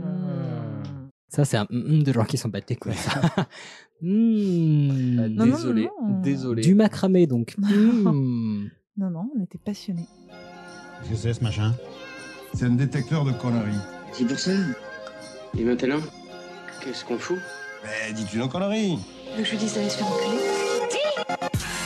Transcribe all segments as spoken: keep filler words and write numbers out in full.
Ça, c'est un mm de gens qui sont battés, quoi. mm. euh, Non, désolé, non, non, non. désolé. Du macramé, donc. Mm. Non, non, on était passionnés. Qu'est-ce que c'est ce machin? C'est un détecteur de conneries. C'est pour ça. Et maintenant, qu'est-ce qu'on fout? Mais dis-tu nos conneries? Tu veux que je lui dise d'aller se faire enculer?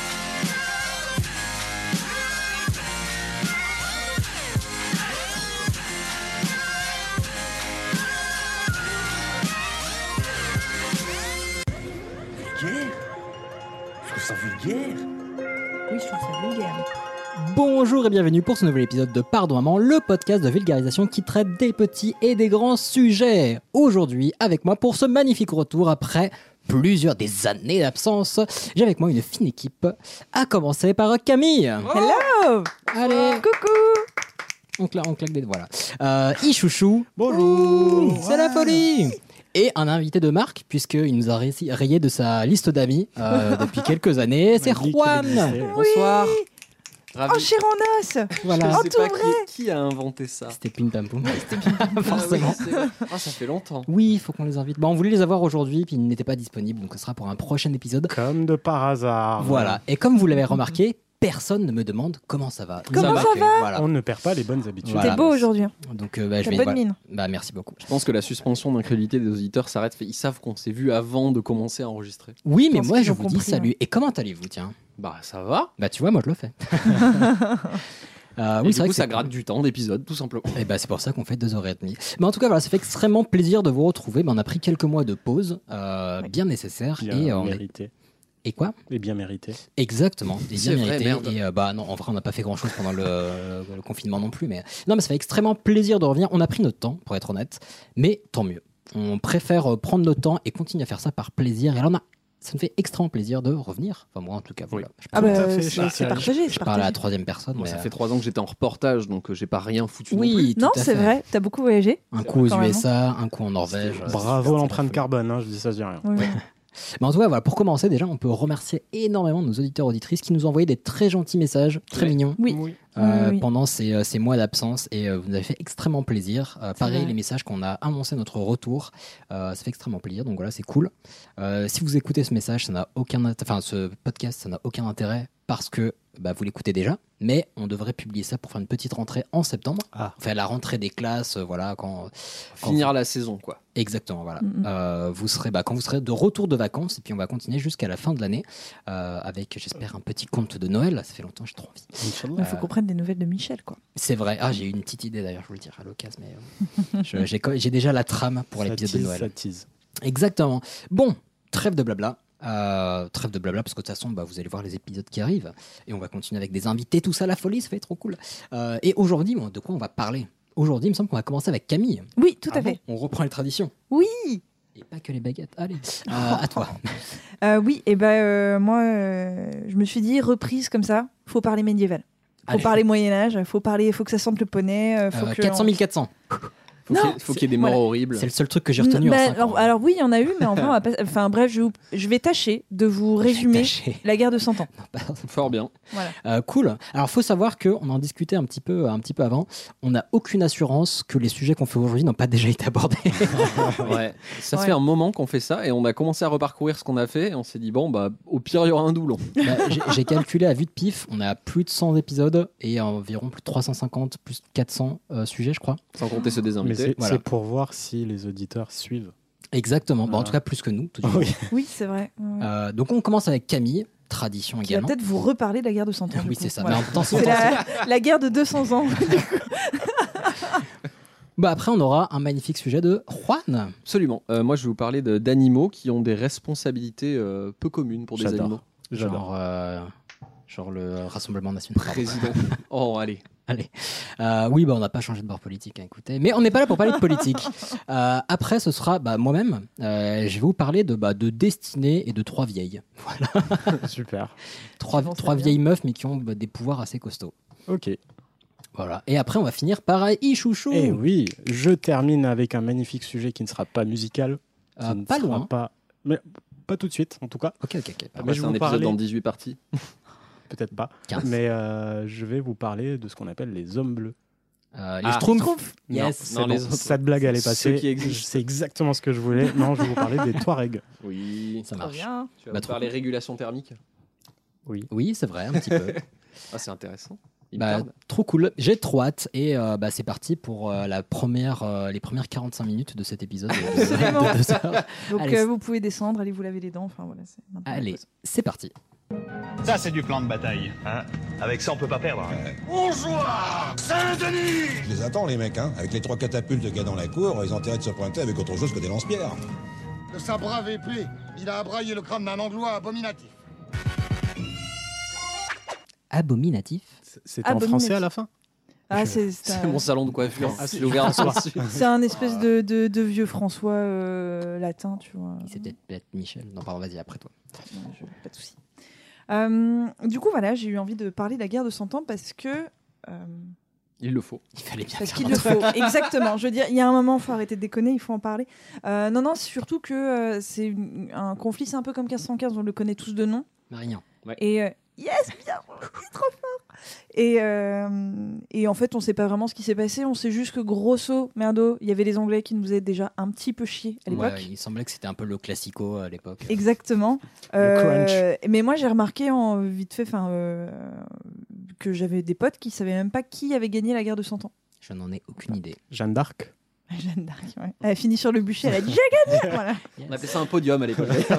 Vulgaire? Je trouve ça vulgaire. Oui, je trouve ça vulgaire. Bonjour et bienvenue pour ce nouvel épisode de Pardon Maman, le podcast de vulgarisation qui traite des petits et des grands sujets. Aujourd'hui, avec moi pour ce magnifique retour après plusieurs des années d'absence, j'ai avec moi une fine équipe, à commencer par Camille. Hello. Allez, Coucou. on, cla- on claque des... Voilà. Euh, Ichouchou. Bonjour. C'est la folie. Et un invité de marque, puisqu'il nous a rayé- rayé de sa liste d'amis euh, depuis quelques années, c'est On m'a dit qu'il Juan. existait. Bonsoir. En Ravi. chair en os. Voilà. Je sais pas Entouré. qui, qui a inventé ça. C'était Pim Pam Poum. Ah Forcément. oui, c'est vrai. Ah, ça fait longtemps. Oui, il faut qu'on les invite. Bon, on voulait les avoir aujourd'hui, puis ils n'étaient pas disponibles, donc ce sera pour un prochain épisode. Comme de par hasard. Voilà. Et comme vous l'avez remarqué, personne ne me demande comment ça va. Comment ça va Voilà. On ne perd pas les bonnes habitudes. Voilà. T'es beau aujourd'hui. hein. Donc, euh, bah, je T'as vais. bonne voilà. mine. Bah, merci beaucoup. Je pense que la suspension d'incrédulité des auditeurs s'arrête. Ils savent qu'on s'est vu avant de commencer à enregistrer. Oui, mais pense moi, qu'ils je ont vous dis compris, salut. Et comment allez-vous, tiens? Bah, ça va. Bah, tu vois, moi, je le fais. Euh, Et oui, du c'est vrai coup, que ça c'est gratte du temps d'épisode, tout simplement. Et bah, c'est pour ça qu'on fait deux heures et demie. Mais en tout cas, voilà, ça fait extrêmement plaisir de vous retrouver. Bah, on a pris quelques mois de pause, euh, bien nécessaire. Bien Et, euh, on est- mérité. et quoi? Et bien mérité. Exactement, et bien C'est vrai, mérité. merde. Et euh, bah non, en vrai, on n'a pas fait grand chose pendant le, le confinement non plus. Mais non, mais ça fait extrêmement plaisir de revenir. On a pris notre temps, pour être honnête, mais tant mieux. On préfère euh, prendre notre temps et continuer à faire ça par plaisir. Et alors, on a- ça me fait extrêmement plaisir de revenir. Enfin, moi, en tout cas, voilà. Je, Ah Tout à bah, fait, c'est Charles. c'est partagé. je c'est parle à la partagé. troisième personne. Moi, mais, ça euh, fait trois ans que j'étais en reportage, donc euh, j'ai pas rien foutu. non plus. Oui, tout Non, à c'est fait. vrai. T'as beaucoup voyagé. Un coup aux Quand même, U S A, un coup en Norvège. euh, Bravo c'est- l'empreinte c'est- carbone, hein, je dis ça, je dis rien. Oui. Mais en tout cas, voilà, pour commencer, déjà, on peut remercier énormément nos auditeurs auditrices qui nous ont envoyé des très gentils messages, très Ouais. mignons, Oui. euh, Oui, oui. pendant ces, euh, ces mois d'absence. Et euh, vous nous avez fait extrêmement plaisir. Euh, pareil, vrai. les messages qu'on a annoncé notre retour, euh, ça fait extrêmement plaisir. Donc voilà, c'est cool. Euh, si vous écoutez ce message, ça n'a aucun, int- enfin ce podcast, ça n'a aucun intérêt parce que bah, vous l'écoutez déjà. Mais on devrait publier ça pour faire une petite rentrée en septembre. Ah. Enfin, la rentrée des classes, euh, voilà, quand. quand Finir la saison, quoi. Exactement, voilà. Mhm. Euh, vous serez, bah, quand vous serez de retour de vacances, et puis on va continuer jusqu'à la fin de l'année euh, avec, j'espère, un petit conte de Noël. Ça fait longtemps, j'ai trop envie. Il faut qu'on prenne des nouvelles de Michel, quoi. C'est vrai. Ah, j'ai eu une petite idée d'ailleurs, je vous le dirai à l'occasion, mais euh, je- j'ai, co- j'ai déjà la trame pour Ça l'épisode de tease, Noël. ça tease. Exactement. Bon, trêve de blabla. Euh, trêve de blabla parce que de toute façon bah, vous allez voir les épisodes qui arrivent et on va continuer avec des invités, tout ça, la folie, ça va être trop cool. Euh, et aujourd'hui, bon, de quoi on va parler? Aujourd'hui, il me semble qu'on va commencer avec Camille. Oui, tout Ah à bon fait. On reprend les traditions. Oui. Et pas que les baguettes. Allez, euh, à toi. Euh, oui, et ben euh, moi, euh, je me suis dit, reprise comme ça, faut parler médiéval. Faut Allez. parler Moyen-Âge, faut parler, faut que ça sente le poney. euh, Faut Euh, que quatre cent mille quatre cents. Faut Non, qu'il y ait- faut qu'il y ait des morts voilà. horribles. C'est le seul truc que j'ai retenu Bah, en cinq alors, ans. alors oui, il y en a eu, mais en vrai, on va pas... enfin bref, je, vous- je vais tâcher de vous résumer Tâcher. la guerre de cent ans. Fort bien. Voilà. Euh, cool. Alors, faut savoir qu'on en discutait un petit peu, un petit peu avant. On n'a aucune assurance que les sujets qu'on fait aujourd'hui n'ont pas déjà été abordés. Ouais. Ça Ouais. fait un moment qu'on fait ça et on a commencé à reparcourir ce qu'on a fait et on s'est dit bon bah au pire il y aura un doublon. Bah, j'ai, j'ai calculé à vue de pif, on a plus de cent épisodes et environ plus de trois cent cinquante, plus de quatre cents euh, sujets, je crois. Sans compter ceux des Mais invités. c'est Voilà. c'est pour voir si les auditeurs suivent. Exactement. Bon, en Voilà. tout cas, plus que nous. tout du Oui. moins. Oui, c'est vrai. Ouais. Euh, donc, on commence avec Camille, tradition Qui va également. peut-être vous reparler de la guerre de cent ans. du Oui, coup. c'est ça. Voilà. Mais en même temps, c'est- C'est la, la guerre de deux cents ans. Bah, après, on aura un magnifique sujet de Juan. Absolument. Euh, moi je vais vous parler de- d'animaux qui ont des responsabilités euh, peu communes pour des J'adore. animaux. J'adore. Genre, euh, genre le Rassemblement National. Pardon. Président. Oh allez. Allez. Euh, oui, bah, on n'a pas changé de bord politique, hein, écoutez. Mais on n'est pas là pour parler de politique. Euh, après, ce sera bah, moi-même. Euh, je vais vous parler de, bah, de destinée et de trois vieilles. Super. Trois, Bon, ça trois va. vieilles meufs, mais qui ont bah, des pouvoirs assez costauds. Ok. Voilà. Et après, on va finir par Ichouchou. Et oui, je termine avec un magnifique sujet qui ne sera pas musical. qui Euh, ne pas sera loin. Pas... Mais pas tout de suite, en tout cas. Ok, ok, ok. Après, je c'est vais un vous épisode parler- dans dix-huit parties. Peut-être pas. quinze. Mais euh, je vais vous parler de ce qu'on appelle les hommes bleus. Euh, les Ah, Schtroumpfs. Schtroumpfs. Yes. Non, C'est les bon, autres. cette blague, elle est Ceux passée. qui existent. C'est exactement ce que je voulais. Non, je vais vous parler des Touaregs. Oui, Ça Trop marche. bien. Tu vas Bah, me trop parler cool. régulation thermique. Oui. Oui, c'est vrai, un petit peu. Ah, c'est intéressant. Il Bah, tarde. trop cool. J'ai trop hâte et euh, bah, c'est parti pour euh, la première, euh, les premières quarante-cinq minutes de cet épisode. de- de- Absolument. de deux heures. Donc Allez, euh, c'est- vous pouvez descendre, allez vous laver les dents. Enfin voilà, c'est maintenant la Allez, pause. c'est parti. Ça, c'est du plan de bataille. Hein, avec ça, on peut pas perdre. hein. Je les attends, les mecs, hein. Avec les trois catapultes qu'il y a dans la cour, ils ont intérêt de se pointer avec autre chose que des lance-pierres. De sa brave épée, il a abraillé le crâne d'un anglois abominatif. Abominatif. C'était en Abominatif. français à la fin Ah, c'est c'est C'est un- mon salon de coiffure. Ah, Je l'ai ouvert en sens. c'est un espèce de, de, de vieux François euh, latin, tu vois. C'est peut-être peut-être Michel. Non, pardon, vas-y, après toi. Ouais, je- pas de souci. Euh, du coup, voilà, j'ai eu envie de parler de la guerre de Cent Ans parce que. euh, Il le faut. Il fallait bien parce faire qu'il un le truc. faut, exactement. Je veux dire, il y a un moment, il faut arrêter de déconner, il faut en parler. Euh, non, non, c'est surtout que euh, c'est une- un conflit, c'est un peu comme quinze cent quinze, on le connaît tous de nom. Marignan. Et euh, yes, bien, il est trop fort. Et, euh, et en fait, on sait pas vraiment ce qui s'est passé. On sait juste que grosso merdo, il y avait les Anglais qui nous faisaient déjà un petit peu chier à l'époque. Ouais, il semblait que c'était un peu le classico à l'époque. Exactement. Le crunch. Mais moi, j'ai remarqué en vite fait, enfin, euh, que j'avais des potes qui savaient même pas qui avait gagné la guerre de Cent Ans. Je n'en ai aucune idée. Jeanne d'Arc. Jeanne d'Arc. Ouais. Elle a fini sur le bûcher. Elle a dit j'ai gagné. Voilà. On appelait ça un podium à l'époque. d'ailleurs.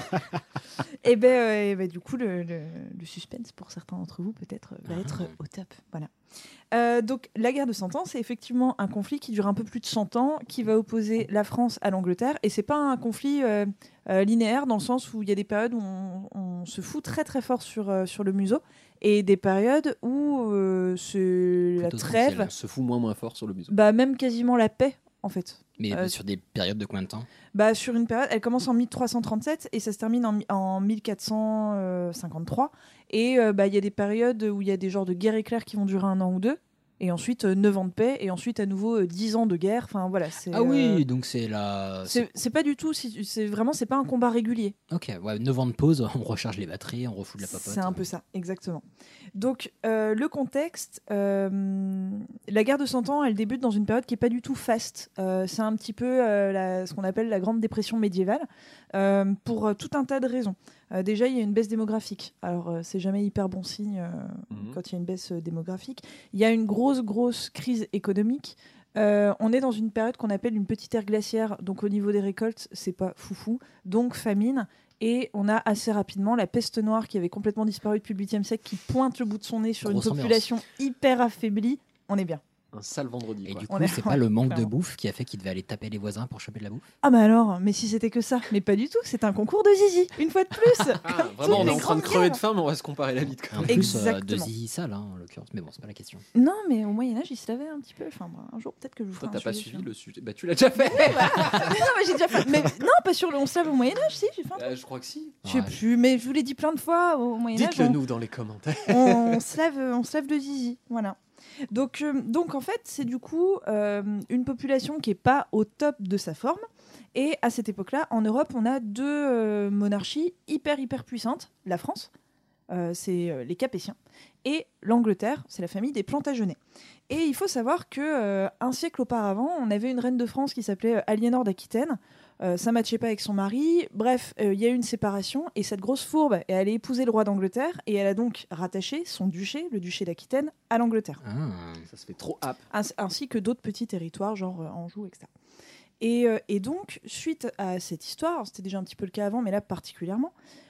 Et ben, euh, et ben, du coup, le, le- le suspense pour certains d'entre vous peut-être va être Ah. au top. Voilà. Euh, donc, la guerre de Cent Ans, c'est effectivement un conflit qui dure un peu plus de cent ans, qui va opposer la France à l'Angleterre. Et c'est pas un conflit euh, euh, linéaire dans le sens où il y a des périodes où on, on se fout très très fort sur, euh, sur le museau et des périodes où euh, c'est la Plutôt trêve, On se fout moins moins fort sur le museau. bah, même quasiment la paix en fait. Mais Euh, sur des périodes de combien de temps? Bah, sur une période, elle commence en mille trois cent trente-sept et ça se termine en, mi- en mille quatre cent cinquante-trois. Et euh, bah, il y a des périodes où il y a des genres de guerres éclairs qui vont durer un an ou deux. Et ensuite euh, neuf ans de paix. Et ensuite à nouveau euh, dix ans de guerre. Enfin voilà. C'est, Ah oui, euh, donc c'est la. c'est, c'est pas du tout. si- C'est vraiment, c'est pas un combat régulier. Ok, ouais, neuf ans de pause, on recharge les batteries, on refout de la popote. C'est un peu ça, exactement. Donc, euh, le contexte, euh, la guerre de Cent Ans, elle débute dans une période qui n'est pas du tout faste. Euh, c'est un petit peu euh, la- ce qu'on appelle la Grande Dépression médiévale, euh, pour euh, tout un tas de raisons. Euh, déjà, il y a une baisse démographique. Alors, euh, c'est jamais hyper bon signe euh, Mhm. quand il y a une baisse euh, démographique. Il y a une grosse, grosse crise économique. Euh, on est dans une période qu'on appelle une petite ère glaciaire, donc au niveau des récoltes, c'est pas foufou, donc famine. Et on a assez rapidement la peste noire qui avait complètement disparu depuis le huitième siècle, qui pointe le bout de son nez sur Grosse une ambiance. population hyper affaiblie. On est bien. Un sale vendredi. Et quoi. du On coup, est- c'est ouais, pas le manque de clairement. bouffe qui a fait qu'il devait aller taper les voisins pour choper de la bouffe? Ah bah alors, mais si c'était que ça. Mais pas du tout, c'est un concours de zizi, une fois de plus. Ah, Comme vraiment, on toutes est les en train de grandes crever de guerres. faim, mais on va se comparer la bite. En plus, euh, de Exactement. zizi sale, hein, en l'occurrence. Mais bon, c'est pas la question. Non, mais au Moyen-Âge, ils se lavaient un petit peu. Enfin, moi, un jour, peut-être que je vous Toi, ferai t'as un pas sujet suivi sur- le sujet. Bah, tu l'as déjà fait. Mais non, mais j'ai déjà fait. Mais non, pas sur le on se lave au Moyen-Âge, si, j'ai fait un truc. Euh, je crois que si. Je sais Ouais. plus, mais je vous l'ai dit plein de fois au Moyen-Âge. Dites-le on- nous dans les commentaires. on, se lave, on se lave de zizi, voilà. Donc, euh, donc en fait, c'est du coup euh, une population qui est pas au top de sa forme. Et à cette époque-là, en Europe, on a deux euh, monarchies hyper hyper puissantes. La France, euh, c'est euh, les Capétiens, et l'Angleterre, c'est la famille des Plantagenets. Et il faut savoir que euh, un siècle auparavant, on avait une reine de France qui s'appelait euh, Aliénor d'Aquitaine. Euh, ça matchait pas avec son mari. Bref, euh, il y a eu une séparation et cette grosse fourbe est allée épouser le roi d'Angleterre et elle a donc rattaché son duché, le duché d'Aquitaine, à l'Angleterre, Ah. Ça se fait trop hap. Ainsi- ainsi que d'autres petits territoires, genre euh, Anjou, et cetera. Et, euh, et donc, suite à cette histoire, c'était déjà un petit peu le cas avant, mais là particulièrement,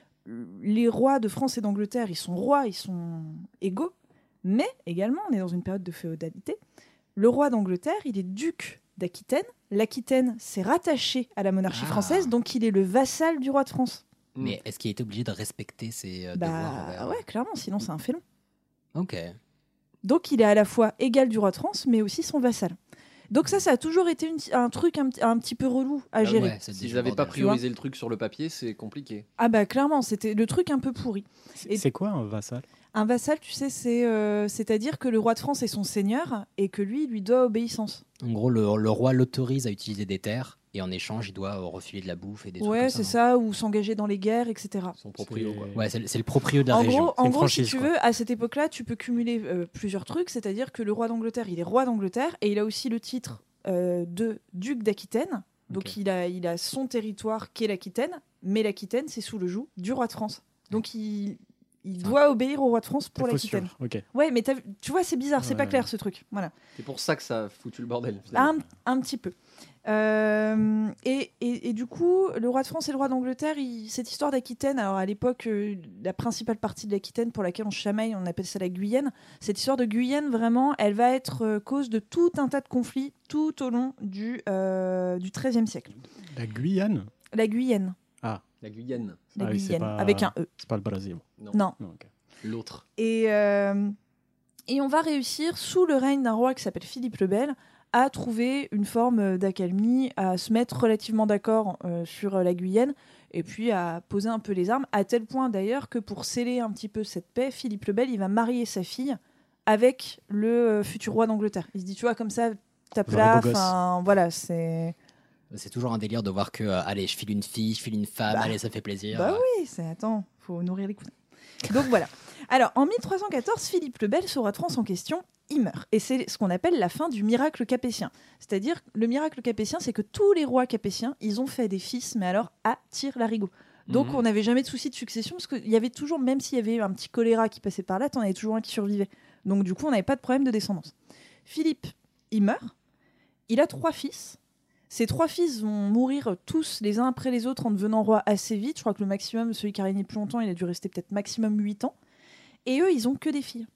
les rois de France et d'Angleterre, ils sont rois, ils sont égaux, mais également, on est dans une période de féodalité. Le roi d'Angleterre, il est duc d'Aquitaine. L'Aquitaine s'est rattachée à la monarchie Ah. française, donc il est le vassal du roi de France. Mais est-ce qu'il a été obligé de respecter ses euh, Bah devoirs envers- ouais, clairement, sinon c'est un félon. Ok. Donc il est à la fois égal du roi de France, mais aussi son vassal. Donc ça, ça a toujours été une- un truc un, petit- un petit peu relou à Ah gérer. ouais, c'est S'ils déjà n'avaient pas bordel. priorisé le truc sur le papier, c'est compliqué. Ah bah clairement, c'était le truc un peu pourri. Et- C'est quoi un vassal? Un vassal, tu sais, c'est, euh, c'est-à-dire que le roi de France est son seigneur et que lui, il lui doit obéissance. En gros, le, le roi l'autorise à utiliser des terres et en échange, il doit euh, refiler de la bouffe et des trucs Ouais, comme c'est ça. ça, ou s'engager dans les guerres, et cetera. Son proprio, quoi. Ouais, c'est, le- c'est le proprio de la En région. gros, C'est en une gros franchise, si tu quoi. veux, à cette époque-là, tu peux cumuler euh, plusieurs trucs, c'est-à-dire que le roi d'Angleterre, il est roi d'Angleterre et il a aussi le titre euh, de duc d'Aquitaine. Donc Ok. il, a, il a son territoire qui est l'Aquitaine, mais l'Aquitaine, c'est sous le joug du roi de France. Donc il, il doit obéir au roi de France pour T'es l'Aquitaine. sûr. Ok. Ouais, mais t'as vu- tu vois, c'est bizarre, c'est Ouais, pas ouais. clair ce truc. Voilà. C'est pour ça que ça a foutu le bordel. finalement. Un, un petit peu. Euh, et, et- et du coup, le roi de France et le roi d'Angleterre, il- cette histoire d'Aquitaine, alors à l'époque, euh, la principale partie de l'Aquitaine pour laquelle on chamaille, on appelle ça la Guyenne. Cette histoire de Guyenne, vraiment, elle va être euh, cause de tout un tas de conflits tout au long du, euh, du XIIIe siècle. La Guyane. La Guyenne, Ah, La Guyane. la Ah oui, c'est Guyenne, pas- avec un E. c'est pas le Brésil. Non. Non. Non, ok. L'autre. Et, euh, et on va réussir, sous le règne d'un roi qui s'appelle Philippe le Bel, à trouver une forme d'accalmie, à se mettre relativement d'accord euh, sur euh, la Guyenne, et puis à poser un peu les armes, à tel point d'ailleurs que pour sceller un petit peu cette paix, Philippe le Bel, il va marier sa fille avec le euh, futur roi d'Angleterre. Il se dit, tu vois, comme ça, tape Vrai là, beau gosse. enfin, voilà, c'est... C'est toujours un délire de voir que, euh, allez, je file une fille, je file une femme, Bah. allez, ça fait plaisir. Bah oui, c'est... Attends, faut nourrir les cousins. Donc voilà. Alors, en mille trois cent quatorze, Philippe le Bel, ce roi de France en question, il meurt. Et c'est ce qu'on appelle la fin du miracle capétien. C'est-à-dire, le miracle capétien, c'est que tous les rois capétiens, ils ont fait des fils, mais alors à tire-larigot. Donc, Mhm. on n'avait jamais de souci de succession, parce qu'il y avait toujours, même s'il y avait un petit choléra qui passait par là, t'en avais toujours un qui survivait. Donc, du coup, on n'avait pas de problème de descendance. Philippe, il meurt. Il a trois fils. Ces trois fils vont mourir tous les uns après les autres en devenant rois assez vite. Je crois que le maximum, celui qui a régné le plus longtemps, il a dû rester peut-être maximum huit ans. Et eux, ils ont que des filles.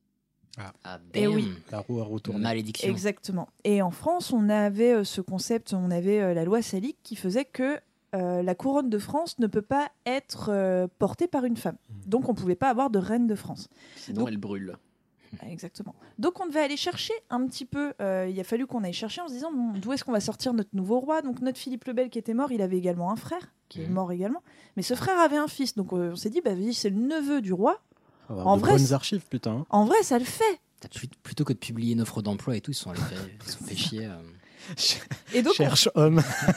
Ah, Eh damn. oui. La roue a retourné. Malédiction. Exactement. Et en France, on avait euh, ce concept, on avait euh, la loi salique qui faisait que euh, la couronne de France ne peut pas être euh, portée par une femme. Donc, on ne pouvait pas avoir de reine de France. Sinon, Donc- elle brûle. Ah, exactement. Donc on devait aller chercher un petit peu, euh, il a fallu qu'on aille chercher en se disant bon, d'où est-ce qu'on va sortir notre nouveau roi. Donc notre Philippe le Bel qui était mort, il avait également un frère qui est Mhm. mort également. Mais ce frère avait un fils, donc euh, on s'est dit bah vas-y, c'est le neveu du roi. On va avoir En de vrai, bonnes c'est- archives, putain. hein. En vrai, ça le fait. T'as plus- Plutôt que de publier une offre d'emploi et tout, ils se sont, allés faire- ils se sont fait chier. euh. Et donc, on, Cherche homme.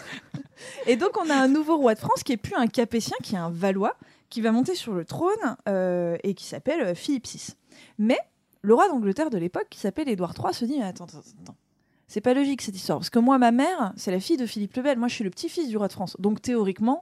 et donc on a un nouveau roi de France qui est plus un Capétien, qui est un Valois, qui va monter sur le trône euh, et qui s'appelle euh, Philippe six. Mais le roi d'Angleterre de l'époque, qui s'appelle Édouard trois, se dit mais attends, attends, attends. C'est pas logique cette histoire. Parce que moi, ma mère, c'est la fille de Philippe le Bel. Moi, je suis le petit-fils du roi de France. Donc théoriquement,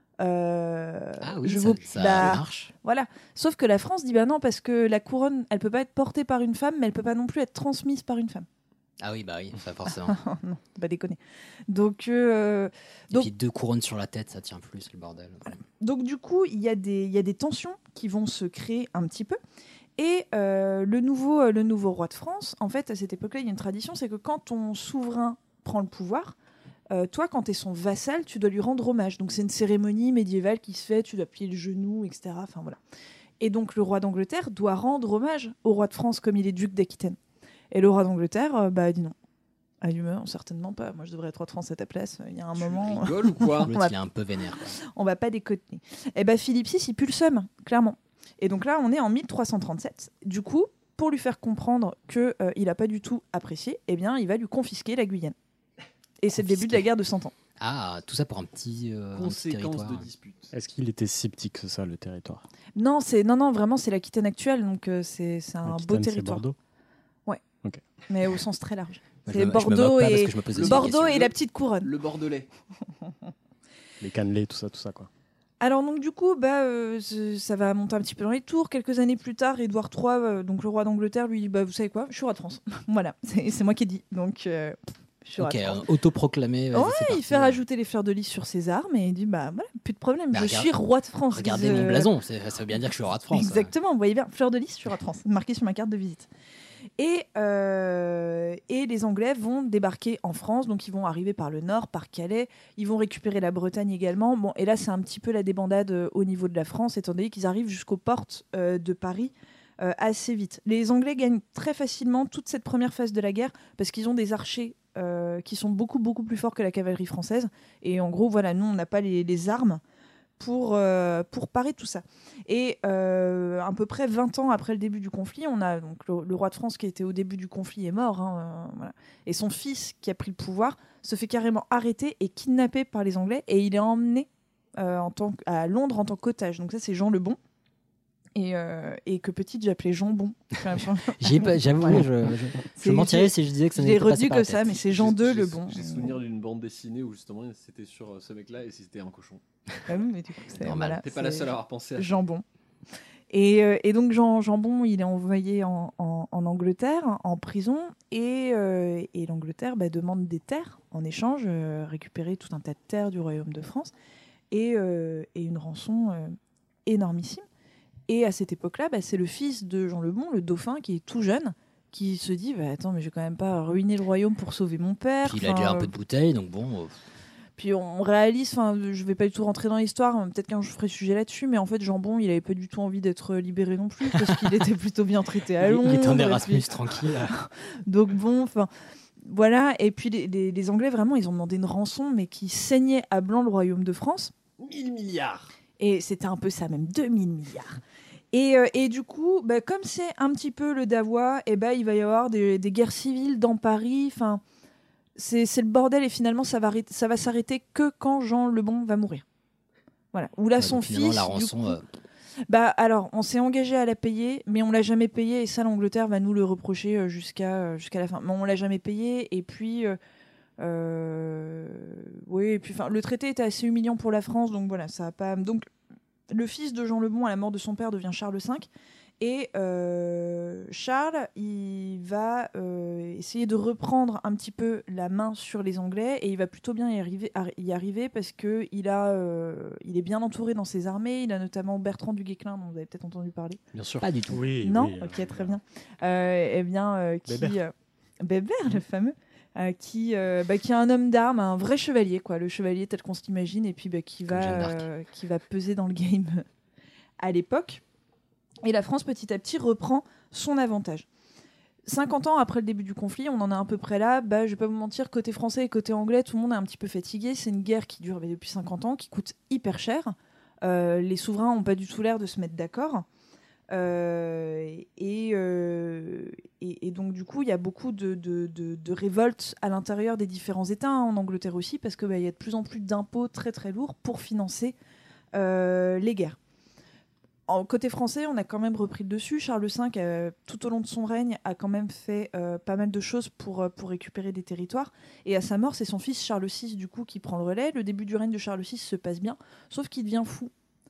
euh, Ah oui, je ça, vaux- ça bah, marche. voilà. Sauf que la France dit bah non, parce que la couronne, elle peut pas être portée par une femme, mais elle peut pas non plus être transmise par une femme. Ah oui, bah oui, ça forcément. non, pas déconner. Donc, euh, Et Donc- puis deux couronnes sur la tête, ça tient plus, le bordel. donc du coup, il y, a des- il y a des tensions qui vont se créer un petit peu. Et euh, le, nouveau, euh, le nouveau roi de France, en fait, à cette époque-là, il y a une tradition, c'est que quand ton souverain prend le pouvoir, euh, toi, quand tu es son vassal, tu dois lui rendre hommage. Donc c'est une cérémonie médiévale qui se fait, tu dois plier le genou, et cetera. Enfin voilà. Et donc le roi d'Angleterre doit rendre hommage au roi de France comme il est duc d'Aquitaine. Et le roi d'Angleterre, euh, bah, dit non. Ah, il meurt, certainement pas. Moi, je devrais être roi de France à ta place. Il y a un Tu moment. rigoles ou quoi L'autre, va- il est un peu vénère. quoi. On va pas déconner. Et ben Philippe six, il pue le seum, clairement. Et donc là, on est en mille trois cent trente-sept. Du coup, pour lui faire comprendre que euh, il a pas du tout apprécié, eh bien, il va lui confisquer la Guyane. Et c'est le début de la guerre de Cent Ans. Ah, tout ça pour un petit, euh, un petit Conséquence territoire. de dispute. Est-ce qu'il était si petit que ça, le territoire Non, c'est non, non, vraiment, c'est l'Aquitaine actuelle, donc euh, c'est c'est un Aquitaine, beau c'est territoire, Bordeaux. mais au sens très large. Moi, je C'est me- je me moque Bordeaux pas parce et que je me pose aussi des Bordeaux questions. et la petite couronne. Le Bordelais. Les cannelés, tout ça, tout ça, quoi. Alors donc du coup, bah, euh, c- ça va monter un petit peu dans les tours. Quelques années plus tard, Édouard trois, euh, donc le roi d'Angleterre, lui dit bah vous savez quoi, je suis roi de France. Voilà, c'est c'est moi qui ai dit. Donc euh, je suis Ok, roi de France. euh, autoproclamé. vas-y, Ouais, c'est il parti. fait rajouter les fleurs de lys sur ses armes et il dit bah voilà, plus de problème, Bah, je regarde- suis roi de France. Regardez Euh, mon blason, c'est- ça veut bien dire que je suis roi de France. Exactement, vous voyez bien, fleur de lys, je suis roi de France, marqué sur ma carte de visite. Et, euh, et les Anglais vont débarquer en France, donc ils vont arriver par le nord, par Calais, ils vont récupérer la Bretagne également. Bon, et là, c'est un petit peu la débandade euh, au niveau de la France, étant donné qu'ils arrivent jusqu'aux portes euh, de Paris euh, assez vite. Les Anglais gagnent très facilement toute cette première phase de la guerre parce qu'ils ont des archers euh, qui sont beaucoup, beaucoup plus forts que la cavalerie française. Et en gros, voilà, nous, on n'a pas les, les armes pour, euh, pour parer tout ça. Et euh, à peu près vingt ans après le début du conflit, on a donc le, le roi de France qui était au début du conflit est mort, hein, euh, voilà. Et son fils qui a pris le pouvoir se fait carrément arrêter et kidnapper par les Anglais, et il est emmené euh, en tant que, à Londres en tant qu'otage. Donc ça, c'est Jean le Bon. Et, euh, et que petite, j'appelais Jambon. J'ai pas, j'avoue, Voilà. je, je, je mentirais si je disais que ça Je n'était l'ai pas passé retenu par comme la ça, tête. mais c'est Jean deux le bon. J'ai souvenir d'une bande dessinée où justement c'était sur euh, ce mec-là et c'était un cochon. Ah oui, mais du coup, c'est Normal. voilà, T'es pas la c'est seule à avoir pensé à ça. Jambon. Et, euh, et donc Jean Jambon, il est envoyé en, en, en Angleterre, en prison, et, euh, et l'Angleterre bah, demande des terres en échange, euh, récupérer tout un tas de terres du Royaume de France, et, euh, et une rançon euh, énormissime. Et à cette époque-là, bah, c'est le fils de Jean le Bon, le dauphin, qui est tout jeune, qui se dit bah, attends, mais je vais quand même pas ruiner le royaume pour sauver mon père. Puis il a déjà un peu de bouteille, donc bon. euh, Puis on réalise, enfin, je vais pas du tout rentrer dans l'histoire, hein, peut-être qu'un jour je ferai sujet là-dessus, mais en fait, Jambon, il avait pas du tout envie d'être libéré non plus, parce qu'il était plutôt bien traité à Il Londres. il est en et Erasmus puis- tranquille. Donc bon, enfin, voilà. Et puis les, les- les Anglais, vraiment, ils ont demandé une rançon, mais qui saignait à blanc le royaume de France. mille milliards. Et c'était un peu ça, même deux mille milliards. Et, euh, et du coup, bah, comme c'est un petit peu le Davois, et bah, il va y avoir des, des guerres civiles dans Paris. Enfin, c'est, c'est le bordel, et finalement, ça va, arrêter- ça va s'arrêter que quand Jean le Bon va mourir. Voilà. Ou là, Ouais, son donc finalement, fils. la du rançon, coup- euh, Bah alors, on s'est engagé à la payer, mais on l'a jamais payé, et ça, l'Angleterre va nous le reprocher euh, jusqu'à euh, jusqu'à la fin. Mais on l'a jamais payé, et puis. euh, euh, oui, et puis enfin, le traité était assez humiliant pour la France, donc voilà, ça a pas. Donc, le fils de Jean le Bon, à la mort de son père, devient Charles cinq. Et euh, Charles, il va euh, essayer de reprendre un petit peu la main sur les Anglais, et il va plutôt bien y arriver, y arriver parce que il a, euh, il est bien entouré dans ses armées. Il a notamment Bertrand du Guesclin, dont vous avez peut-être entendu parler. Bien sûr. pas du tout. Oui, Non, oui, ok, euh, très bien. Euh, eh bien, euh, qui Bébert. euh, Bébert, le fameux. Euh, qui, euh, bah, qui est un homme d'armes, un vrai chevalier, quoi, le chevalier tel qu'on s'imagine, et puis bah, qui, Comme va, Jeanne d'Arc. euh, qui va peser dans le game à l'époque. Et la France, petit à petit, reprend son avantage. cinquante ans après le début du conflit, on en est à peu près là. Bah, je vais pas vous mentir, côté français et côté anglais, tout le monde est un petit peu fatigué. C'est une guerre qui dure bah, depuis cinquante ans, qui coûte hyper cher. Euh, les souverains n'ont pas du tout l'air de se mettre d'accord. Euh, et, euh, et, et donc du coup il y a beaucoup de, de, de, de révoltes à l'intérieur des différents États, hein, en Angleterre aussi, parce qu'il bah, y a de plus en plus d'impôts très très lourds pour financer euh, les guerres. En côté français, on a quand même repris le dessus. Charles cinq, euh, tout au long de son règne, a quand même fait euh, pas mal de choses pour, euh, pour récupérer des territoires. Et à sa mort, c'est son fils Charles six du coup qui prend le relais. Le début du règne de Charles six se passe bien, sauf qu'il devient fou.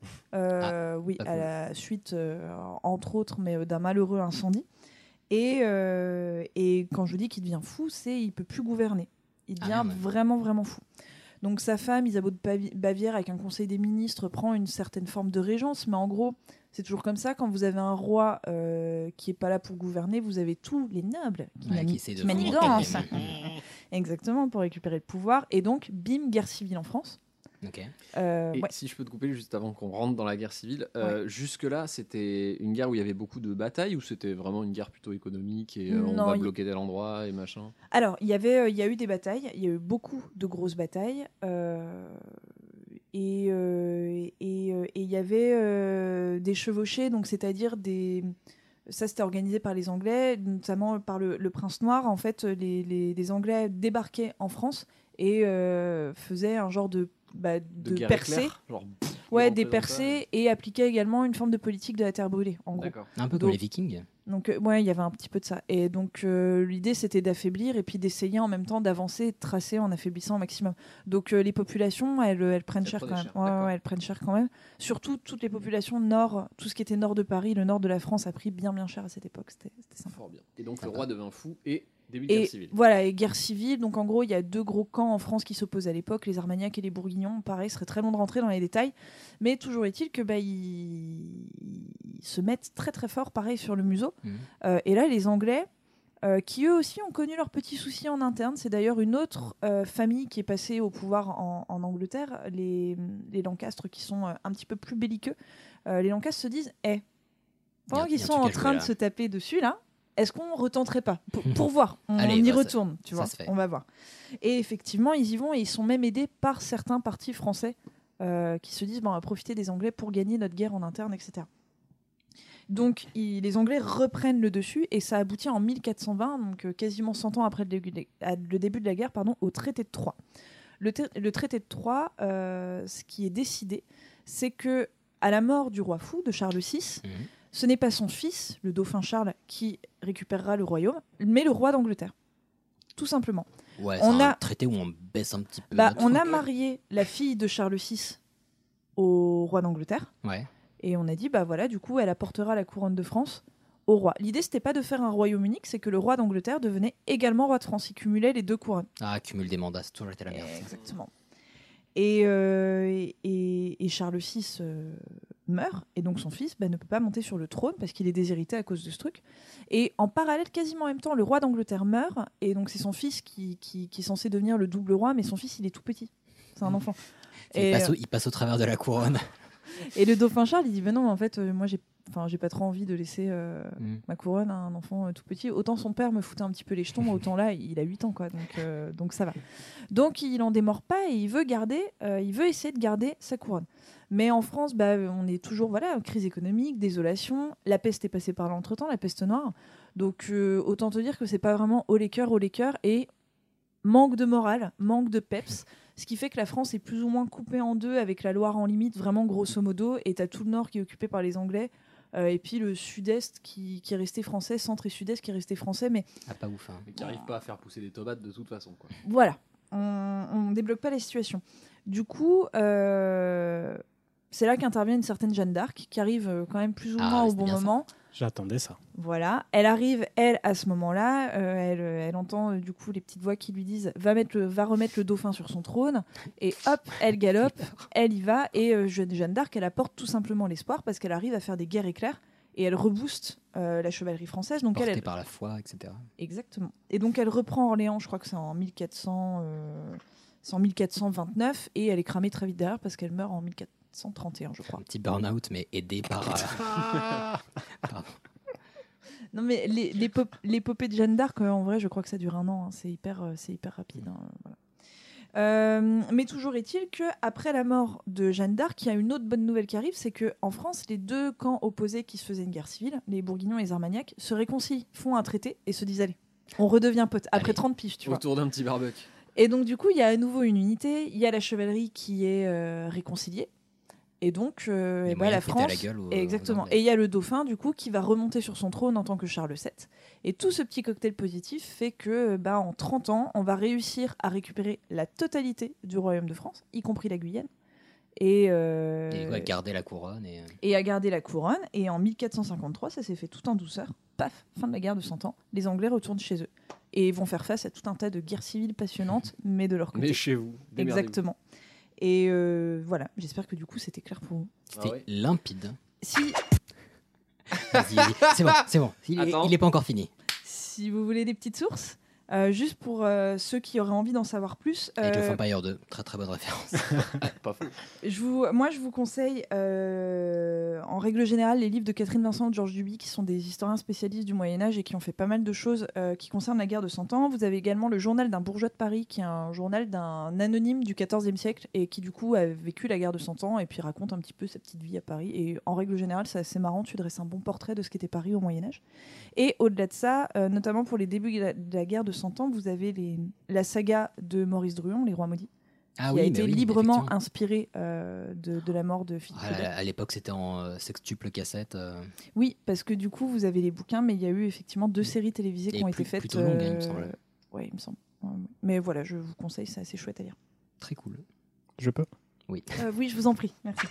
Euh, oui, pas à cool. la suite, euh, entre autres, mais euh, d'un malheureux incendie. Et, euh, et quand je dis qu'il devient fou, c'est il peut plus gouverner. Il Ah, devient ouais. vraiment, vraiment fou. Donc sa femme, Isabeau de Bavi- Bavière, avec un conseil des ministres, prend une certaine forme de régence. Mais en gros, c'est toujours comme ça. Quand vous avez un roi euh, qui est pas là pour gouverner, vous avez tous les nobles qui, Ouais, mani- qui essaient de qui manigancent. fomenter Exactement, pour récupérer le pouvoir. Et donc, bim, guerre civile en France. Ok. Euh, Et ouais. si je peux te couper juste avant qu'on rentre dans la guerre civile, euh, jusque-là, c'était une guerre où il y avait beaucoup de batailles ou c'était vraiment une guerre plutôt économique et euh, on Non, va il- bloquer tel endroit et machin. Alors, il y avait, euh, il y a eu des batailles, il y a eu beaucoup de grosses batailles, euh, et euh, et euh, et il y avait euh, des chevauchés, donc c'est-à-dire des, ça c'était organisé par les Anglais, notamment par le, le Prince Noir. En fait, les, les, les Anglais débarquaient en France et euh, faisaient un genre de bah, de, De guerre percées, éclair, genre, pff, ouais, ils des rentraient dans percées, et appliquaient également une forme de politique de la terre brûlée, en ça. gros. D'accord. Un peu Donc- comme les Vikings. Donc euh, ouais, il y avait un petit peu de ça. Et donc euh, l'idée c'était d'affaiblir et puis d'essayer en même temps d'avancer, et de tracer en affaiblissant au maximum. Donc euh, les populations, elles, elles prennent Elles cher quand prenaient même. cher, Ouais, d'accord. ouais, elles prennent cher quand même. Surtout toutes les populations nord, tout ce qui était nord de Paris, le nord de la France a pris bien bien cher à cette époque. C'était c'était sympa. Fort bien. Et donc le roi devint fou et début de Et guerre civile. voilà, et guerre civile. Donc en gros, il y a deux gros camps en France qui s'opposent à l'époque, les Armagnacs et les Bourguignons. Pareil, ce serait très long de rentrer dans les détails, mais toujours est-il que bah ils, ils se mettent très très fort, pareil, sur le museau. Mhm. Euh, et là, les Anglais, euh, qui eux aussi ont connu leurs petits soucis en interne, c'est d'ailleurs une autre euh, famille qui est passée au pouvoir en, en Angleterre, les, les Lancastres, qui sont euh, un petit peu plus belliqueux. Euh, les Lancastres se disent, eh, pendant Y a- qu'ils y a un sont truc en à train jouer, de là. se taper dessus là, est-ce qu'on retenterait pas pour, pour voir, on, Allez, on y bah, ça- retourne, tu ça vois, se fait. on va voir. Et effectivement, ils y vont et ils sont même aidés par certains partis français euh, qui se disent bon, on va profiter des Anglais pour gagner notre guerre en interne, et cetera. Donc il, les Anglais reprennent le dessus et ça aboutit en mille quatre cent vingt, donc euh, quasiment cent ans après le début de, le début de la guerre, pardon, au traité de Troyes. Le, tra- le traité de Troyes, euh, ce qui est décidé, c'est que à la mort du roi fou, de Charles six, mmh. ce n'est pas son fils, le dauphin Charles, qui récupérera le royaume, mais le roi d'Angleterre. Tout simplement. Ouais, on c'est a un traité où on baisse un petit peu. Bah, on a marié la fille de Charles six au roi d'Angleterre. Ouais. Et on a dit, bah voilà, du coup, elle apportera la couronne de France au roi. L'idée, c'était pas de faire un royaume unique, c'est que le roi d'Angleterre devenait également roi de France. Il cumulait les deux couronnes. Ah, cumul des mandats, c'est toujours été la merde. Exactement. Et, euh, et, et Charles six euh, meurt, et donc son fils bah, ne peut pas monter sur le trône parce qu'il est déshérité à cause de ce truc. Et en parallèle, quasiment en même temps, le roi d'Angleterre meurt, et donc c'est son fils qui, qui, qui est censé devenir le double roi, mais son fils, il est tout petit. C'est un enfant. Il, et, passe au, il passe au travers de la couronne. Et le dauphin Charles, il dit ben non, en fait, euh, moi, j'ai, enfin, j'ai pas trop envie de laisser euh, mm. ma couronne à un enfant euh, tout petit. Autant son père me foutait un petit peu les jetons, autant là, il a huit ans, quoi. Donc, euh, donc ça va. Donc il en démord pas et il veut garder, euh, il veut essayer de garder sa couronne. Mais en France, bah, on est toujours voilà, crise économique, désolation. La peste est passée par là entre-temps, la peste noire. Donc euh, autant te dire que c'est pas vraiment haut les cœurs, haut les cœurs et manque de morale, manque de peps. Ce qui fait que la France est plus ou moins coupée en deux avec la Loire en limite, vraiment grosso modo, et t'as tout le nord qui est occupé par les Anglais, euh, et puis le sud-est qui, qui est resté français, centre et sud-est qui est resté français, mais... Ah, pas ouf. Hein. Mais qui n'arrive pas à faire pousser des tomates de toute façon, quoi. Voilà, on ne débloque pas la situation. Du coup, euh, c'est là qu'intervient une certaine Jeanne d'Arc, qui arrive quand même plus ou moins ah, au bon moment. Ça. J'attendais ça. Voilà, elle arrive, elle, à ce moment-là, euh, elle, elle entend euh, du coup les petites voix qui lui disent va, mettre le, va remettre le dauphin sur son trône, et hop, elle galope, elle y va, et euh, Jeanne d'Arc, elle apporte tout simplement l'espoir parce qu'elle arrive à faire des guerres éclairs, et elle rebooste euh, la chevalerie française. Donc Portée elle, elle... par la foi, et cetera. Exactement. Et donc elle reprend Orléans, je crois que c'est en mille quatre cents, euh, c'est en mille quatre cent vingt-neuf, et elle est cramée très vite derrière parce qu'elle meurt en mille quatre cent trente et un, je crois. Un petit burn-out, mais aidé par... Euh... Pardon. Non mais les, les pop, l'épopée de Jeanne d'Arc, euh, en vrai, je crois que ça dure un an. Hein. C'est hyper, euh, c'est hyper rapide. Hein, voilà. euh, mais toujours est-il que après la mort de Jeanne d'Arc, il y a une autre bonne nouvelle qui arrive, c'est que en France, les deux camps opposés qui se faisaient une guerre civile, les Bourguignons et les Armagnacs, se réconcilient, font un traité et se disent allez, on redevient potes après allez, trente piges, tu autour vois. Autour d'un petit barbecue. Et donc du coup, il y a à nouveau une unité. Il y a la chevalerie qui est euh, réconciliée. Et donc, euh, et bah, la France, la gueule aux, exactement. Aux et il y a le dauphin, du coup, qui va remonter sur son trône en tant que Charles sept. Et tout ce petit cocktail positif fait que, bah, en trente ans, on va réussir à récupérer la totalité du royaume de France, y compris la Guyane. Et, euh, et à garder la couronne. Et... et à garder la couronne. Et en mille quatre cent cinquante-trois, ça s'est fait tout en douceur. Paf, fin de la guerre de cent ans. Les Anglais retournent chez eux. Et vont faire face à tout un tas de guerres civiles passionnantes, mais de leur côté. Mais chez vous. Exactement. Et euh, voilà, j'espère que du coup c'était clair pour vous. C'était ah ouais. limpide. Si. Vas-y, vas-y. C'est bon, c'est bon. Il n'est pas encore fini. Si vous voulez des petites sources, euh, juste pour euh, ceux qui auraient envie d'en savoir plus. Avec euh, le Vampire deux, très très bonne référence. Pas fou. Je vous, moi, je vous conseille, euh, en règle générale, les livres de Catherine Vincent et de Georges Duby, qui sont des historiens spécialistes du Moyen-Âge et qui ont fait pas mal de choses euh, qui concernent la guerre de cent ans. Vous avez également le Journal d'un bourgeois de Paris, qui est un journal d'un anonyme du quatorzième siècle et qui, du coup, a vécu la guerre de cent ans et puis raconte un petit peu sa petite vie à Paris. Et en règle générale, c'est assez marrant, tu dresses un bon portrait de ce qu'était Paris au Moyen-Âge. Et au-delà de ça, euh, notamment pour les débuts de la, de la guerre de cent ans, vous avez les, la saga de Maurice Druon, Les Rois Maudits. Ah qui oui, a été oui, librement inspiré euh, de, de la mort de Philippe ah, à, à l'époque, c'était en euh, sextuple cassette. Euh... Oui, parce que du coup, vous avez les bouquins, mais il y a eu effectivement deux séries télévisées Et qui ont plus, été faites. Plutôt longues, euh... il me semble. Oui, il me semble. Mais voilà, je vous conseille, c'est assez chouette à lire. Très cool. Je peux Oui. Euh, oui, je vous en prie. Merci.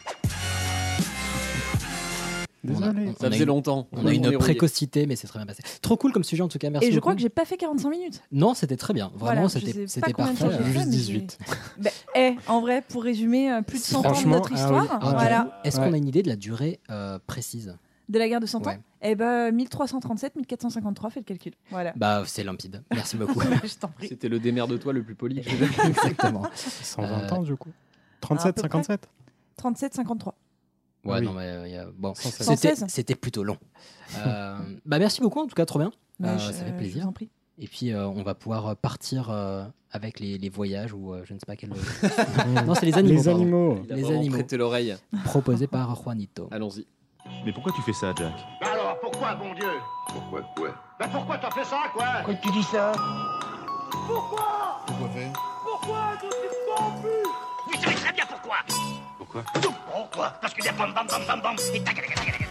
Désolé. On a, ça faisait une, longtemps. On a une précocité, mais c'est très bien passé. Trop cool comme sujet en tout cas, merci Et je beaucoup. crois que j'ai pas fait quarante-cinq minutes. Non, c'était très bien. Vraiment, voilà, c'était, c'était parfait. Juste dix-huit. bah, eh, en vrai, pour résumer, euh, plus de cent ans de notre histoire. Ah oui. ah, voilà. Est-ce ouais. qu'on a une idée de la durée euh, précise de la guerre de cent ans? Ouais. Eh ben, mille trois cent trente-sept mille quatre cent cinquante-trois, fais le calcul. Voilà. Bah, c'est limpide. Merci beaucoup. Je t'en prie. C'était le démerde-toi le plus poli. Exactement. cent vingt euh... ans, du coup. trente-sept cinquante-sept trente-sept cinquante-trois. Ouais, oui. non, mais euh, y a... bon, cent seize. c'était, c'était plutôt long. euh, bah, merci beaucoup, en tout cas, trop bien. Bah, euh, je, ça fait euh, plaisir. Je vous en prie. Et puis euh, on va pouvoir partir euh, avec les, les voyages ou euh, je ne sais pas quel. Non, c'est les animaux. Les pardon. animaux. Il a Les vraiment animaux. prêté l'oreille. Proposés par Juanito. Allons-y. Mais pourquoi tu fais ça, Jack? Alors, pourquoi, bon Dieu? Pourquoi quoi? Ben pourquoi t'as fait ça, quoi? Pourquoi tu dis ça? Pourquoi? Pourquoi faire? Pourquoi tout est corrompu? Vous savez très bien pourquoi. Pourquoi? Pourquoi? Parce qu'il y a bam bam bam bam bam et tac tac tac tac.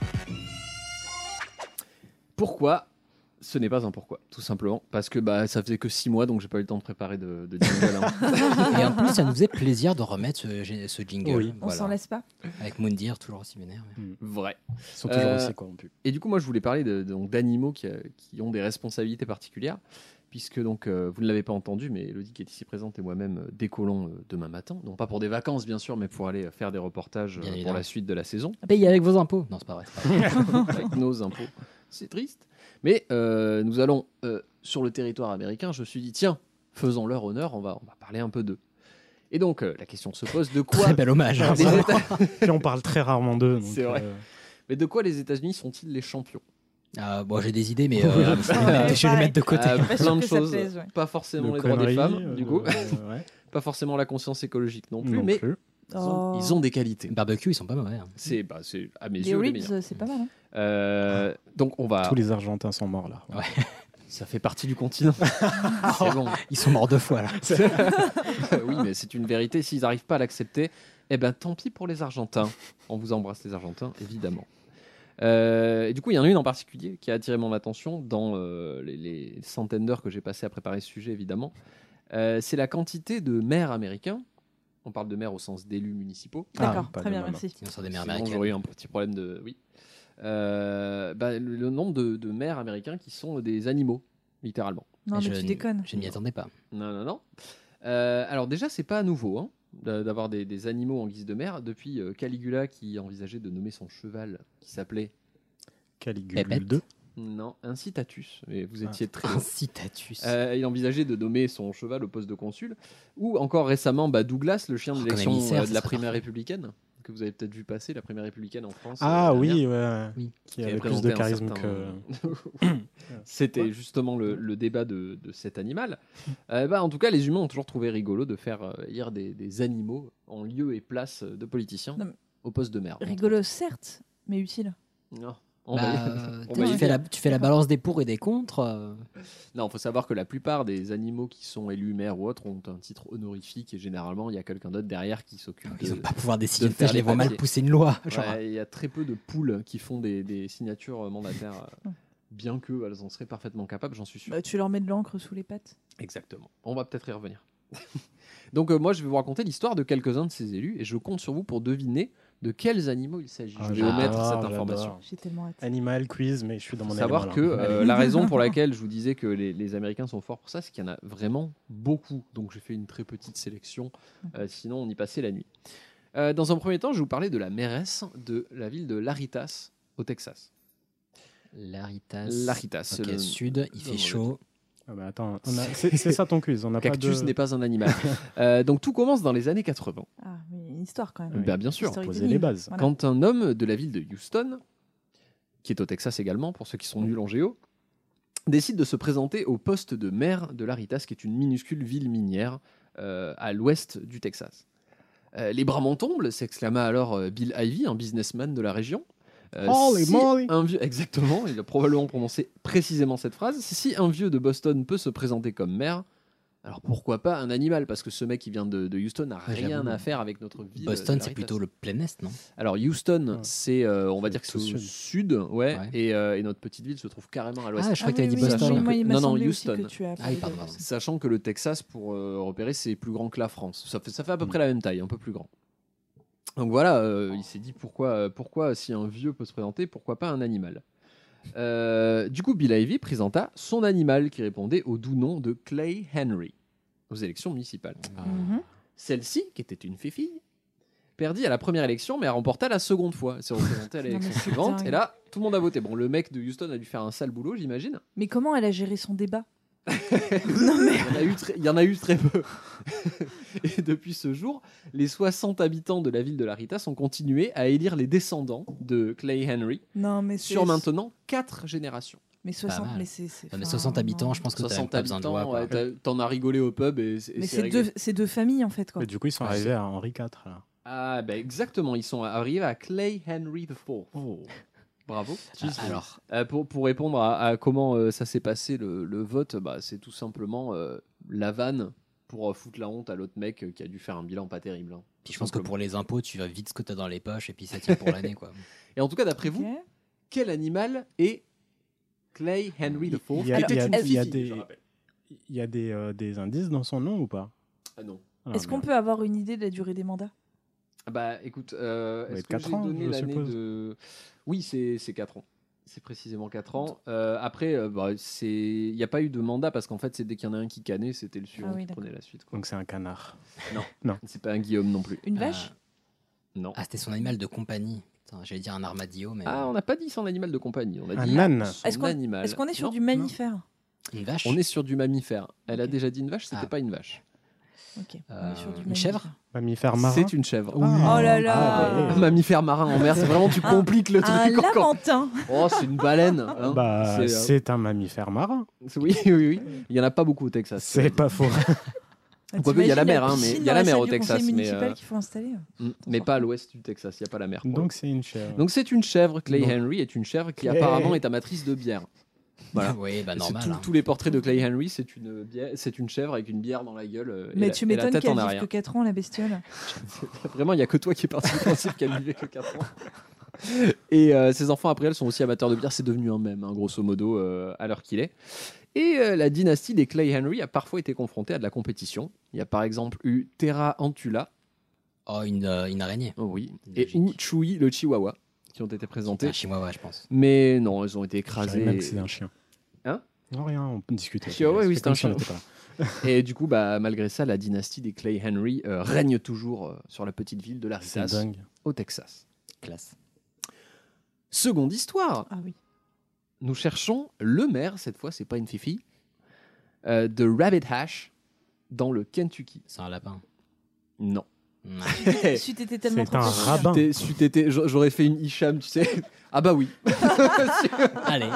Pourquoi? Ce n'est pas un pourquoi, tout simplement. Parce que bah, ça faisait que six mois, donc j'ai pas eu le temps de préparer de, de jingle. hein. Et en plus, ça nous faisait plaisir de remettre ce, ce jingle. Oui. On s'en laisse pas. Avec Moundir, toujours aussi vénère. mais- Vrai. Ils sont toujours Euh, aussi corrompus. Et du coup, moi, je voulais parler de- de- donc, d'animaux qui, euh, qui ont des responsabilités particulières, puisque donc euh, vous ne l'avez pas entendu, mais Elodie qui est ici présente et moi-même euh, décollons euh, demain matin, non pas pour des vacances bien sûr, mais pour aller euh, faire des reportages euh, Bien pour évidemment. la suite de la saison Payez avec vos impôts. Non, c'est pas vrai. c'est pas vrai. avec nos impôts. C'est triste. Mais euh, nous allons euh, sur le territoire américain. Je me suis dit tiens, faisons leur honneur, on va on va parler un peu d'eux. Et donc euh, la question se pose de quoi Très bel hommage. les Éta- Puis on parle très rarement d'eux. donc, C'est vrai. euh, mais de quoi les États-Unis sont-ils les champions? Ah, bon, j'ai des idées, mais euh, je vais les mettre- Ouais, je vais les mettre de côté. Ah, Pas sûr plein de que ça choses. plaise, ouais. Pas forcément de les droits des conneries, femmes, euh, du coup. euh, ouais. Pas forcément la conscience écologique non plus, Non mais plus. Ils, ont, Oh. ils ont des qualités. Barbecue, ils sont pas mauvais. hein. C'est bah, c'est à mes Les yeux les ribs, meilleurs. c'est pas mal. Hein. Euh, donc on va. Tous les Argentins sont morts là. Ouais. Ça fait partie du continent. C'est bon. Ils sont morts deux fois là. Oui, mais c'est une vérité. S'ils n'arrivent pas à l'accepter, eh ben tant pis pour les Argentins. On vous embrasse les Argentins, évidemment. Euh, et du coup, il y en a une en particulier qui a attiré mon attention dans euh, les, les centaines d'heures que j'ai passées à préparer ce sujet, évidemment. Euh, c'est la quantité de maires américains. On parle de maires au sens d'élus municipaux. D'accord, pas très de bien, mal. merci. Sinon, sont des mères Sinon, américaines. j'aurais eu un petit problème de. Oui. Euh, bah, le, le nombre de, de maires américains qui sont des animaux, littéralement. Non, mais je tu n- déconnes. Je n'y attendais pas. Non, non, non. Euh, alors, déjà, c'est pas nouveau hein, d'a- d'avoir des, des animaux en guise de maire. Depuis euh, Caligula qui envisageait de nommer son cheval qui s'appelait. Caligula Pépette. deux. Non, Incitatus. Et vous Ah. étiez très Un loin. citatus. Euh, il envisageait de nommer son cheval au poste de consul. Ou encore récemment, bah, Douglas, le chien de Oh, l'élection comme émissaire, euh, de ça la serait primaire parfait. républicaine, que vous avez peut-être vu passer, la primaire républicaine en France. Ah euh, oui, dernière, ouais. Oui. Qui qui avait avait plus présenté de un charisme certain- que. C'était justement le, le débat de, de cet animal. Euh, bah, en tout cas, les humains ont toujours trouvé rigolo de faire euh, élire des, des animaux en lieu et place de politiciens Non, mais- au poste de maire. Rigolo, certes, mais utile. Non. Bah, On va- euh, on tu, va y fais venir. la, tu fais la balance des pour et des contre. euh, Non, il faut savoir que la plupart des animaux qui sont élus maires ou autres ont un titre honorifique et généralement il y a quelqu'un d'autre derrière qui s'occupe Ils de. n'ont pas pouvoir décider de de faire. faire Je les les vois mal papiers. pousser une loi. Genre, Ouais, il y a très peu de poules qui font des, des signatures euh, mandataires, euh, bien que elles en seraient parfaitement capables, j'en suis sûr. Bah, tu leur mets de l'encre sous les pattes. Exactement. On va peut-être y revenir. Donc euh, moi, je vais vous raconter l'histoire de quelques-uns de ces élus et je compte sur vous pour deviner de quels animaux il s'agit. Ah, je vais j'adore, omettre cette j'adore. information. J'ai tellement hâte. Animal quiz, mais je suis dans Faut mon savoir élément, que là. euh, la raison pour laquelle je vous disais que les, les Américains sont forts pour ça, c'est qu'il y en a vraiment beaucoup. Donc j'ai fait une très petite sélection. Euh, sinon, on y passait la nuit. Euh, dans un premier temps, je vais vous parler de la mairesse de la ville de Laritas, au Texas. Laritas. Laritas. Ok, le- sud, il Non, fait non, chaud. Ah bah attends, on a- c'est c'est ça ton quiz. On n'a pas Cactus de. n'est pas un animal. Euh, donc tout commence dans les années quatre-vingts. Ah, mais une histoire quand même. Bah, bien sûr. Historique Poser d'énigme. les bases. Voilà. Quand un homme de la ville de Houston, qui est au Texas également, pour ceux qui sont nuls en géo, décide de se présenter au poste de maire de Laritas, qui est une minuscule ville minière euh, à l'ouest du Texas. Euh, les bras m'en tombent, s'exclama alors euh, Bill Ivy, un businessman de la région. Euh, Holy si moly. un vieux, exactement, il a probablement prononcé précisément cette phrase. Si un vieux de Boston peut se présenter comme maire, alors pourquoi pas un animal? Parce que ce mec qui vient de, de Houston n'a Ouais, rien j'avoue. à faire avec notre ville. Boston, de c'est Laritas. plutôt le plein est, non? Alors Houston, Ouais. c'est, euh, on va C'est dire que c'est tout au sud. sud, ouais, Ouais. Et, euh, et notre petite ville se trouve carrément à l'ouest. Ah, je crois que tu oui, avais dit oui, Boston. oui, moi, il m'a Non, non, semblé aussi Houston. que tu as Ah oui, parlé pardon, de- pardon. Sachant que le Texas, pour euh, repérer, c'est plus grand que la France. Ça fait, ça fait à peu près la même taille, un peu plus grand. Donc voilà, euh, il s'est dit pourquoi, euh, pourquoi si un vieux peut se présenter, pourquoi pas un animal. Euh, du coup, Bill Ivy présenta son animal qui répondait au doux nom de Clay Henry aux élections municipales. Mhm. Celle-ci, qui était une fille, perdit à la première élection, mais a remporté la seconde fois. Elle s'est représentée à Non, l'élection mais c'est suivante, dingue. et là, tout le monde a voté. Bon, le mec de Houston a dû faire un sale boulot, j'imagine. Mais comment elle a géré son débat? Il y en a eu très, il y en a eu très peu. Et depuis ce jour, les soixante habitants de la ville de Laritas ont continué à élire les descendants de Clay Henry Non, mais c'est- sur maintenant quatre générations. Mais soixante, mal. mais c'est. c'est- Non, mais enfin, soixante habitants, non. je pense que t'as même soixante pas besoin de habitants, doigts. quoi. ouais, t'as- t'en as rigolé au pub et c'est Mais c'est c'est réglé. deux, c'est deux familles en fait quoi. Mais du coup, ils sont Ah, arrivés c'est- à Henri quatre. Là. Ah, bah exactement, ils sont arrivés à Clay Henry the Fourth. Oh. Bravo. Ah, alors, Euh, pour, pour répondre à, à comment euh, ça s'est passé le, le vote, bah, c'est tout simplement euh, la vanne pour euh, foutre la honte à l'autre mec euh, qui a dû faire un bilan pas terrible. hein. puis je Tout pense que simplement. pour les impôts, tu vas vite ce que t'as dans les poches et puis ça tient pour l'année. quoi. Et en tout cas, d'après Ok. vous, quel animal est Clay Henry the Fourth Il y a, qui il y a- était une il y a fifi, des, je rappelle. il y a des, euh, des indices dans son nom ou pas? Ah non. Ah, Est-ce qu'on merde. peut avoir une idée de la durée des mandats? Ah bah écoute, euh, Ça va est-ce être que quatre j'ai ans, donné je l'année suppose. de... Oui, c'est c'est quatre ans. C'est précisément quatre ans. Euh, après, euh, bah, c'est- il n'y a pas eu de mandat parce qu'en fait, c'est dès qu'il y en a un qui canait, c'était le suivant Ah oui, qui d'accord. prenait la suite. quoi. Donc c'est un canard. C'est pas un Guillaume non plus. Une Ah. vache? Non. Ah, c'était son animal de compagnie. Putain, j'allais dire un armadillo, mais. Ah, on n'a pas dit son animal de compagnie. On a Un dit âne. son Est-ce qu'on animal. est-ce qu'on est sur Non, du mammifère? Une vache. On est sur du mammifère. Elle a Ok. déjà dit une vache, c'était Ah. pas une vache. Ok. On Euh, est sur du une chèvre? mammifère. Mammifère marin. C'est une chèvre. Oui. Oh là là. Ah, Un ouais. mammifère marin en mer, c'est vraiment tu Un- compliques le Un truc encore. lamentin. Oh, c'est une baleine. hein. Bah, C'est, euh, c'est un mammifère marin. Oui, oui, oui. Il y en a pas beaucoup au Texas. C'est pas faux. Quoique, il y a la T'imagines mer, hein, mais piscine il y a dans la mer salle au du Texas, conseil mais, municipal euh, qu'il faut installer. Mm, Mais pas à l'ouest du Texas, il n'y a pas la mer. quoi. Donc c'est une chèvre. Donc c'est une chèvre. Clay Donc- Henry est une chèvre qui Clay. apparemment est amatrice de bière. Voilà. Oui, bah C'est normal. tout- hein. Tous les portraits de Clay Henry, c'est une, bière- c'est une chèvre avec une bière dans la gueule euh, et, Mais la, tu et la m'étonnes tête qu'elle en vive arrière. que quatre ans, la bestiole. Vraiment, il n'y a que toi qui es parti du principe qu'elle vivait que quatre ans. Et euh, ses enfants, après elle, sont aussi amateurs de bière. C'est devenu un mème, hein, grosso modo, euh, à l'heure qu'il est. Et euh, la dynastie des Clay Henry a parfois été confrontée à de la compétition. Il y a par exemple eu Terra Antula, Oh, une, euh, une araignée. oh oui, Logique. et ou Chewy le Chihuahua, qui ont été C'est présentés. un chihuahua, je pense. Mais non, elles ont été Je écrasées. savais même que c'était un chien. Hein? Non, rien, on peut discuter. Chihuahua, oui, c'est comme un si on chien. n'était pas là. Et du coup, bah, malgré ça, la dynastie des Clay Henry euh, règne toujours euh, sur la petite ville de C'est Laritas, dingue. au Texas. Classe. Seconde histoire. Ah oui. Nous cherchons le maire, cette fois, c'est pas une fifi, euh, de Rabbit Hash dans le Kentucky. C'est un lapin. Non. Non. Si t'étais tellement C'est un trop sûr. rabbin. T'es- si t'étais- j'a- J'aurais fait une Hicham, tu sais. Ah bah oui. Allez.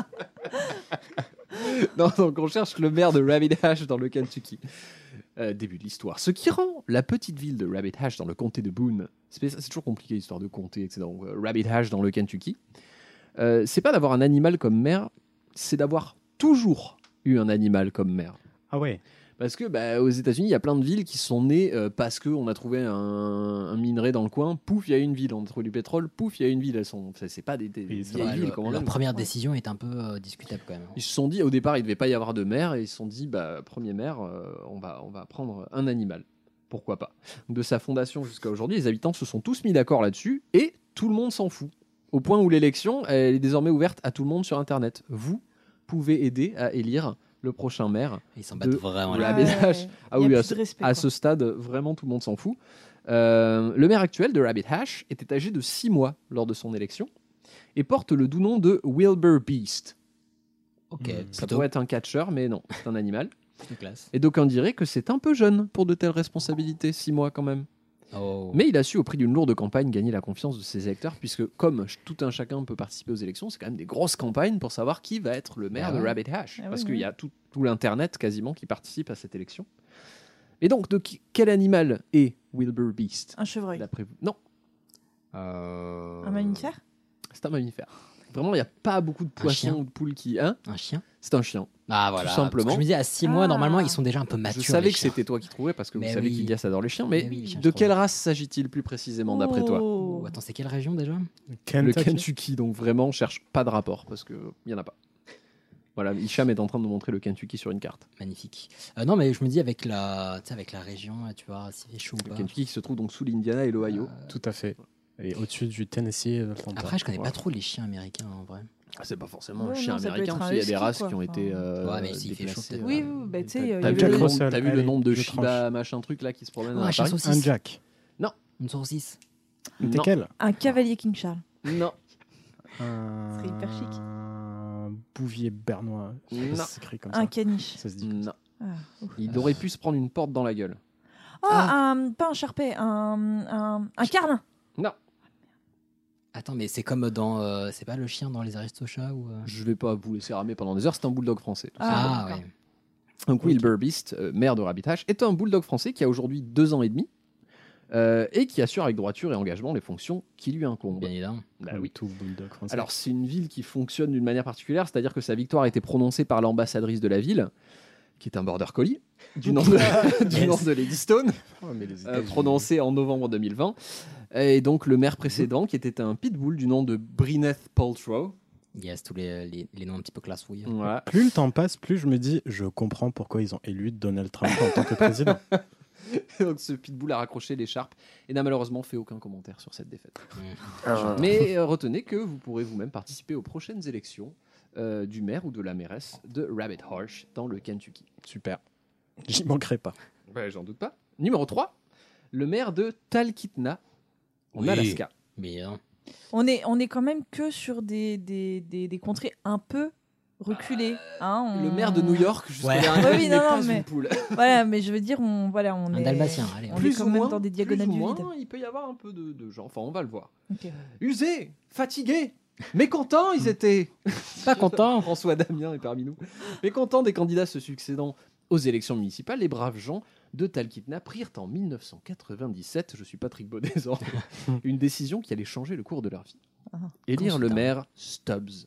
Non, donc on cherche le maire de Rabbit Hash dans le Kentucky. Euh, début de l'histoire. Ce qui rend la petite ville de Rabbit Hash dans le comté de Boone, c'est c'est toujours compliqué l'histoire de comté, et cetera. Donc, euh, Rabbit Hash dans le Kentucky, euh, c'est pas d'avoir un animal comme maire, c'est d'avoir toujours eu un animal comme maire. Ah ouais. Parce que bah, aux États-Unis, il y a plein de villes qui sont nées euh, parce qu'on a trouvé un, un minerai dans le coin, pouf, il y a une ville. On a trouvé du pétrole, pouf, il y a une ville. Elles sont, c'est c'est pas des, des Oui, c'est vieilles Ouais, villes le- comme on leur aime. première décision est un peu euh, discutable quand même. Ils se sont dit, au départ, il ne devait pas y avoir de maire, et ils se sont dit, bah, premier maire, euh, on, va, on va prendre un animal. Pourquoi pas? De sa fondation jusqu'à aujourd'hui, les habitants se sont tous mis d'accord là-dessus, et tout le monde s'en fout. Au point où l'élection, elle est désormais ouverte à tout le monde sur Internet. Vous pouvez aider à élire le prochain maire. Ils s'en battent de vraiment. la les- Rabbit Hash. Ah Il y a oui, à, plus ce- de respect, à quoi. ce stade, vraiment tout le monde s'en fout. Euh, le maire actuel de Rabbit Hash était âgé de six mois lors de son élection, et porte le doux nom de Wilbur Beast. Ok, Ça plutôt pourrait être un catcheur, mais non, c'est un animal. plutôt classe. Et d'aucuns diraient que c'est un peu jeune pour de telles responsabilités, six mois quand même. Oh. Mais il a su, au prix d'une lourde campagne, gagner la confiance de ses électeurs, puisque comme ch- tout un chacun peut participer aux élections, c'est quand même des grosses campagnes pour savoir qui va être le maire Ah de ouais. Rabbit Hash. Ah parce oui, qu'il oui. y a tout, tout l'Internet quasiment qui participe à cette élection. Et donc, de qui- quel animal est Wilbur Beast Un chevreuil. d'après vous? Non, Euh, Un mammifère? c'est un mammifère. Vraiment, il n'y a pas beaucoup de poissons chien ou de poules qui... Hein, Un chien. c'est un chien. Ah voilà. Tout simplement. Parce que je me dis à six mois, Ah. normalement, ils sont déjà un peu matures. Je savais les que chiens. c'était toi qui trouvais, parce que Mais vous savez oui. qu'Ilias adore les chiens. Mais Mais oui, les chiens, de je quelle trouve. race s'agit-il plus précisément d'après toi? Oh. Oh, attends, c'est quelle région déjà? Le Kentucky. Kentucky, donc vraiment, on cherche pas de rapport parce qu'il n'y en a pas. Voilà, Hicham est en train de nous montrer le Kentucky sur une carte. Magnifique. Euh, non, mais je me dis avec la, tu sais, avec la région, tu vois, s'il fait chaud ou Le pas. Kentucky qui se trouve donc sous l'Indiana et l'Ohio. Tout à fait. Et au-dessus du Tennessee et de l'Atlanta. Après, je connais Voilà. pas trop les chiens américains en vrai. Ah, c'est pas forcément un Ouais, chien non, ça peut américain, être un parce qu'il y a des husky, races quoi. qui ont été Enfin, euh, Ouais, mais s'il fait chaud, déplacées, peut-être. Oui, euh, oui, bah, tu sais, t'as- il y a T'as eu vu, le- le nombre- Russell, t'as vu le allez, nombre de je Shiba tranche. machin truc là qui se promènent Oh, un à chien Paris? saucisse. Un Jack. Une saucisse. T'es Non. quel? Un cavalier King Charles. Non. Un... serait hyper chic. Un bouvier bernois. Je sais pas Non. si c'est écrit comme Un ça. caniche. Ça se dit. Non. Ah, ouf. Il aurait pu se prendre une porte dans la gueule. Oh, un, pas un charpet, un, un, un carlin. Non. Attends, mais c'est comme dans. euh, c'est pas le chien dans les Aristochats ou. euh Je vais pas vous laisser ramer pendant des heures, c'est un bulldog français. tout Ah, simplement. ouais. Donc Wilbur Beast, euh, maire de Rabbit Hash, est un bulldog français qui a aujourd'hui deux ans et demi euh, et qui assure avec droiture et engagement les fonctions qui lui incombent. Bien évidemment. Bah Comme oui. tout bulldog français. Alors c'est une ville qui fonctionne d'une manière particulière, c'est-à-dire que sa victoire a été prononcée par l'ambassadrice de la ville, qui est un border collie, du nom de, du Yes. nom de Lady Stone, Oh, mais les euh, États-Unis. prononcée en novembre deux mille vingt. Et donc le maire précédent, qui était un pitbull du nom de Bryneth Paltrow. Yes, tous les, les, les noms un petit peu classouilles. Voilà. Plus le temps passe, plus je me dis, je comprends pourquoi ils ont élu Donald Trump en tant que président. Donc ce pitbull a raccroché l'écharpe et n'a malheureusement fait aucun commentaire sur cette défaite. Ah. Mais euh, retenez que vous pourrez vous-même participer aux prochaines élections euh, du maire ou de la mairesse de Rabbit Hash dans le Kentucky. Super. J'y manquerai pas. Ouais, j'en doute pas. Numéro trois, le maire de Talkeetna en Oui. Alaska. Mais euh, On est, on est quand même que sur des, des, des, des contrées un peu reculées. Hein, on- Le maire de New York, jusqu'au Ouais. dernier, Oui, oui, n'est non, pas non, mais- une poule. Voilà, mais je veux dire, on, voilà, on un est. dalmatien, allez. On on- est Plus quand ou même moins, dans des diagonales plus ou du moins, vide. il peut y avoir un peu de, de gens. Enfin, on va le voir. Ok. Usés, fatigués, mécontents, ils étaient. Pas content. François Damien est parmi nous. Mécontents des candidats se succédant aux élections municipales, les braves gens de Talkeetna prirent en mille neuf cent quatre-vingt-dix-sept, je suis Patrick Baudézor, une décision qui allait changer le cours de leur vie. Ah. Élire le Considérable. maire Stubbs.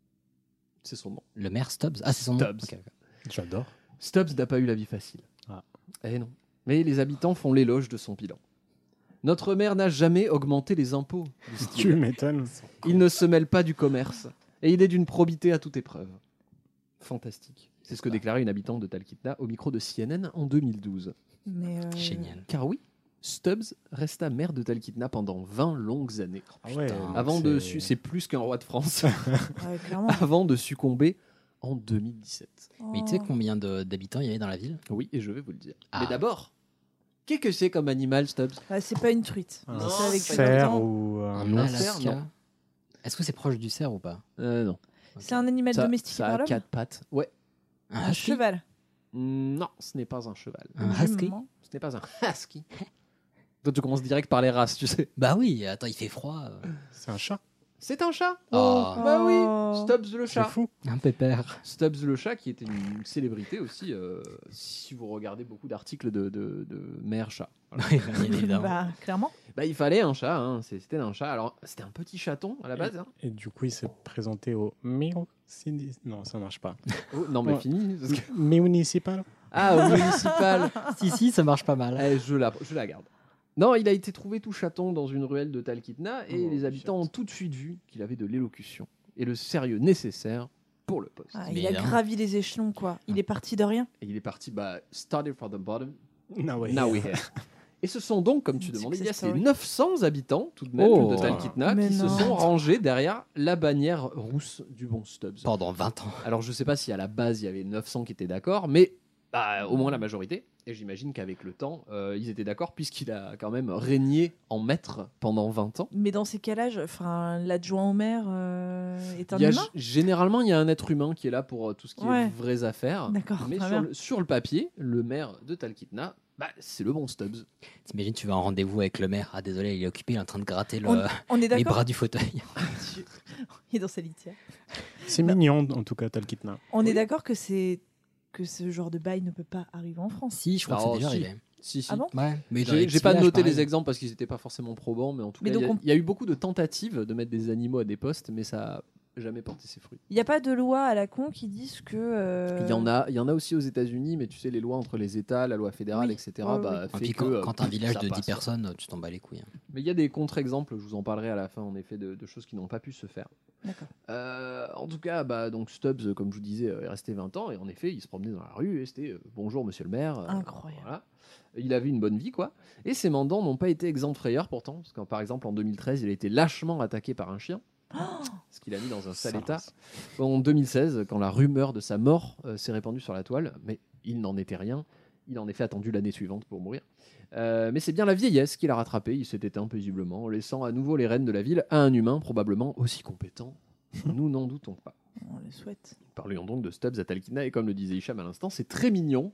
C'est son nom. Le maire Stubbs. Ah, c'est son nom. Stubbs. Ok, ok. J'adore. Stubbs n'a pas eu la vie facile. Ah. Eh non. Mais les habitants font l'éloge de son bilan. Notre maire n'a jamais augmenté les impôts, disent-ils. Tu m'étonnes. Il ne se mêle pas du commerce et il est d'une probité à toute épreuve. Fantastique. C'est ce que déclarait une habitante de Talkeetna au micro de C N N en deux mille douze. Mais, euh, Génial. Car oui, Stubbs resta maire de Talkeetna pendant vingt longues années. Ah ouais, Putain. Avant c'est- de su- c'est plus qu'un roi de France. ouais, clairement. Avant de succomber en deux mille dix-sept. Mais tu sais Oh. combien de- d'habitants il y avait dans la ville? Oui, et je vais vous le dire. Ah. Mais d'abord, qu'est-ce que c'est comme animal, Stubbs? Bah, c'est pas une truite. Un C'est avec c'est du cerf temps. ou un En ours. Alaska. non. Est-ce que c'est proche du cerf ou pas? Euh, non. C'est un animal Ça, domestiqué ça par a l'homme. quatre pattes. Ouais. Un Un husky? cheval. Mm, Non, ce n'est pas un cheval. Un Une husky? jument. Ce n'est pas un husky. Toi, tu commences direct par les races, tu sais. Bah oui, attends, il fait froid. euh. C'est un chat. C'est un chat. Oh. Bah oui, Oh. Stubbs le C'est chat. fou. Un pépère. Stubbs le chat qui était une célébrité aussi, euh, si vous regardez beaucoup d'articles de, de, de mère chat. Voilà. Oui, bien évidemment. Bah, clairement. Bah, il fallait un chat, hein. C'est- c'était un chat. Alors, c'était un petit chaton à la base. Hein. Et du coup, il s'est présenté au Municipal. Non, ça marche pas. Oh, non, mais Ouais. fini. parce que- Municipal. Ah, au municipal. si, si, ça marche pas mal. Eh, je, la, je la garde. Non, il a été trouvé tout chaton dans une ruelle de Talkeetna et Oh, les habitants ont tout de suite vu qu'il avait de l'élocution et le sérieux nécessaire pour le poste. Ah, Mais il a non. gravi les échelons, quoi. Il est parti de rien. Et il est parti, bah, started from the bottom, No way. now we're here. Et ce sont donc, comme tu Une demandais, il y a success ces story. neuf cents habitants tout de même Oh. de Talkeetna Mais qui se non. sont rangés derrière la bannière rousse du bon Stubbs. Pendant vingt ans. Alors je sais pas si à la base il y avait neuf cents qui étaient d'accord, mais bah, au moins la majorité. Et j'imagine qu'avec le temps, euh, ils étaient d'accord puisqu'il a quand même régné en maître pendant vingt ans. Mais dans ces cas-là, je- enfin, l'adjoint au maire euh, est un Il y a- humain. généralement, il y a un être humain qui est là pour euh, tout ce qui Ouais. est vraies affaires. D'accord, Mais très sur bien. le, sur le papier, le maire de Talkeetna, bah, c'est le bon Stubbs. T'imagines, tu vas en rendez-vous avec le maire. Ah, désolé, il est occupé, il est en train de gratter le- On, on est les d'accord. bras du fauteuil. Il est dans sa litière. C'est mignon, en tout cas, Talkeetna. On Oui. est d'accord que c'est que ce genre de bail ne peut pas arriver en France. Si, je crois Oh, que c'est déjà si. arrivé. Si, si. Ah bon Ouais, mais dans J'ai les j'ai petits pas villages, noté pareil. les exemples parce qu'ils n'étaient pas forcément probants, mais en tout Mais cas, il y, a- donc on- il y a eu beaucoup de tentatives de mettre des animaux à des postes, mais ça n'a jamais porté ses fruits. Il n'y a pas de loi à la con qui disent que. euh, Il y en a, il y en a aussi aux États-Unis, mais tu sais les lois entre les États, la loi fédérale, Oui. et cetera. Ouais, bah, Et fait puis que, quand, euh, quand t'as un village ça de dix passe. personnes, tu t'en bats les couilles. hein. Mais il y a des contre-exemples, je vous en parlerai à la fin en effet de, de choses qui n'ont pas pu se faire. D'accord. Euh, en tout cas, bah, donc Stubbs, comme je vous disais, euh, est resté vingt ans et en effet, il se promenait dans la rue et c'était euh, bonjour monsieur le maire. euh, Incroyable. voilà. Il avait une bonne vie quoi. Et ses mandants n'ont pas été exempts de frayeur pourtant, parce que par exemple en deux mille treize, il a été lâchement attaqué par un chien. Ce qu'il a mis dans un sale Ça état. lance. En deux mille seize, quand la rumeur de sa mort euh, s'est répandue sur la toile, mais il n'en était rien. Il a en effet attendu l'année suivante pour mourir. Euh, mais c'est bien la vieillesse qui l'a rattrapé. Il s'est éteint paisiblement, laissant à nouveau les rênes de la ville à un humain probablement aussi compétent. Nous n'en doutons pas. On le souhaite. Parlions donc de Stubbs à Talkeetna, et comme le disait Hicham à l'instant, c'est très mignon,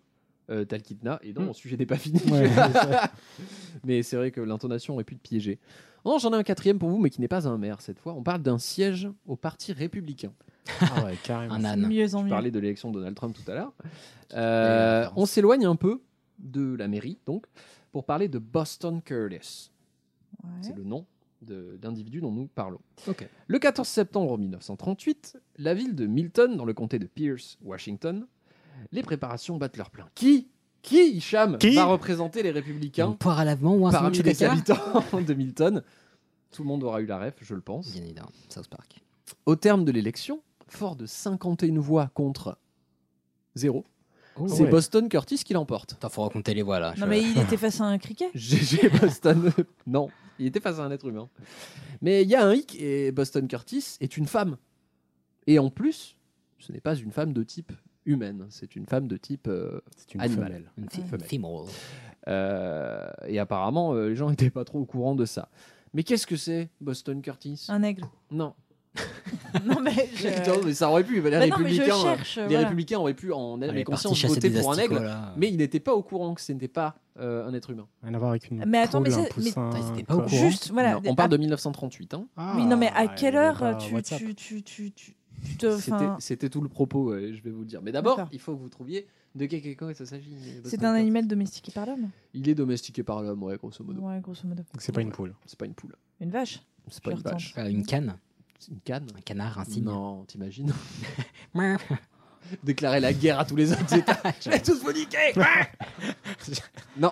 euh, Talkeetna, et non, mon sujet n'est pas fini. Ouais, c'est ça. Mais c'est vrai que l'intonation aurait pu te piéger. Non, j'en ai un quatrième pour vous, mais qui n'est pas un maire cette fois. On parle d'un siège au Parti républicain. Ah ouais, carrément. Un âne. Mieux en Je mieux. parlais de l'élection de Donald Trump tout à l'heure. Euh, on s'éloigne un peu de la mairie, donc, pour parler de Boston Curtis. Ouais. C'est le nom de- d'individu dont nous parlons. Ok. Le quatorze septembre mille neuf cent trente-huit, la ville de Milton, dans le comté de Pierce, Washington, les préparations battent leur plein. Qui Qui, Hicham, Qui va représenter les Républicains Une poire à lavement ou un parmi sandwich les caca habitants de Milton? Tout le monde aura eu la ref, je le pense. Bien évidemment, South Park. Au terme de l'élection, fort de cinquante et une voix contre zéro, Oh, c'est ouais. Boston Curtis qui l'emporte. Attends, faut raconter les voix là. Non, Je- mais il était face à un criquet. G G Boston. Non, il était face à un être humain. Mais il y a un hic, et Boston Curtis est une femme. Et en plus, ce n'est pas une femme de type humaine, c'est une femme de type euh, C'est une animal. femelle. Une fi- Femelle. female. Euh, et apparemment, euh, les gens n'étaient pas trop au courant de ça. Mais qu'est-ce que c'est, Boston Curtis? Un aigle. Non. Non, mais je... Non, mais ça aurait pu. Les Bah non, mais je républicains, euh, cherche, les voilà. républicains auraient pu en âme Elle et est partie conscience chasser voter des pour un asticots, aigle, là. mais ils n'étaient pas au courant que ce n'était pas euh, un être humain. Rien à voir avec une Mais attends, mais poule, un ça- mais- poussin, Attends, ils étaient pas au quoi. courant. Juste, voilà. Non, on parle à- de mille neuf cent trente-huit. Hein. Ah, Oui, non, mais à il quelle y avait heure pas tu, WhatsApp. tu, tu, tu, tu, tu te... C'était- enfin, C'était tout le propos, ouais, je vais vous le dire. Mais d'abord, D'accord. il faut que vous trouviez de quel quelqu'un il s'agit. Boston C'est un Curtis. animal domestiqué par l'homme. Il est domestiqué par l'homme, ouais, grosso modo. Ouais, grosso modo. Donc c'est pas une poule. C'est pas une poule. Une vache. C'est pas Je une retente. vache. Euh, Une canne, C'est une canne. un canard, un cygne. Non, t'imagines Déclarer la guerre à tous les autres États. Je vais tous vous niquer. Non,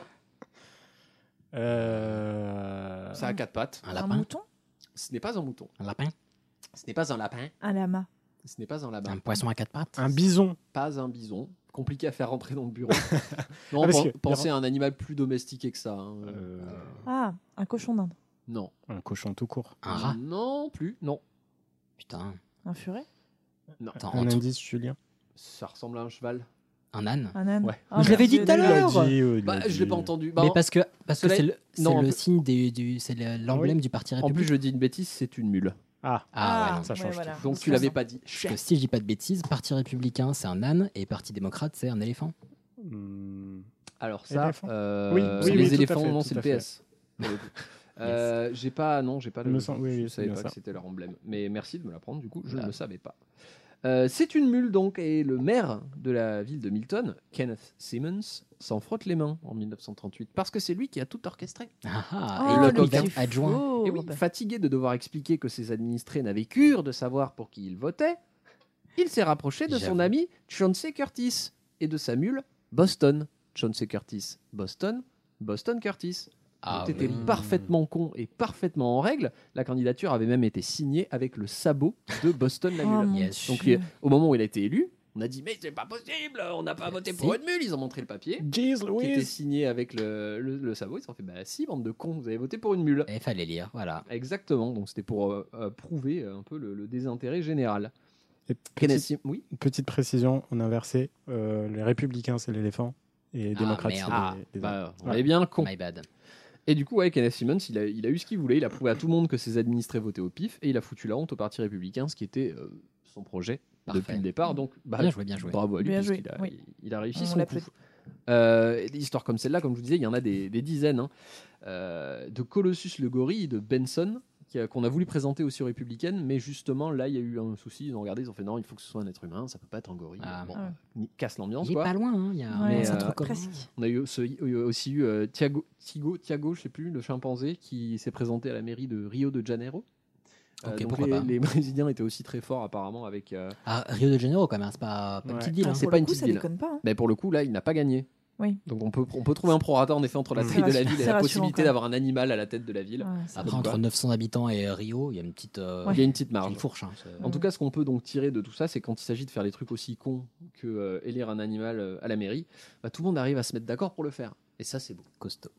Euh... ça a quatre pattes. Un Un lapin, mouton. Ce n'est pas un mouton. un lapin, Ce n'est pas un lapin. Un lama. Ce n'est pas un lapin. un poisson à quatre pattes. Un bison. Pas un bison. Compliqué à faire rentrer dans le bureau. Non, Ah, parce pen- que- pensez à un animal plus domestiqué que ça. hein. Euh, Ah, un cochon d'Inde. Non. Un cochon tout court. Un rat. Non plus. Non. Putain. Un furet. Non. Attends, Un en tout- indice, Julien. Ça ressemble à un cheval. un âne. Un âne. Ouais. Ah, Je l'avais dit Dieu, tout à Il l'a l'heure. dit, euh, il Bah, l'a je l'ai dit. pas entendu. Bah, Mais en- parce que parce que cela c'est est- le, c'est non, on le peut- signe du, du c'est le- l'emblème du parti En républicain. plus, je dis une bêtise, c'est une mule. Ah, Ah ouais, non. ça change voilà. Donc Parce tu que- l'avais pas dit. Parce que si je dis pas de bêtises, parti républicain c'est un âne et parti démocrate c'est un éléphant. hmm, Alors ça, Éléphant. euh, Oui, oui, les oui, tout à éléphants, fait, non, tout c'est le à fait. P S. pour le coup. Euh, j'ai pas, non, j'ai pas. Il Le, me semble- oui, je oui, c'est savais bien pas ça. que c'était leur emblème. Mais merci de me l'apprendre. Du coup, je Ah. ne le savais pas. Euh, c'est une mule donc, et le maire de la ville de Milton, Kenneth Simmons, s'en frotte les mains en mille neuf cent trente-huit parce que c'est lui qui a tout orchestré. Ah, ah, Oh, et le le coquin coquin adjoint. Et oui, fatigué de devoir expliquer que ses administrés n'avaient cure de savoir pour qui il votait, il s'est rapproché de son J'avoue. ami Chauncey Curtis et de sa mule Boston. Chauncey Curtis, Boston, Boston Curtis. Ah Tout était oui. parfaitement con et parfaitement en règle. La candidature avait même été signée avec le sabot de Boston la Oh, mule. mon Yes. Donc Dieu. il- au moment où il a été élu, on a dit mais c'est pas possible, on n'a pas voté pour Si. une mule. Ils ont montré le papier Jeez qui était Louise. signé avec le, le, le sabot. Ils se sont fait bah si bande de cons, vous avez voté pour une mule. Il fallait lire, voilà. Exactement, donc c'était pour euh, euh, prouver un peu le, le désintérêt général. Et Kenneth petite, Sim- oui. petite précision, on a inversé. Euh, les républicains, c'est l'éléphant. Et les Ah, démocrates, merde. c'est Ah, les, les bah, on Ouais. est bien con. My bad. Et du coup, ouais, Kenneth Simmons, il a, il a eu ce qu'il voulait. Il a prouvé à tout le monde que ses administrés votaient au pif et il a foutu la honte au Parti républicain, ce qui était euh, son projet Parfait. depuis le départ. Donc, bah, Bien joué, bien joué. bravo à lui, Bien puisqu'il joué, a, oui. il, il a réussi On son coup. l'applaudit. Euh, des histoires comme celle-là, comme je vous disais, il y en a des, des dizaines. hein. Euh, de Colossus le gorille, de Benson, qui a- qu'on a voulu présenter aussi aux républicaines, mais justement là il y a eu un souci. Ils ont regardé, ils ont fait non, il faut que ce soit un être humain, ça peut pas être un gorille. Ah. Bon, Ah ouais. ni- casse l'ambiance Il est quoi. pas loin, hein. Il y a Ouais, un mais, centre euh, commun. presque. On a eu aussi, eu aussi eu euh, Thiago, Thiago, Thiago, je sais plus, le chimpanzé, qui s'est présenté à la mairie de Rio de Janeiro. Euh, Ok, donc pourquoi les, pas. les Brésiliens étaient aussi très forts apparemment avec. euh, Ah, Rio de Janeiro quand même, hein, c'est pas, pas une Ouais. petite ville. Ah, hein. c'est pour pas le une coup, petite ça ville. déconne pas. hein. Mais pour le coup là, il n'a pas gagné. Oui. Donc on peut, on peut trouver un prorata en effet entre la Mm. taille de la C'est ville et rassurant, la c'est possibilité rassurant, d'avoir un animal à la tête de la ville. Ouais, c'est- Après, Comme entre quoi. neuf cents habitants et Rio, il y a une petite, euh, Il y a une petite une marge. fourche. hein, c'est- En tout cas, ce qu'on peut donc tirer de tout ça, c'est quand il s'agit de faire des trucs aussi cons que euh, élire un animal euh, à la mairie, bah, tout le monde arrive à se mettre d'accord pour le faire. Et ça, c'est beau. costaud.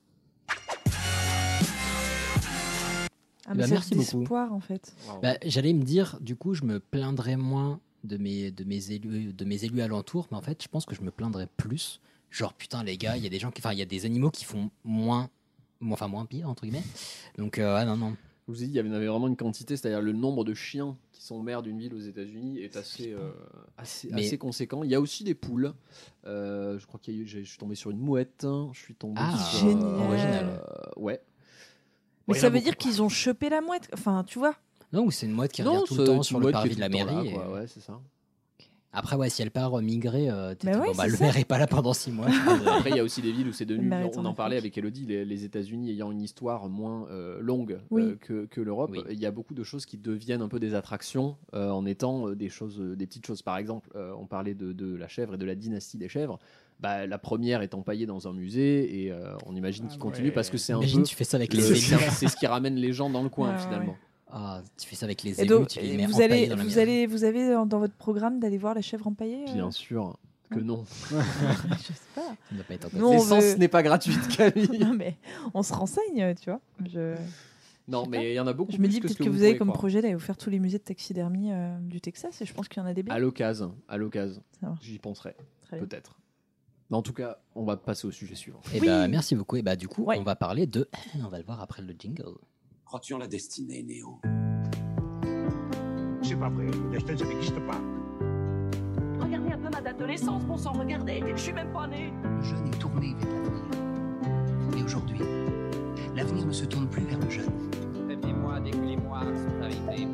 Ah, Bah, mais c'est merci beaucoup. l'espoir en fait. Bah, j'allais me dire, du coup, je me plaindrais moins de mes, de mes élus, de mes élus alentours, mais en fait, je pense que je me plaindrais plus. Genre, putain, les gars, il y a des gens qui, enfin, il y a des animaux qui font moins, moins- enfin, moins pire entre guillemets. Donc, euh, ah non, non. Je vous ai dit, il y avait vraiment une quantité, c'est-à-dire le nombre de chiens qui sont maires d'une ville aux États-Unis est assez, euh, assez, Mais- assez conséquent. Il y a aussi des poules. Euh, je crois qu'il y a eu, j'ai- je suis tombé sur une mouette. hein. Je suis tombé Ah, sur. génial. Original. euh, ouais. Mais Ouais, il y ça en a veut beaucoup. dire qu'ils ont chopé la mouette. Enfin, tu vois. Non, ou c'est une mouette qui Non, revient tout c'est le temps une sur le mouette qui parvis est de la tout le temps là, mairie. quoi. et- Ouais, c'est ça. Après, ouais, si elle part euh, migrer, euh, t'es- Bah ouais, bon, bah, c'est le ça. maire est pas là pendant six mois. je pense. Après, il y a aussi des villes où c'est devenu. Le mérite On en en parlait Afrique. avec Elodie, les, les États-Unis ayant une histoire moins euh, longue Oui. euh, que, que l'Europe. Oui. Il y a beaucoup de choses qui deviennent un peu des attractions euh, en étant euh, des choses, euh, des petites choses. Par exemple, euh, on parlait de, de la chèvre et de la dynastie des chèvres. Bah, la première est empaillée dans un musée et euh, on imagine qu'il Ah continue ouais. parce que c'est un Imagine, peu. tu fais ça avec le- les c'est élus. c'est ce qui ramène les gens dans le coin Ouais, ouais, finalement. Ah, tu fais ça avec les Et élus, donc, tu les et mets vous empaillés allez, dans la vous mairie. allez, vous avez dans dans votre programme d'aller voir la chèvre empaillée. euh Bien sûr que non. Je sais pas. Ça ne doit pas être Nous, on L'essence veut- n'est pas gratuite, Camille. Non mais on se renseigne, tu vois. Je, Non, mais il y en a beaucoup je me plus dis que ce peut-être que que vous vous avez pourriez comme croire. projet d'aller vous faire tous les musées de taxidermie euh, du Texas et je pense qu'il y en a des biens. À l'occasion, à l'occasion, Ça marche. j'y penserai, Très bien. peut-être. Mais en tout cas, on va passer au sujet suivant. Et Oui. bah, merci beaucoup. Et bah, du coup, Ouais. on va parler de. On va le voir après le jingle. Crois-tu en la destinée, Néo? C'est pas vrai, le destin, ça n'existe pas. Regardez un peu ma date de naissance, bon sang, regardez, je suis même pas né. Le jeune est tourné vers l'avenir. Et aujourd'hui, l'avenir ne se tourne plus vers le jeune. Prévenez-moi dès que les mois sont arrivés.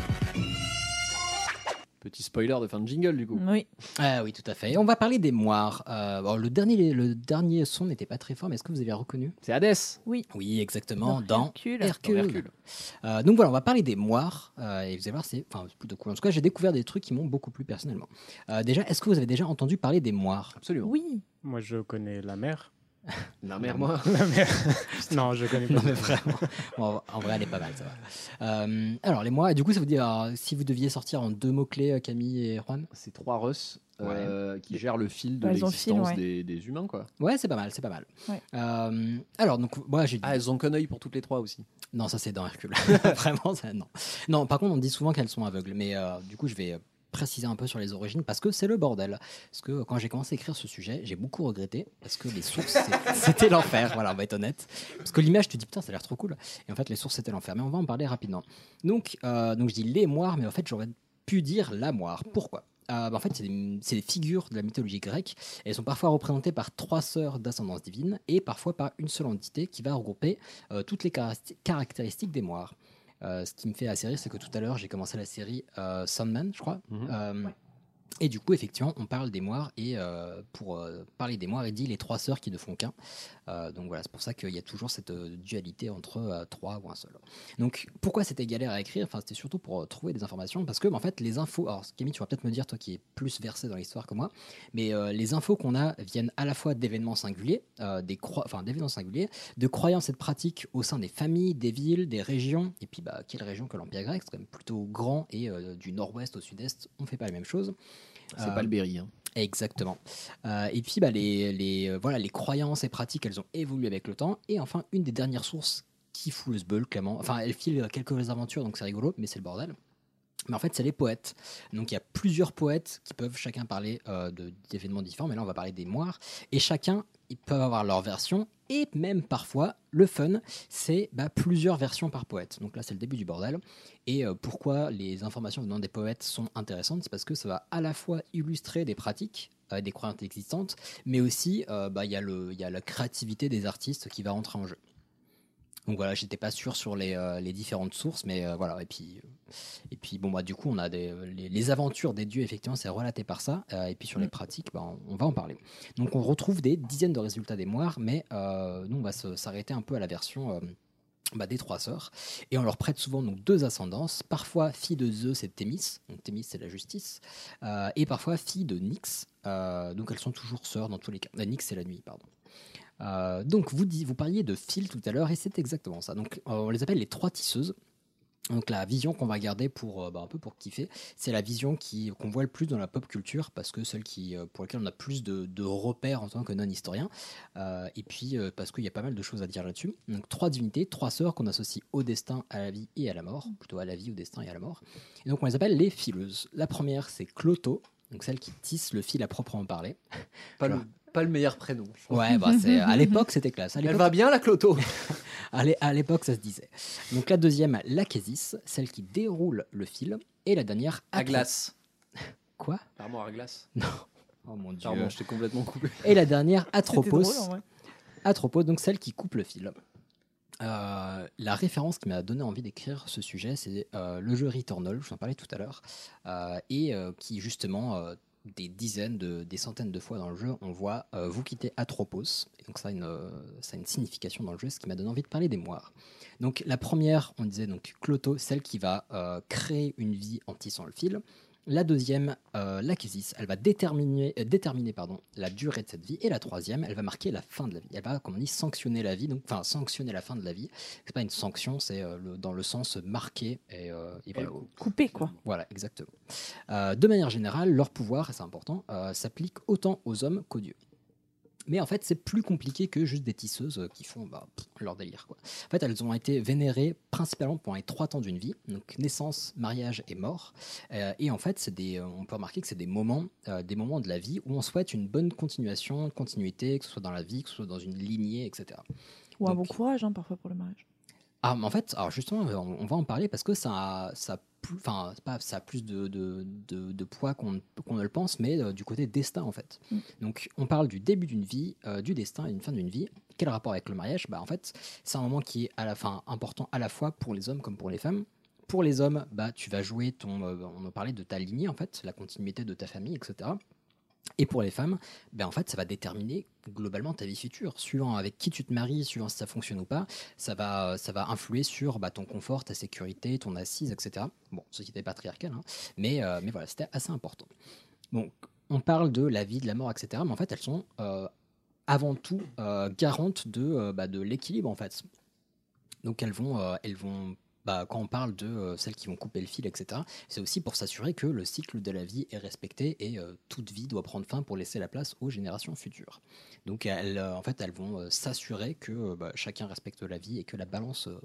Petit spoiler de fin de jingle, du coup. Oui. Ah oui, tout à fait. Et on va parler des moires. Euh, bon, le, dernier, le dernier son n'était pas très fort, mais est-ce que vous avez reconnu? C'est Hadès. Oui. Oui, exactement, Dans dans Hercule. Hercule. Dans Hercule. Euh, donc voilà, on va parler des moires. euh, et vous allez voir, c'est enfin, c'est plutôt cool. En tout cas, j'ai découvert des trucs qui m'ont beaucoup plu personnellement. Euh, déjà, est-ce que vous avez déjà entendu parler des moires? Absolument. Oui. Moi, je connais la mer. La mère, moi. La mer. Non, je connais pas. Non, mais vraiment. Bon, en vrai, elle est pas mal, ça va. Euh, alors, les moires, et du coup, ça vous dit, alors, si vous deviez sortir en deux mots-clés, euh, Camille et Juan? C'est trois Russes euh, qui gèrent le fil de Ouais, ils ont le fil, l'existence ouais. des, des humains, quoi. Ouais, c'est pas mal, c'est pas mal. Ouais. Euh, alors, donc, moi, j'ai dit. Ah, elles ont qu'un œil pour toutes les trois aussi. Non, ça, c'est dans Hercule. Vraiment, ça, non. Non, par contre, on dit souvent qu'elles sont aveugles, mais euh, du coup, je vais. euh, préciser un peu sur les origines parce que c'est le bordel. Parce que quand j'ai commencé à écrire ce sujet, j'ai beaucoup regretté parce que les sources, c'est- c'était l'enfer. Voilà, on va être honnête. Parce que l'image, tu te dis putain, ça a l'air trop cool. Et en fait, les sources, c'était l'enfer. Mais on va en parler rapidement. Donc, euh, donc je dis les moires, mais en fait, j'aurais pu dire la moire. Pourquoi? Euh, bah, en fait, c'est des, c'est des figures de la mythologie grecque. Et elles sont parfois représentées par trois sœurs d'ascendance divine et parfois par une seule entité qui va regrouper euh, toutes les caractéri- caractéristiques des moires. Euh, ce qui me fait assez rire, c'est que tout à l'heure, j'ai commencé la série euh, Sandman, je crois. Mhm. Euh, Et du coup, effectivement, on parle des moires. Et euh, pour euh, parler des moires, il dit les trois sœurs qui ne font qu'un. Euh, donc voilà, c'est pour ça qu'il y a toujours cette euh, dualité entre euh, trois ou un seul. Donc pourquoi c'était galère à écrire? Enfin, c'était surtout pour euh, trouver des informations. Parce que, en fait, les infos. Alors, Camille, tu vas peut-être me dire, toi qui es plus versé dans l'histoire que moi, mais euh, les infos qu'on a viennent à la fois d'événements singuliers, euh, des cro- enfin, d'événements singuliers, de croyances et de pratiques au sein des familles, des villes, des régions. Et puis, bah, quelle région que l'Empire grec? C'est quand même plutôt grand. Et euh, du nord-ouest au sud-est, on ne fait pas les mêmes choses. C'est Euh, pas le Berry. Hein. Exactement. Euh, et puis, bah, les, les, euh, voilà, les croyances et pratiques, elles ont évolué avec le temps. Et enfin, une des dernières sources qui fout le sbeul, clairement. Enfin, elle file quelques aventures, donc c'est rigolo, mais c'est le bordel. Mais en fait, c'est les poètes. Donc, il y a plusieurs poètes qui peuvent chacun parler euh, de, d'événements différents. Mais là, on va parler des moires. Et chacun, ils peuvent avoir leur version. Et même parfois, le fun, c'est bah, plusieurs versions par poète. Donc là, c'est le début du bordel. Et euh, pourquoi les informations venant des poètes sont intéressantes? C'est parce que ça va à la fois illustrer des pratiques, euh, des croyances existantes, mais aussi, euh, bah, il y a le- il y a la créativité des artistes qui va rentrer en jeu. Donc voilà, j'étais pas sûr sur les, euh, les différentes sources, mais euh, voilà. Et puis, euh, et puis bon bah du coup, on a des, les, les aventures des dieux, effectivement, c'est relaté par ça. Euh, et puis sur les pratiques, bah, on, on va en parler. Donc on retrouve des dizaines de résultats des moires, mais euh, nous on va se- s'arrêter un peu à la version euh, bah, des trois sœurs. Et on leur prête souvent donc deux ascendances, parfois fille de Zeus et de Thémis, donc Thémis c'est la justice, euh, et parfois fille de Nyx. Euh, donc elles sont toujours sœurs dans tous les cas. Euh, Nyx c'est la nuit, pardon. Euh, donc vous, dis- vous parliez de fil tout à l'heure et c'est exactement ça. Donc euh, on les appelle les trois tisseuses. Donc la vision qu'on va garder pour euh, bah, un peu pour kiffer, c'est la vision qui qu'on voit le plus dans la pop culture parce que celle qui euh, pour laquelle on a plus de, de repères en tant que non historien. Euh, et puis euh, parce qu'il y a pas mal de choses à dire là-dessus. Donc trois divinités, trois sœurs qu'on associe au destin, à la vie et à la mort, plutôt à la vie, au destin et à la mort. Et donc on les appelle les fileuses. La première c'est Cloto. Donc celle qui tisse le fil à proprement parler. Pas Genre- le, Pas le meilleur prénom. je trouve. Ouais, bah, c'est, à l'époque, c'était classe. À Elle l'époque, va bien, la Cloto. à l'é- à l'époque, ça se disait. Donc la deuxième, l'Akésis, celle qui déroule le fil. Et la dernière, À Atro- glace. Quoi? L'armoire à glace. Oh mon dieu. Pardon, je t'ai complètement coupé. Et la dernière, C'était Atropos. drôle, en vrai. Atropos, donc celle qui coupe le fil. Euh, la référence qui m'a donné envie d'écrire ce sujet, c'est euh, le jeu Returnal, je vous en parlais tout à l'heure, euh, et euh, qui justement, euh, des dizaines, de, des centaines de fois dans le jeu, on voit euh, vous quitter Atropos, et donc ça a, une, euh, ça a une signification dans le jeu, ce qui m'a donné envie de parler des moires. Donc la première, on disait donc Cloto, celle qui va euh, créer une vie en tissant le fil. La deuxième, euh, l'Akésis, elle va déterminer, euh, déterminer pardon, la durée de cette vie. Et la troisième, elle va marquer la fin de la vie. Elle va, comme on dit, sanctionner la vie, donc enfin sanctionner la fin de la vie. C'est pas une sanction, c'est euh, le- dans le sens marqué et, euh, et voilà. Coupé, quoi. Voilà, exactement. Euh, de manière générale, leur pouvoir, et c'est important, euh, s'applique autant aux hommes qu'aux dieux. Mais en fait, c'est plus compliqué que juste des tisseuses euh, qui font bah, pff, leur délire, quoi. En fait, elles ont été vénérées principalement pendant les trois temps d'une vie, donc naissance, mariage et mort. Euh, et en fait, c'est des, euh, on peut remarquer que c'est des moments, euh, des moments de la vie où on souhaite une bonne continuation, continuité, que ce soit dans la vie, que ce soit dans une lignée, et cetera. Ou un Donc- bon courage, hein, parfois, pour le mariage. Ah, mais en fait, alors justement, on, on va en parler parce que ça a, ça a plus, enfin, c'est pas, ça a plus de, de, de, de poids qu'on qu'on ne le pense, mais euh, du côté destin, en fait. Mm. Donc, on parle du début d'une vie, euh, du destin et d'une fin d'une vie. Quel rapport avec le mariage? Bah, en fait, c'est un moment qui est à la fin important à la fois pour les hommes comme pour les femmes. Pour les hommes, bah, tu vas jouer ton, euh, on en parlait de ta lignée, en fait, la continuité de ta famille, et cetera. Et pour les femmes, ben en fait, ça va déterminer globalement ta vie future. Suivant avec qui tu te maries, suivant si ça fonctionne ou pas, ça va, ça va influer sur bah, ton confort, ta sécurité, ton assise, et cetera. Bon, société patriarcale, hein, mais, euh, mais voilà, c'était assez important. Donc, on parle de la vie, de la mort, et cetera. Mais en fait, elles sont euh, avant tout euh, garantes de, euh, bah, de l'équilibre, en fait. Donc, elles vont, euh, elles vont bah, quand on parle de euh, celles qui vont couper le fil, et cetera, c'est aussi pour s'assurer que le cycle de la vie est respecté et euh, toute vie doit prendre fin pour laisser la place aux générations futures. Donc, elles, euh, en fait, elles vont euh, s'assurer que euh, bah, chacun respecte la vie et que la balance euh,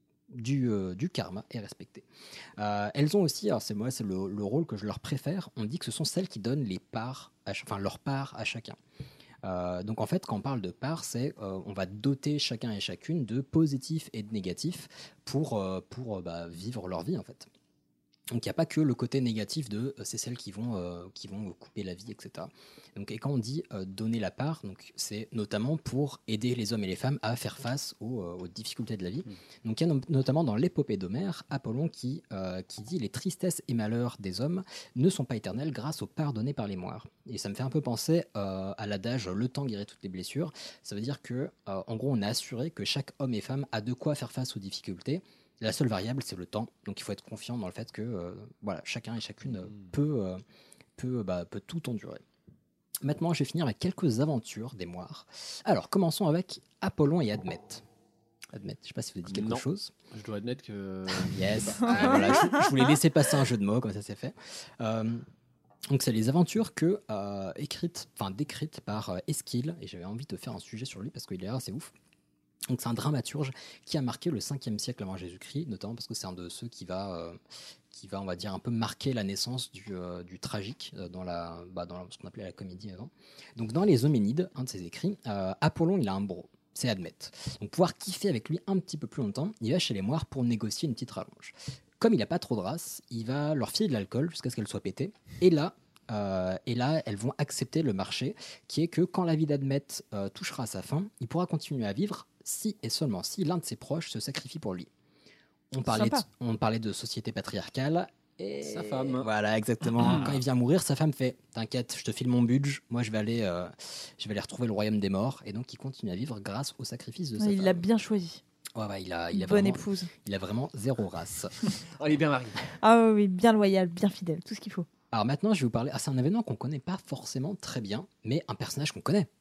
du, euh, du karma est respectée. Euh, elles ont aussi, alors c'est moi, c'est le, le rôle que je leur préfère, on dit que ce sont celles qui donnent les parts, à ch- enfin leur part à chacun. Euh, donc en fait, quand on parle de parts, c'est euh, on va doter chacun et chacune de positifs et de négatifs pour, euh, pour euh, bah, vivre leur vie en fait. Donc il n'y a pas que le côté négatif de euh, c'est celles qui vont, euh, qui vont couper la vie, et cetera. Donc, et quand on dit euh, donner la part, donc, c'est notamment pour aider les hommes et les femmes à faire face aux, euh, aux difficultés de la vie. Mmh. Donc il y a no- notamment dans l'épopée d'Homère, Apollon qui, euh, qui dit « Les tristesses et malheurs des hommes ne sont pas éternels grâce aux parts données par les moires ». Et ça me fait un peu penser euh, à l'adage « Le temps guérit toutes les blessures ». Ça veut dire que, euh, en gros, on a assuré que chaque homme et femme a de quoi faire face aux difficultés. La seule variable, c'est le temps. Donc, il faut être confiant dans le fait que euh, voilà, chacun et chacune euh, peut, euh, peut, bah, peut tout endurer. Maintenant, je vais finir avec quelques aventures des moires. Alors, commençons avec Apollon et Admète. Admète, je ne sais pas si vous avez dit quelque non. chose. Je dois admettre que... Yes. euh, voilà, je, je voulais laisser passer un jeu de mots, comme ça c'est fait. Euh, donc, c'est les aventures que, euh, écrites, enfin, décrites par euh, Eschyle, et j'avais envie de faire un sujet sur lui parce qu'il est assez ouf. Donc c'est un dramaturge qui a marqué le cinquième siècle avant Jésus-Christ, notamment parce que c'est un de ceux qui va, euh, qui va, on va dire, un peu marquer la naissance du, euh, du tragique euh, dans, la, bah, dans la, ce qu'on appelait la comédie avant. Donc dans les Homénides, un de ses écrits, euh, Apollon, il a un bro, c'est Admète. Donc pouvoir kiffer avec lui un petit peu plus longtemps, il va chez les moires pour négocier une petite rallonge. Comme il n'a pas trop de race, il va leur filer de l'alcool jusqu'à ce qu'elle soit pétée, et là, Euh, et là, elles vont accepter le marché, qui est que quand la vie d'Admète euh, touchera à sa fin, il pourra continuer à vivre si et seulement si l'un de ses proches se sacrifie pour lui. On parlait, de, on parlait de société patriarcale. Et sa femme. Voilà, exactement. Ah. Quand il vient mourir, sa femme fait « T'inquiète, je te file mon budget, moi je vais, aller, euh, je vais aller retrouver le royaume des morts. » Et donc, il continue à vivre grâce au sacrifice de sa il femme. Il l'a bien choisi. Ouais, ouais, il a, il a Bonne vraiment, épouse. Il a vraiment zéro race. Oh, il est bien marié. Ah oui, bien loyal, bien fidèle, tout ce qu'il faut. Alors maintenant, je vais vous parler. Ah, c'est un événement qu'on connaît pas forcément très bien, mais un personnage qu'on connaît.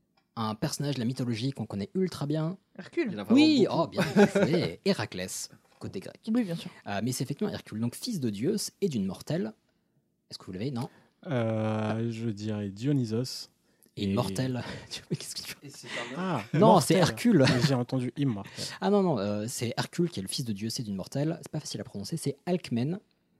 Un personnage de la mythologie qu'on connaît ultra bien. Hercule. Oui, oh bien joué. Héraclès, côté grec. Oui, bien sûr. Euh, mais c'est effectivement Hercule, donc fils de Dios et d'une mortelle. Est-ce que vous l'avez? Non. Euh, je dirais Dionysos. Et une mortelle. Qu'est-ce que tu Et c'est un Ah, non, mortel. c'est Hercule. J'ai entendu immortel. Ah non, non, euh, c'est Hercule qui est le fils de Dios et d'une mortelle. C'est pas facile à prononcer, c'est Alcmène.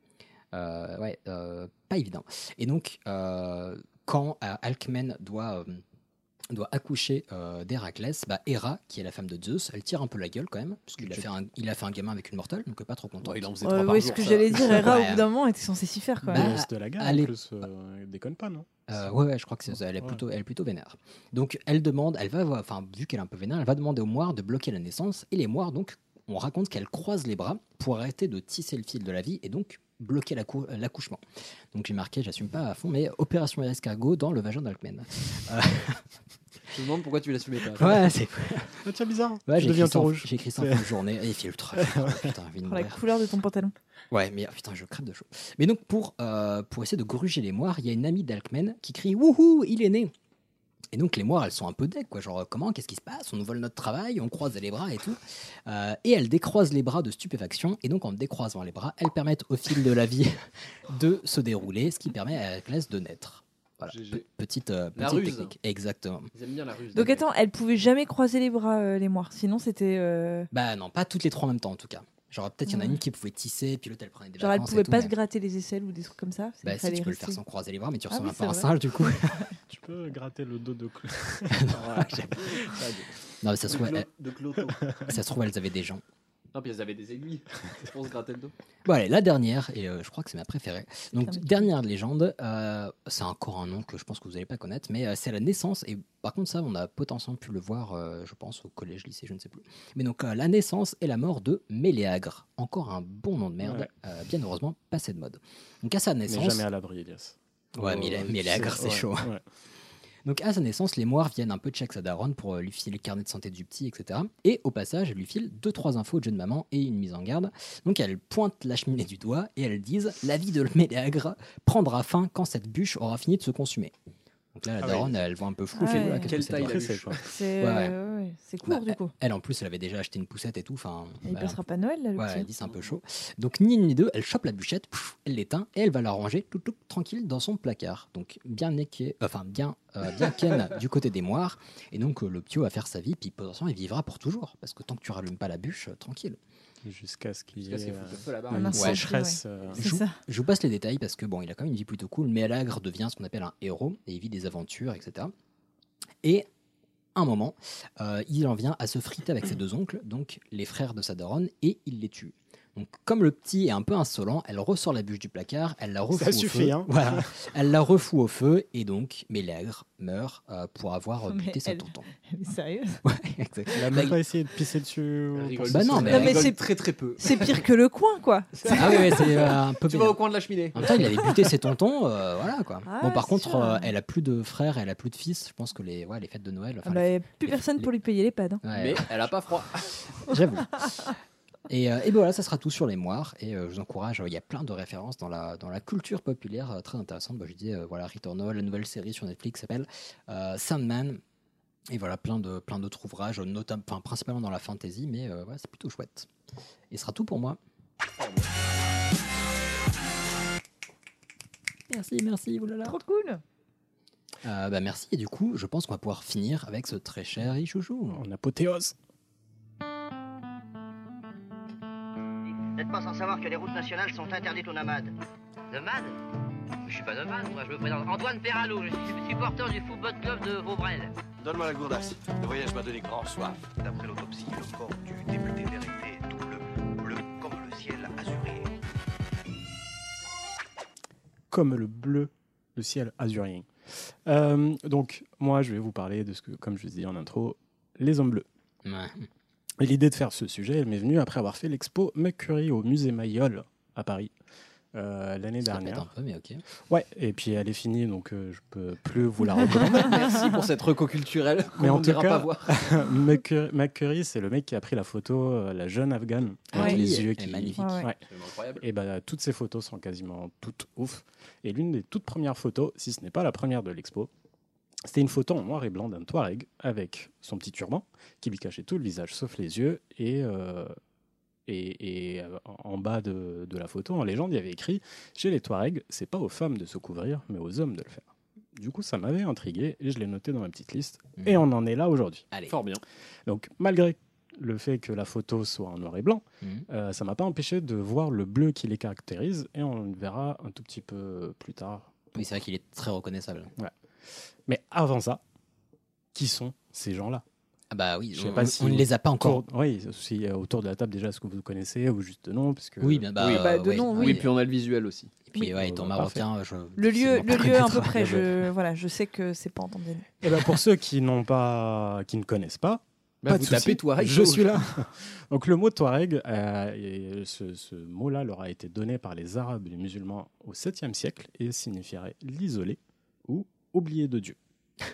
Euh, ouais, euh, pas évident. Et donc, euh, quand euh, Alcmène doit, euh, doit accoucher euh, d'Héraclès, bah, Héra, qui est la femme de Zeus, elle tire un peu la gueule quand même, parce qu'il a fait un, il a fait un gamin avec une mortelle, donc pas trop content. Ouais, il en faisait Euh, trois par oui, jour. ce que ça. j'allais dire, Hera, Ouais. au bout d'un moment, était censée s'y faire. Quoi. Bah, Le boss de la gare, allez. en plus, euh, déconne pas, non Euh, ouais, ouais, je crois que c'est ça. Elle est Ouais. plutôt, elle est plutôt vénère. Donc, elle demande, elle va, voir- enfin, vu qu'elle est un peu vénère, elle va demander aux moires de bloquer la naissance. Et les moires, donc, on raconte qu'elles croisent les bras pour arrêter de tisser le fil de la vie et donc bloquer l'accou- l'accouchement. Donc, j'ai marqué, j'assume pas à fond, mais opération escargot dans le vagin d'Alcmène. Euh, Je me demande pourquoi tu l'assumais pas. ouais, c'est. Ah, tiens, bizarre. Ouais, je j'ai deviens écrit ça tout en- rouge. J'ai écrit ça en C'est- fin de journée et il filtre. Oh, putain, envie de Pour la mourir. couleur de ton pantalon. Ouais, mais oh, putain, je crève de chaud. Mais donc, pour, euh, pour essayer de gruger les moires, il y a une amie d'Alcmène qui crie Wouhou, il est né. Et donc, les moires, elles sont un peu deck, quoi. Genre, comment, qu'est-ce qui se passe? On nous vole notre travail, on croise les bras et tout. Euh, et elles décroisent les bras de stupéfaction. Et donc, en décroisant les bras, elles permettent au fil de la vie de se dérouler, ce qui permet à Héraclès de naître. Voilà, G G. Pe- petite, euh, La petite ruse. technique. Exactement. Ils aiment bien la ruse. Donc les attends, elle pouvait jamais croiser les bras, euh, les moires. Sinon, c'était. euh, Bah non, pas toutes les trois en même temps, en tout cas. Genre, peut-être il y en a Ouais. une qui pouvait tisser, puis l'autre, elle prenait des Genre, elle vacances et pouvait tout, pas mais- se gratter les aisselles ou des trucs comme ça. Bah Il si, fallait tu peux le faire rester- sans croiser les bras, mais tu Ah ressembles oui, un peu à un c'est vrai. singe, du coup. Tu peux gratter le dos de Clo- Non, mais ça se trouve, De, elles, de Cloto. ça se trouve, elles avaient des gens. Non, puis elles avaient des aiguilles pour se gratter le dos. Bon, allez, la dernière, et euh, je crois que c'est ma préférée. Donc, clair. dernière légende, euh, c'est encore un nom que je pense que vous n'allez pas connaître, mais euh, c'est la naissance. Et par contre, ça, on a potentiellement pu le voir, euh, je pense, au collège, lycée, je ne sais plus. Mais donc, euh, la naissance et la mort de Méléagre. Encore un bon nom de merde, Ouais. euh, bien heureusement, passé de mode. Donc, à sa Mais naissance. jamais à l'abri, Elias. Ouais, mais Oh, Méléagre, c'est ouais, chaud. ouais. Donc à sa naissance, les moires viennent un peu check sa daronne pour euh, lui filer le carnet de santé du petit, et cetera. Et au passage, elles lui filent deux trois infos de jeune maman et une mise en garde. Donc elles pointent la cheminée du doigt et elles disent la vie de Méléagre prendra fin quand cette bûche aura fini de se consumer. Donc là, la Ah daronne, oui. elle voit un peu flou. Ah elle fait, ouais. Oula, qu'est-ce Quelle que c'est taille que la ça Pressé, bûche. quoi. C'est Ouais, euh, ouais, c'est court Bah, du coup. Elle, en plus, elle avait déjà acheté une poussette et tout. Enfin, Il bah, passera pas Noël là, le ouais, petit. elle dit c'est un peu chaud. Donc ni une ni deux, elle chope la bûchette, pff, elle l'éteint et elle va la ranger tout, tout tranquille dans son placard. Donc bien niqué, enfin bien, euh, bien ken du côté des moires. Et donc euh, le ptio va faire sa vie, puis potentiellement il vivra pour toujours. Parce que tant que tu rallumes pas la bûche, euh, tranquille. Jusqu'à ce qu'il y Jusqu'à ce ait qu'il foute le euh, feu là-bas. Un une incendie, sécheresse. euh, C'est Je vous, ça. je vous passe les détails parce que bon, il a quand même une vie plutôt cool. Méléagre devient ce qu'on appelle un héros et il vit des aventures, et cetera. Et à un moment, euh, il en vient à se friter avec ses deux oncles, donc les frères de sa daronne, et il les tue. Donc, comme le petit est un peu insolent, elle ressort la bûche du placard, elle la refoue Ça au suffit, feu. hein. Voilà, elle la refoue au feu et donc Méléagre meurt euh, pour avoir euh, Mais buté son elle- tonton. Elle est sérieuse. Ouais, exactement. Elle a même pas essayé de pisser dessus. Elle ou- rigole Bah dessus, non, mais- elle Non, mais rigole c'est- très très peu. C'est pire que le coin, quoi. Ah oui, ouais, c'est euh, un peu. Tu vas vénère. au coin de la cheminée. En même temps, il avait buté ses tontons, euh, voilà quoi. Ah, bon, par c'est contre, sûr. euh, elle a plus de frères, elle a plus de fils. Je pense que les, ouais, les fêtes de Noël. Ah Enfin, bah, les- y a plus les- personne les- pour lui payer les pads. hein. ouais, Mais elle a pas froid. j'avoue. Et, euh, et ben voilà, ça sera tout sur les moires. Et euh, je vous encourage, euh, il y a plein de références dans la, dans la culture populaire euh, très intéressantes. Bah, je dis, euh, voilà, Returnal, la nouvelle série sur Netflix s'appelle euh, Sandman. Et voilà, plein de plein d'autres ouvrages, notamment, enfin, principalement dans la fantasy, mais euh, ouais, c'est plutôt chouette. Et ce sera tout pour moi. Merci, merci, oulala. Trop cool. Euh, bah merci, et du coup, je pense qu'on va pouvoir finir avec ce très cher Ichouchou. En apothéose. Vous n'êtes pas sans savoir que les routes nationales sont interdites aux nomades. Nomade? Je suis pas nomade, moi je me présente Antoine Perralou, je suis supporter du football club de Vaubrel. Donne-moi la gourdasse. Le voyage m'a donné grand soif. D'après l'autopsie, le corps du député Vérité est tout bleu, bleu comme le ciel azuré. Comme le bleu, le ciel azurien. Euh, donc, moi, je vais vous parler de ce que, comme je vous ai dit en intro, les hommes bleus. Ouais. Et l'idée de faire ce sujet, elle m'est venue après avoir fait l'expo Mercury au musée Mayol à Paris euh, l'année Ça répète dernière. un peu, mais ok. Ouais, et puis elle est finie, donc euh, je peux plus vous la recommander. Merci pour cette reco culturelle qu'on Mais en ne tout dira pas cas, voir. McCurry, McCurry, c'est le mec qui a pris la photo, euh, la jeune afghane, avec Ouais. les yeux Elle qui est magnifique. Ouais, ouais. Ouais. Absolument incroyable. Et bah, toutes ces photos sont quasiment toutes ouf. Et l'une des toutes premières photos, si ce n'est pas la première de l'expo, c'était une photo en noir et blanc d'un Touareg avec son petit turban qui lui cachait tout le visage sauf les yeux. Et, euh, et, et euh, en bas de, de la photo, en légende, il y avait écrit « Chez les Touaregs, c'est pas aux femmes de se couvrir, mais aux hommes de le faire ». Du coup, ça m'avait intrigué et je l'ai noté dans ma petite liste. Mmh. Et on en est là aujourd'hui. Allez. Fort bien. Donc, malgré le fait que la photo soit en noir et blanc, Mmh. euh, ça m'a pas empêché de voir le bleu qui les caractérise et on le verra un tout petit peu plus tard. Oui, c'est vrai qu'il est très reconnaissable. Mais avant ça, qui sont ces gens-là? Ah bah oui, Je sais on, pas si on ne les a pas encore. autour- Oui, si euh, autour de la table déjà, est-ce que vous connaissez ou juste de nom parce que... Oui, bien, bah, Oui, euh, bah, de ouais, nom, Oui, oui. puis on a le visuel aussi. Et puis, Oui. ouais, étant Euh, marocain, je. Le lieu, difficilement le pas lieu à peu connaître. près, je, voilà, je sais que c'est pas en Tanzanie. Eh ben, pour ceux qui n'ont pas, qui ne connaissent pas, Bah, pas vous de tapez souci, Touareg, je oh. suis là. Donc le mot Touareg, euh, et ce, ce mot-là leur a été donné par les Arabes et les musulmans au septième siècle et signifierait l'isolé ou oublié de Dieu.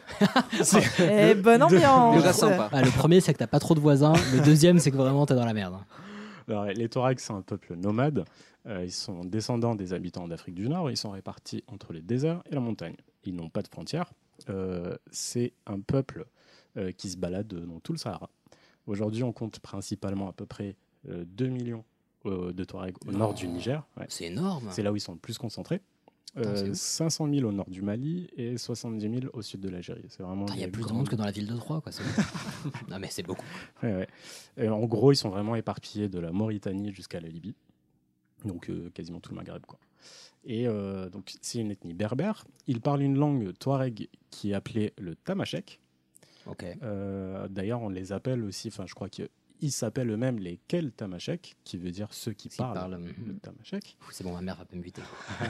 Eh, bonne ambiance. Déjà sympa. Ah, le premier, c'est que t'as pas trop de voisins. Le deuxième, c'est que vraiment t'es dans la merde. Alors, les Touaregs, c'est un peuple nomade. Euh, ils sont descendants des habitants d'Afrique du Nord. Ils sont répartis entre les déserts et la montagne. Ils n'ont pas de frontières. Euh, c'est un peuple euh, qui se balade dans tout le Sahara. Aujourd'hui, on compte principalement à peu près euh, deux millions euh, de Touaregs au Non. nord du Niger. Ouais. C'est énorme. C'est là où ils sont le plus concentrés. Putain, c'est Euh, ouf. cinq cent mille au nord du Mali et soixante-dix mille au sud de l'Algérie. C'est vraiment Il y a les plus de grandes- monde que dans la ville de Troyes, quoi. c'est bon. Non, mais c'est beaucoup. Ouais, ouais. Et en gros, ils sont vraiment éparpillés de la Mauritanie jusqu'à la Libye, donc euh, quasiment tout le Maghreb, quoi. Et euh, donc, c'est une ethnie berbère. Ils parlent une langue touareg qui est appelée le tamashek. Ok. Euh, D'ailleurs, on les appelle aussi, enfin, je crois qu'ils s'appellent eux-mêmes les Kel tamashek, qui veut dire ceux qui Qui parlent, parlent, le mhm. tamashek. Ouh, c'est bon, ma mère va pas m'inviter.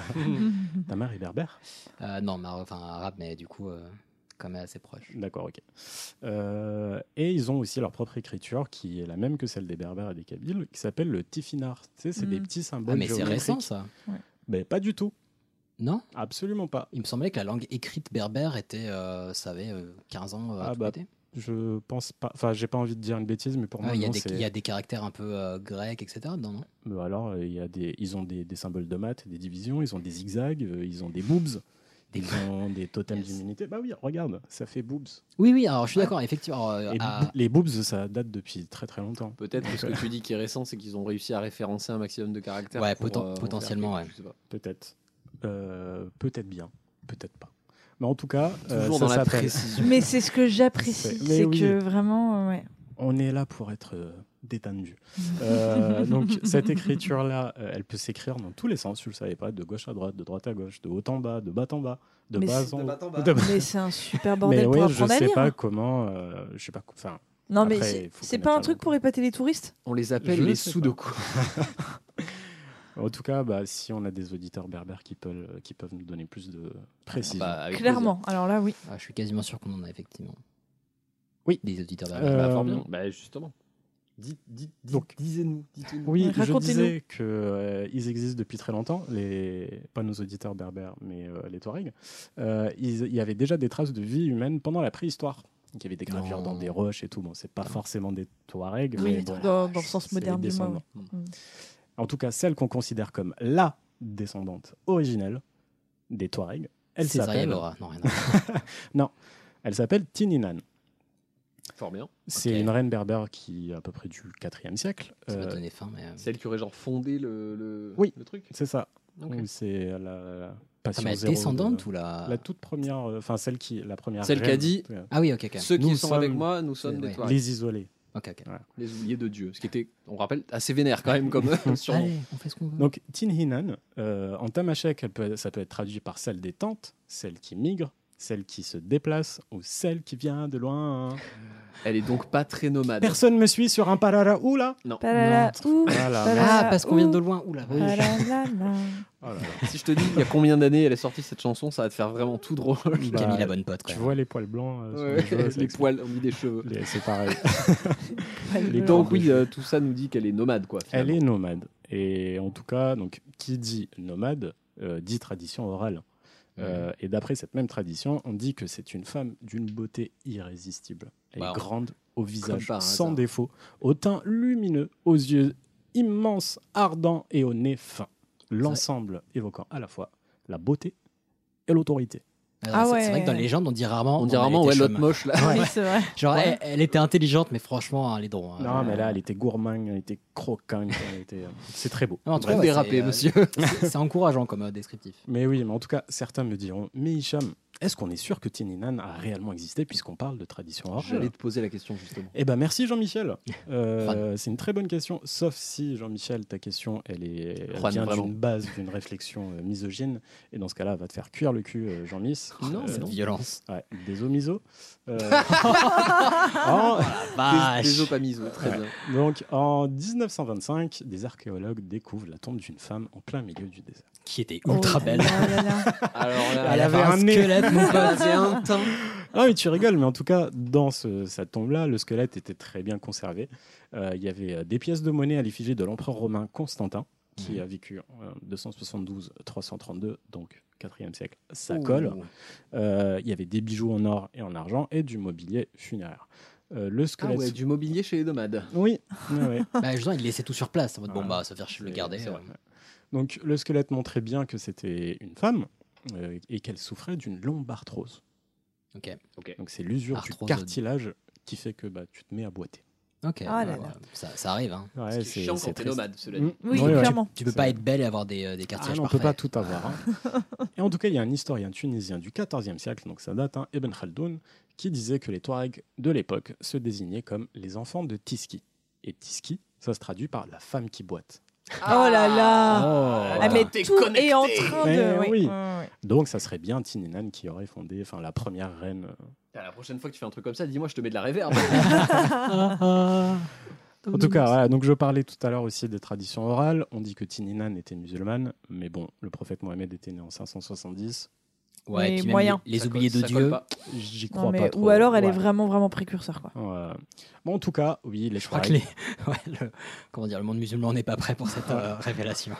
Ta mère est berbère? Euh, non, mar- enfin arabe, mais du coup, euh, quand même assez proche. D'accord, ok. Euh, et ils ont aussi leur propre écriture, qui est la même que celle des Berbères et des Kabyles, qui s'appelle le tifinar. Tu sais, c'est Mm. des petits symboles Ah, mais c'est géométriques. récent, ça. Mais pas du tout. Non? Absolument pas. Il me semblait que la langue écrite berbère était, euh, ça avait euh, quinze ans euh, à Ah, tout bah, péter. Je pense pas. Enfin, j'ai pas envie de dire une bêtise, mais pour Ah, moi, il y a non, des- c'est- il y a des caractères un peu euh, grecs, et cetera dedans, non? Mais alors, euh, il y a des, ils ont des, des symboles de maths, des divisions, ils ont des zigzags, euh, ils ont des boobs, Des- ils ont des totems Yes. d'immunité. Bah oui, regarde, ça fait boobs. Oui, oui, alors je suis d'accord, effectivement. euh, Et à- bou- les boobs, ça date depuis très très longtemps. Peut-être que ce que tu dis qui est récent, c'est qu'ils ont réussi à référencer un maximum de caractères. Ouais, pour, poten- euh, en potentiellement, faire quelque- ouais. je sais pas. Peut-être. Euh, peut-être bien, peut-être pas. Mais en tout cas, euh, Toujours ça dans la s'appelle- précision. Mais c'est ce que j'apprécie, C'est- mais c'est oui. que vraiment, euh, ouais. On est là pour être euh, détendu. Euh, donc cette écriture-là, euh, elle peut s'écrire dans tous les sens, je ne le savais pas, de gauche à droite, de droite à gauche, de haut en bas, de bas en bas, de Mais bas c'est- en De haut. bas en bas. de bas- Mais c'est un super bordel Mais pour ouais, je apprendre à sais lire. pas comment, euh, je sais pas. quoi- Enfin, Non, mais après, c'est- il faut c'est connaître pas un la truc langue. pour épater les touristes? On les appelle Je les sais pas. sudoku. En tout cas, bah, si on a des auditeurs berbères qui peuvent, qui peuvent nous donner plus de précision. Bah, avec Clairement. Alors là, oui. Ah, je suis quasiment sûr qu'on en a effectivement. Oui. Des auditeurs Euh, berbères. plaisir. Bah, fort bien. Bah, justement. Dites, dites, dites, Donc- disez-nous. dites-nous. Oui, Ouais, je racontez-nous. disais qu'ils euh, ils existent depuis très longtemps, les... pas nos auditeurs berbères, mais euh, les Touaregs. Euh, ils- Il y avait déjà des traces de vie humaine pendant la préhistoire. Donc, il y avait des gravures Non. dans des roches et tout. Bon, c'est pas forcément des Touaregs, Oui, mais bon, dans, dans le sens c'est les moderne du mot. descendants. ouais. Mm. En tout cas, celle qu'on considère comme la descendante originelle des Touaregs, elle César s'appelle... Yavora. Non, rien à voir. Non, elle s'appelle Tininan. Fort bien. C'est Ok. une reine berbère qui est à peu près du quatrième siècle. Ça m'a Euh, donné faim, mais. euh, Celle qui aurait genre fondé le, le, Oui. le truc. c'est ça. Ok. Oui, c'est la, la Ah, passion mais zéro descendante de- ou la. La toute première, euh, enfin celle qui, la première. Celle qui a reine, dit- euh, Ah oui, ok, ok. Ceux qui Nous sont sommes- avec moi, nous sommes C'est- des ouais. Touaregs. les isolés. Ok, ok. Voilà. Les oubliés de Dieu. Ce qui était, on rappelle, assez vénère quand même comme surnom. Allez, on fait ce qu'on veut. Donc Tinhinan, euh, en tamashek, elle peut- ça peut être traduit par celle des tentes, celle qui migre, celle qui se déplace ou celle qui vient de loin. Elle est donc pas très nomade. Personne me suit sur un pararaou là? Non. Palala, ouh, Voilà. palala, Ah, parce qu'on vient ouh, de loin. Oula. Oui. palalala. Oh là là. Si je te dis il y a combien d'années elle est sortie cette chanson, ça va te faire vraiment tout drôle. Qui Bah, a mis la bonne pote, Tu quoi. vois les poils blancs euh, sur Ouais, les cheveux, ça les explique. poils ont mis des cheveux. Les- C'est pareil. Les Donc blancs. oui, euh, tout ça nous dit qu'elle est nomade quoi. Elle finalement. est nomade. Et en tout cas, donc, qui dit nomade euh, dit tradition orale. Euh, et d'après cette même tradition, on dit que c'est une femme d'une beauté irrésistible. Elle Wow. est grande, au visage par sans hasard. défaut, au teint lumineux, aux yeux immenses, ardents et au nez fin. L'ensemble évoquant à la fois la beauté et l'autorité. Alors, Ah c'est- ouais. C'est vrai que dans les légendes, on dit rarement. On dit elle rarement était ouais l'autre chum. moche là. Oui, c'est vrai. Genre, Ouais. elle, elle était intelligente, mais franchement, elle est drôle. hein. Non, mais là, elle était gourmande, elle était croquante, elle était... c'est très beau. Non, en tout Bref, cas, ouais, dérapé, c'est, euh, monsieur. c'est- C'est encourageant comme euh, descriptif. Mais oui, mais en tout cas, certains me diront, mais Hicham, est-ce qu'on est sûr que Tininan a réellement existé puisqu'on parle de tradition orale? J'allais te poser la question justement. Eh ben merci Jean-Michel. Euh, c'est une très bonne question, sauf si Jean-Michel, ta question, elle est elle Juan, vient vraiment. d'une base, d'une réflexion euh, misogyne, et dans ce cas-là, va te faire cuire le cul, euh, Jean-Miss. Non, Euh, non. Violence. Ouais, des os miso. Euh, Oh, en- vache. Des, des os pas mises, ouais, très Ouais. bien. Donc en dix-neuf cent vingt-cinq, des archéologues découvrent la tombe d'une femme en plein milieu du désert. Qui était ultra Oh belle. là là là. Alors là, Elle avait un nez. squelette, mon elle pote. avait un teint. Ah oui, tu rigoles, mais en tout cas, dans ce- cette tombe-là, le squelette était très bien conservé. Euh, Il y avait euh, des pièces de monnaie à l'effigie de l'empereur romain Constantin, qui Mhm. a vécu en euh, deux cent soixante-douze à trois cent trente-deux, donc quatrième siècle. Ça Ouh. colle. Euh, Il y avait des bijoux en or et en argent et du mobilier funéraire. Euh, le Ah squelette. ouais, du mobilier chez les nomades. Oui, ouais, ouais. Bah, justement, il laissait tout sur place. En mode, bon, Ouais. bah, ça va faire chier de le C'est- garder. c'est euh. vrai, ouais. Donc le squelette montrait bien que c'était une femme euh, et qu'elle souffrait d'une lombarthrose. Ok. Donc c'est l'usure Arthrose. du cartilage qui fait que bah, tu te mets à boiter. Ok. Ah là ouais, là. ouais. Ça, ça arrive. Hein. Ouais, Ce qui est c'est chiant c'est quand t'es triste. nomade, cela Mm. dit. Oui, Ouais, ouais. clairement. Tu peux C'est- pas être belle et avoir des, euh, des Ah cartilages non, on peut parfaits. pas tout avoir. hein. Et en tout cas, il y a un historien tunisien du quatorzième siècle, donc ça date, hein, Ibn Khaldoun, qui disait que les Touaregs de l'époque se désignaient comme les enfants de Tiski. Et Tiski, ça se traduit par la femme qui boite. Oh là là. Oh. Ah, mais T'es tout est en train Eh de. oui. ouais, ouais, ouais. Donc ça serait bien Tininan qui aurait fondé, enfin la première reine. euh. Ah, la prochaine fois que tu fais un truc comme ça, dis-moi, je te mets de la réverb. En tout cas, voilà, donc je parlais tout à l'heure aussi des traditions orales. On dit que Tininan était musulmane, mais bon, le prophète Mohammed était né en cinq cent soixante-dix. Ouais, Mais et puis même moyen. les, les Ça oubliés colle- de ça colle Dieu. pas. J'y Non, crois mais- pas trop. ou alors elle est Ouais. vraiment vraiment précurseur quoi. Ouais. Bon, en tout cas, oui, les Je crois que Touaregs- les... ouais, le... Comment dire, le monde musulman n'est pas prêt pour cette euh, révélation.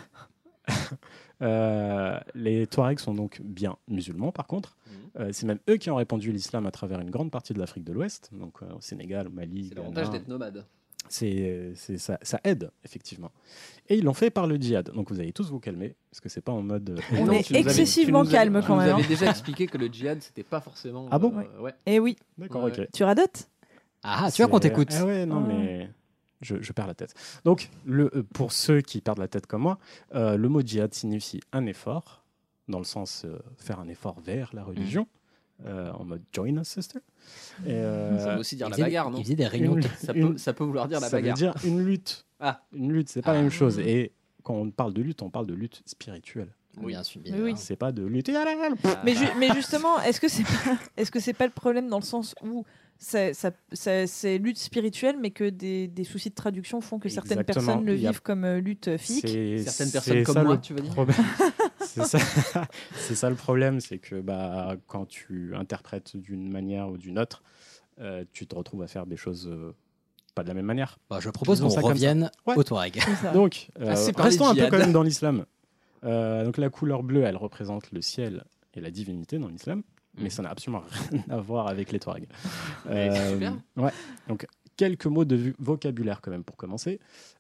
Euh, les Touaregs sont donc bien musulmans, par contre. Mhm. Euh, c'est même eux qui ont répandu l'islam à travers une grande partie de l'Afrique de l'Ouest, donc euh, au Sénégal, au Mali. C'est l'avantage Ghana. d'être nomade. C'est, c'est, ça, ça aide, effectivement. Et ils l'ont fait par le djihad. Donc vous allez tous vous calmer, parce que c'est pas en mode. euh, On Non, est tu nous avais- excessivement tu nous avais- calme quand Tu même, nous avais hein. déjà expliqué que le djihad, c'était pas forcément. Ah bon euh, Ouais. Eh oui. D'accord, Ouais. ok. Tu radotes? Ah, tu vois qu'on C'est- t'écoute. Ah ouais, non, Ah. mais je, je perds la tête. Donc, le, euh, pour ceux qui perdent la tête comme moi, euh, le mot djihad signifie un effort, dans le sens euh, faire un effort vers la religion, euh, en mode join us, sister. Et, euh, Ça veut aussi dire il la faisait- bagarre, non il faisait des réunions. une- Ça une- peut, ça peut vouloir dire la ça bagarre. veut dire une lutte. Ah. Une lutte, c'est pas la Ah. même chose. Et quand on parle de lutte, on parle de lutte spirituelle. Oui. Bien sûr. Bien Oui, oui. sûr. C'est pas de lutte. Ah, Mais, ju- mais justement, est-ce que c'est pas, est-ce que c'est pas le problème dans le sens où ça, ça, ça- c'est lutte spirituelle, mais que des, des soucis de traduction font que certaines Exactement. personnes le Il y a- vivent comme euh, lutte physique? C'est- Certaines c'est personnes comme ça moi, le tu vas dire. problème. c'est, ça, c'est ça le problème, c'est que bah, quand tu interprètes d'une manière ou d'une autre, euh, tu te retrouves à faire des choses euh, pas de la même manière. Bah, je propose Disons qu'on ça comme ça. revienne Ouais. aux Touaregs. C'est ça. Donc, euh, Assez parlé restons un peu djihad. quand même dans l'islam. Euh, donc la couleur bleue, elle représente le ciel et la divinité dans l'islam, mais ça n'a absolument rien à voir avec les Touaregs. Mais c'est super. Ouais. Donc quelques mots de vu- vocabulaire quand même pour commencer,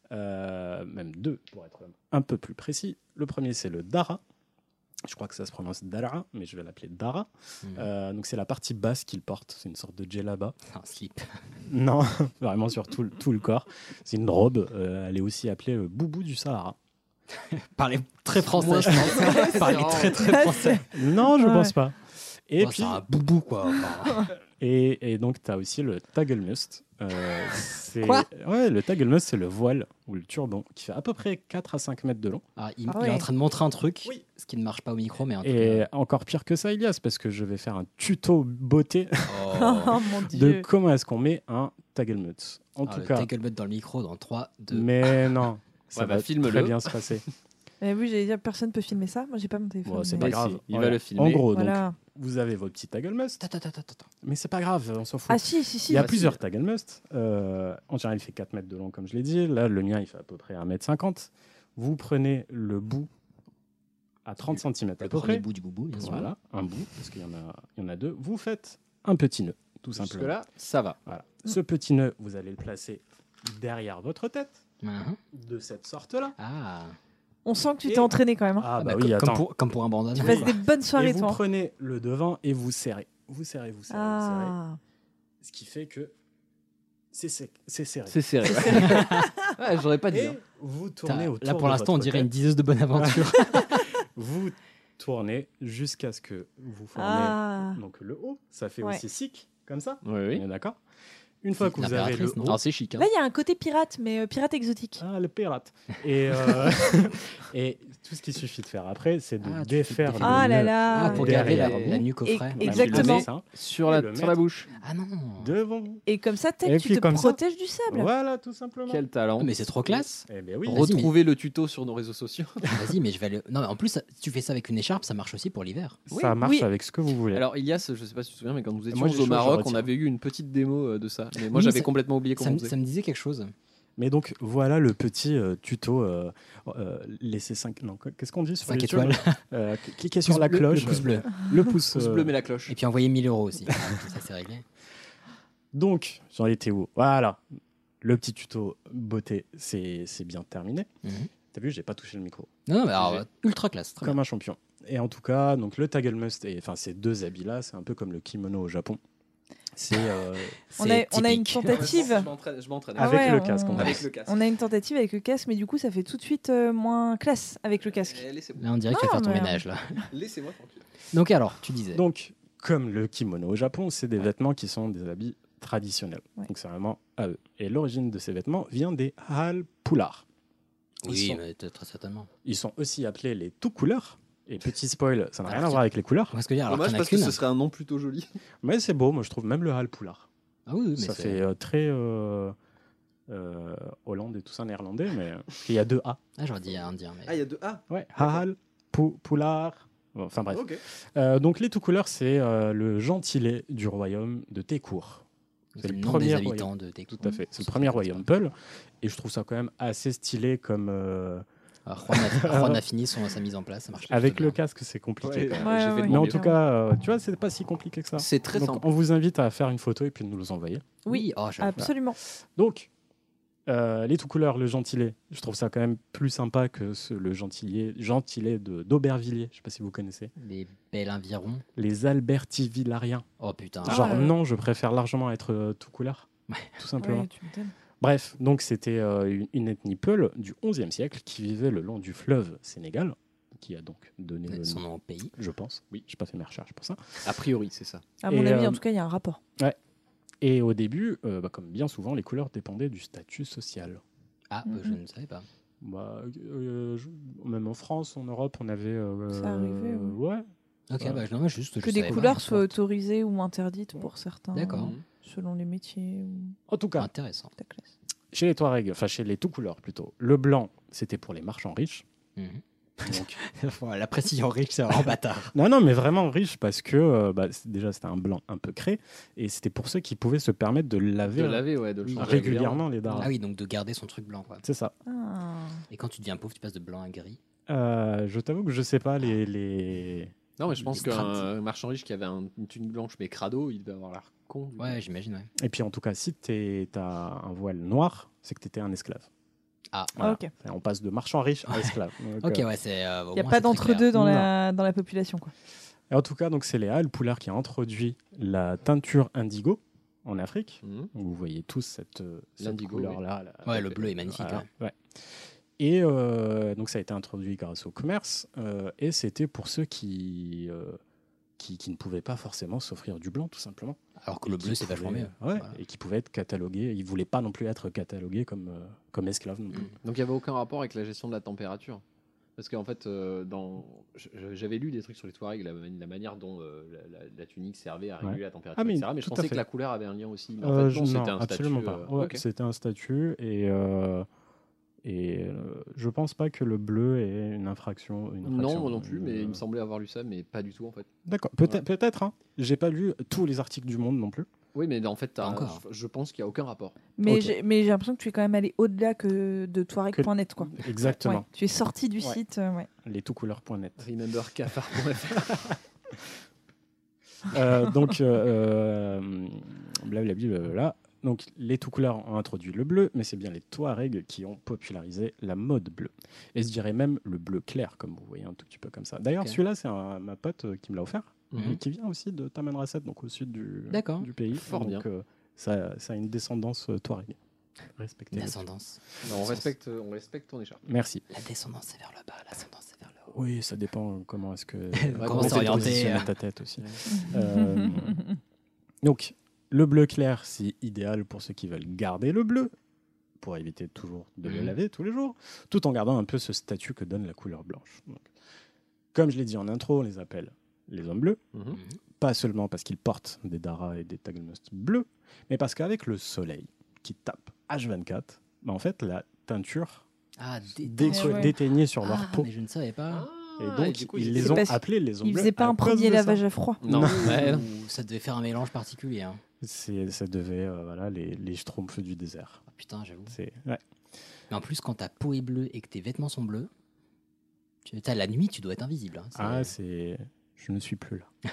Euh, même deux pour être un peu plus précis. Le premier c'est le dara. Je crois que ça se prononce dara, mais je vais l'appeler dara. Mhm. Euh, donc c'est la partie basse qu'il porte, c'est une sorte de djellaba. Un slip. Non, vraiment sur tout le, tout le corps. C'est une robe. euh, elle est aussi appelée euh, boubou du Sahara. Parler très français, Moi, je pense. Parler très très français. Non, je Ouais. pense pas. Et Oh, puis, c'est un boubou, quoi. Enfin, et, et donc, tu as aussi le tagelmust. Euh, c'est- Quoi Ouais, le tagelmust, c'est le voile ou le turban qui fait à peu près quatre à cinq mètres de long. ah, il, Ah il est ouais. en train de montrer un truc, Oui. ce qui ne marche pas au micro, mais un truc. Et encore pire que ça, Ilias, parce que je vais faire un tuto beauté Oh mon de dieu. comment est-ce qu'on met un tagelmust. En Ah, tout le cas, tackle butt dans le micro dans trois, deux. mais non, ça Ouais, bah, va filme-le. très bien se passer. Eh oui, j'allais dire, personne peut filmer ça. Moi, j'ai pas mon téléphone. Bon, c'est mais- pas Mais grave. si, il va Voilà. le filmer. En gros, donc, Voilà. vous avez votre petit tagelmust. Ta, ta, ta, ta, ta, ta. Mais c'est pas grave, on s'en fout. Ah si, si, si. Il y a Bah, plusieurs si. tagelmust. Euh, en général, il fait quatre mètres de long, comme je l'ai dit. Là, le mien, il fait à peu près un mètre cinquante. Vous prenez le bout à trente centimètres à Le peu premier près. bout du boubou, bien sûr. Voilà, un bout, parce qu'il y en a, il y en a deux. Vous faites un petit nœud, tout simplement. Jusque-là, ça va. Voilà. Ce petit nœud, vous allez le placer derrière votre tête, Mhm. de cette sorte-là. Ah. On sent que tu Et- t'es entraîné quand même. hein. Ah, Ah, bah, bah, oui, comme, attends. comme pour, comme pour un bandana. Tu passes des bonnes Et soirées, vous toi. hein. prenez le devant et vous serrez. Vous serrez, vous serrez, vous serrez. Ah. Ce qui fait que c'est sec, c'est serré. C'est serré. Ouais, j'aurais pas dit. Et hein. vous Putain, tournez autour Là, pour de l'instant, on votre dirait tête. une diseuse de bonne aventure. Vous tournez jusqu'à ce que vous formez Ah. donc le haut. Ça fait Ouais. aussi sikh, comme ça. Oui, oui. On est d'accord. Une fois que vous avez le haut... Alors, c'est chic. Hein. Là, il y a un côté pirate, mais euh, pirate exotique. Ah, le pirate. Et, euh, et tout ce qu'il suffit de faire après, c'est de Ah, tu défaire fais- le Ah là nœud là. Ah, pour garder la, derrière la vous. nuque au Et- frais. exactement. Ça, Sur et la, le sur la mettre bouche. Ah non. devant vous. Et comme ça, tac, Et tu puis te comme ça- protèges du sable. Voilà, tout simplement. Quel talent. Mais c'est trop classe. Eh bien oui. Vas-y, Retrouvez le tuto sur nos réseaux sociaux. Vas-y, mais je vais aller. Non, mais en plus, si tu fais ça avec une écharpe, ça marche aussi pour l'hiver. Ça marche oui. avec ce que vous voulez. Alors, Ilias, je sais pas si tu te souviens, mais quand nous étions Moi, j'ai au chaud, Maroc, je on retire. avait eu une petite démo euh, de ça. Mais moi, Oui, j'avais ça- complètement oublié comment Ça, on me- faisait. ça me disait quelque chose. Mais donc voilà le petit euh, tuto. Euh, euh, laissez cinq. Non, qu'est-ce qu'on dit sur Cinq YouTube étoiles. Euh, Cliquez sur Pouce la bleu- cloche. le pouce bleu. Le pouce, Pouce euh, bleu, mais la cloche. Et puis envoyer mille euros aussi. Ça, c'est réglé. Donc, j'en étais où? Voilà. Le petit tuto beauté, c'est c'est bien terminé. Mhm. T'as vu, j'ai pas touché le micro. Non, non, mais alors, ultra classe. Très Comme bien. un champion. Et en tout cas, donc le Tagelmust, et enfin ces deux habits-là, c'est un peu comme le kimono au Japon. C'est euh, On C'est a, on a une typique. tentative. Je m'entraîne. Je m'entraîne. Ah avec ouais, le on- casque. en Avec plus. le casque. On a une tentative avec le casque, mais du coup, ça fait tout de suite euh, moins classe avec le casque. Eh, Laissez-moi Là, on dirait que tu vas Ah, faire ton mais- ménage, là. Laissez-moi tranquille. Donc, alors, tu disais. Donc, comme le kimono au Japon, c'est des vêtements qui sont des habits traditionnels. Ouais. Donc, c'est vraiment à eux. Et l'origine de ces vêtements vient des halpular. Ils Oui, sont- mais t- très certainement. Ils sont aussi appelés les tout couleurs. Et petit spoil, ça n'a rien Alors, à voir avec les couleurs. Parce que dire, alors Dommage qu'il y en a parce que qu'une. ce serait un nom plutôt joli. Mais c'est beau, moi je trouve même le halpular. Ah oui, oui, mais Ça c'est- fait euh, très euh, euh, Hollande et tout ça néerlandais, mais il y a deux A. Ah, j'aurais dit indien, mais. Ah, il y a deux A. Ouais, halpular. Bon, Enfin bref. Ok. Euh, donc les tout couleurs, c'est euh, le gentilé du royaume de Técourt. C'est le le nom premier des royaume. habitants de Técourt. Tout à fait. C'est le premier royaume Peul. Et je trouve ça quand même assez stylé comme. euh, Alors, Juan a, Juan a fini son, sa mise en place, ça marche avec plutôt le bien. casque, c'est compliqué. Ouais, quand même. Ouais, j'ai ouais, fait de ouais. Mais mon en mieux. tout cas, euh, tu vois, c'est pas si compliqué que ça. C'est très Donc, simple. on vous invite à faire une photo et puis de nous les envoyer. Oui, oh, j'avoue. absolument. Donc, euh, les tout couleurs, le gentilé, je trouve ça quand même plus sympa que ce- le gentilé, gentilé de- d'Aubervilliers. Je sais pas si vous connaissez. Les belles environs. Les Albertivillariens. Oh putain. Ah, Genre, ouais. non, je préfère largement être euh, tout couleur. Ouais. Tout simplement. Ouais, tu m'étonnes. Bref, donc c'était euh, une, une ethnie Peul du onzième siècle qui vivait le long du fleuve Sénégal, qui a donc donné le Son nom, nom au pays. je pense. Oui, j'ai pas fait mes recherches pour ça. A priori, c'est ça. À mon Et, avis, euh, en tout cas, il y a un rapport. Et au début, euh, bah, comme bien souvent, les couleurs dépendaient du statut social. Ah, Mhm. euh, je ne savais pas. Bah, euh, je- même en France, en Europe, on avait. euh, Ça arrivait, ouais. Ok, Ouais. bah non, juste. Que je des savais couleurs pas. soient autorisées ou interdites pour certains. D'accord. euh, Selon les métiers. Ou... En tout cas, Intéressant. ta classe. chez les Touaregs, enfin chez les tout couleurs plutôt, le blanc, c'était pour les marchands riches. Mhm. Donc, La précision riche, c'est vraiment bâtard. non, non, mais vraiment riche parce que euh, bah, c'est- déjà c'était un blanc un peu crée et c'était pour ceux qui pouvaient se permettre de laver, De euh, laver, ouais, de le changer régulièrement les dards. Ah oui, donc de garder son truc blanc, quoi. C'est ça. Ah. Et quand tu deviens pauvre, tu passes de blanc à gris. Euh, je t'avoue que je sais pas les. les... Non, mais je pense Les strates. qu'un marchand riche qui avait un- une tunique blanche mais crado, il devait avoir l'air con. du coup. Ouais, j'imagine, ouais. Et puis en tout cas, si tu as un voile noir, c'est que tu étais un esclave. Ah, Voilà. Ok. Enfin, on passe de marchand riche à esclave. Donc, ok, euh, ouais, c'est. euh, au Il n'y a moins, pas c'est très d'entre-deux clair. dans la, dans la population. Quoi. Et en tout cas, donc c'est les Halpoulars qui a introduit la teinture indigo en Afrique. Mhm. Vous voyez tous cette, euh, cette L'indigo, couleur-là. là, Ouais, avec le bleu est magnifique, voilà, ouais. Et euh, donc ça a été introduit grâce au commerce. euh, et c'était pour ceux qui, euh, qui, qui ne pouvaient pas forcément s'offrir du blanc, tout simplement. Alors que le Et bleu, qui c'est vachement pouvaient- mieux. Ouais, Voilà. et qui pouvaient être catalogués. Ils ne voulaient pas non plus être catalogués comme, euh, comme esclaves. non plus. Mm. Donc il n'y avait aucun rapport avec la gestion de la température. Parce qu'en fait, euh, dans... je- je- j'avais lu des trucs sur les Touaregs, la, la manière dont euh, la, la- la tunique servait à réguler Ouais. la température, Ah, mais et cetera. Mais je tout à pensais fait. que la couleur avait un lien aussi. Mais en Euh, fait, non, je- c'était un absolument statut. pas. euh, Ouais, ok. C'était un statut et, euh, et euh, je pense pas que le bleu est une infraction. Une infraction. Non, moi non plus, mais Euh, il me semblait avoir lu ça, mais pas du tout en fait. D'accord, peut-être. Peut-être hein. J'ai pas lu tous les articles du Monde non plus. Oui, mais en fait, t'as- Encore. je, je pense qu'il n'y a aucun rapport. Mais Ok. j'ai mais j'ai l'impression que tu es quand même allé au-delà que de touareg point net. Quoi. Exactement. Ouais, tu es sorti du Ouais. site. euh, ouais. Les tout couleurs point net. Remember cafard point f r. Euh, donc, euh, euh, blablabli, blablabla. Donc, les tout couleurs ont introduit le bleu, mais c'est bien les Touaregs qui ont popularisé la mode bleue. Et je dirais même le bleu clair, comme vous voyez, un tout petit peu comme ça. D'ailleurs, Ok. celui-là, c'est un- ma pote euh, qui me l'a offert, Mhm. et qui vient aussi de Tamanrasset, donc au sud du, D'accord. du pays. Fort donc, bien. euh, ça, ça a une descendance euh, Touareg. Respectez. L'ascendance. Non, on respecte, on respecte ton écharpe. Merci. La descendance, c'est vers le bas, l'ascendance, c'est vers le haut. Oui, ça dépend comment est-ce que comment c'est orienté à ta tête aussi. euh, donc, le bleu clair, c'est idéal pour ceux qui veulent garder le bleu, pour éviter toujours de le Mmh. laver tous les jours, tout en gardant un peu ce statut que donne la couleur blanche. Donc, comme je l'ai dit en intro, on les appelle les hommes bleus, Mmh. pas seulement parce qu'ils portent des daras et des tagnos bleus, mais parce qu'avec le soleil qui tape H vingt-quatre, bah en fait, la teinture Ah, déco- Eh ouais. déteignait sur leur Ah, peau. mais je ne savais pas. Et Ah, donc, et du coup, ils ils les étaient- ont parce appelés les hommes Il bleus. faisait pas à un cause premier de ça. lavage à froid. Non, ouais. Ouh, ça devait faire un mélange particulier. Hein. C'est, ça devait, euh, voilà, les, les schtroumpfs du désert. Ah, putain, j'avoue. C'est, ouais. Mais en plus, quand ta peau est bleue et que tes vêtements sont bleus, tu, t'as, la nuit, tu dois être invisible. Hein. C'est- Ah, c'est... Je ne suis plus là.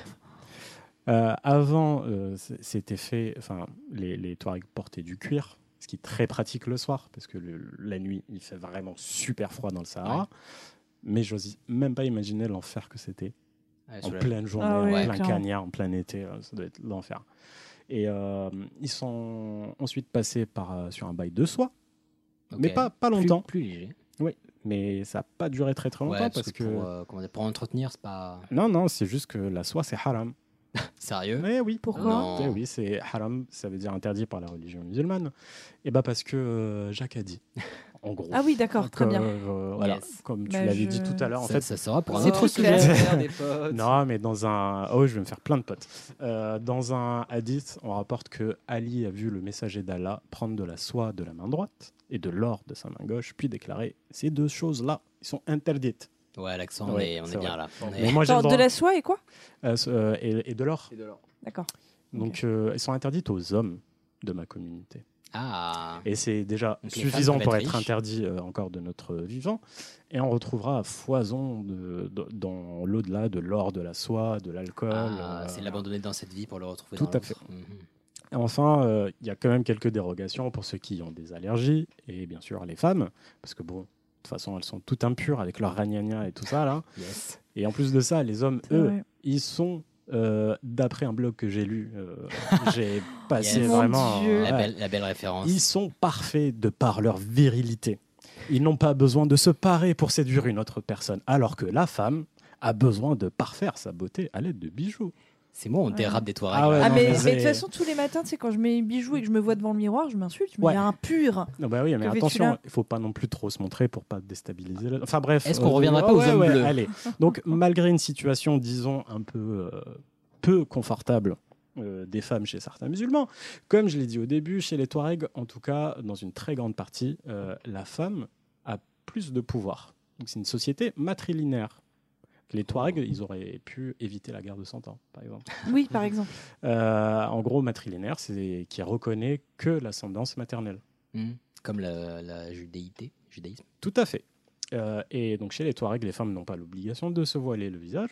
euh, avant, euh, c'était fait... Enfin, les, les Touaregs portaient du cuir, ce qui est très pratique le soir, parce que le, la nuit, il fait vraiment super froid dans le Sahara. Ouais. Mais j'ose même pas imaginer l'enfer que c'était. Ouais, En sur la- pleine journée, Ah en ouais, plein clairement. cagnard, en plein été, euh, ça doit être l'enfer. Et euh, ils sont ensuite passés par, euh, sur un bail de soie, Ok. mais pas, pas Plus- longtemps. Plus, léger. Oui, mais ça n'a pas duré très très longtemps Ouais, parce, que... Pour, euh, comment dire, pour entretenir, c'est pas Non, non, c'est juste que la soie, c'est haram. sérieux. Mais oui. Pourquoi Non. Eh oui, c'est haram, ça veut dire interdit par la religion musulmane. Et bah parce que euh, Jacques a dit, en gros. Ah oui, d'accord, très Que, bien. euh, voilà, Yes. comme tu Bah, l'avais je- dit tout à l'heure, en Ça, fait. ça sera pour un C'est autre trop sujet. clair. Faire des potes. Non, mais dans un. Oh, je vais me faire plein de potes. Euh, dans un hadith, on rapporte que Ali a vu le messager d'Allah prendre de la soie de la main droite et de l'or de sa main gauche, puis déclarer ces deux choses-là, ils sont interdites. Ouais, l'accent, on Ouais, est, on c'est est bien vrai. là. On Mais est- moi, j'ai le Attends, droit. de la soie et quoi Euh, euh, et, et de l'or. Et de l'or. D'accord. Donc, euh, elles sont interdites aux hommes de ma communauté. Ah, Et c'est déjà Donc les suffisant femmes pour peuvent être être riches. interdit euh, encore de notre vivant. Et on retrouvera à foison de, de- dans l'au-delà de l'or, de la soie, de l'alcool. Ah, euh, c'est l'abandonner dans cette vie pour le retrouver Tout dans à l'autre. Mhm. Et enfin, euh, il y a quand même quelques dérogations pour ceux qui ont des allergies, et bien sûr les femmes, parce que bon, de toute façon, elles sont toutes impures avec leur ragnagna et tout ça, là. Yes. Et en plus de ça, les hommes, C'est eux, vrai. ils sont, euh, d'après un blog que j'ai lu, euh, j'ai passé Yes. Mon vraiment... Dieu. euh, La, ouais. belle, la belle référence. Ils sont parfaits de par leur virilité. Ils n'ont pas besoin de se parer pour séduire une autre personne, alors que la femme a besoin de parfaire sa beauté à l'aide de bijoux. C'est moi, on Ouais. dérape des Touaregs. Ah ouais, là. Ah, non, mais, mais mais de c'est- toute façon, tous les matins, tu sais, quand je mets bijoux et que je me vois devant le miroir, je m'insulte. Je me Ouais. dis, un pur. Non, bah oui, mais Que fais-tu attention, là il faut pas non plus trop se montrer pour pas déstabiliser. la- Enfin bref. Est-ce qu'on reviendrait pas aux ouais, hommes ouais, bleus Allez. Donc malgré une situation, disons, un peu euh, peu confortable euh, des femmes chez certains musulmans, comme je l'ai dit au début, chez les Touaregs, en tout cas, dans une très grande partie, euh, la femme a plus de pouvoir. Donc c'est une société matrilinéaire. Les Touaregs, ils auraient pu éviter la guerre de cent ans, par exemple. Oui, par exemple. Euh, en gros, matrilinéaire, c'est qui reconnaît que l'ascendance maternelle. Mhm. Comme la, la judéité, judaïsme. Tout à fait. Euh, et donc chez les Touaregs, les femmes n'ont pas l'obligation de se voiler le visage.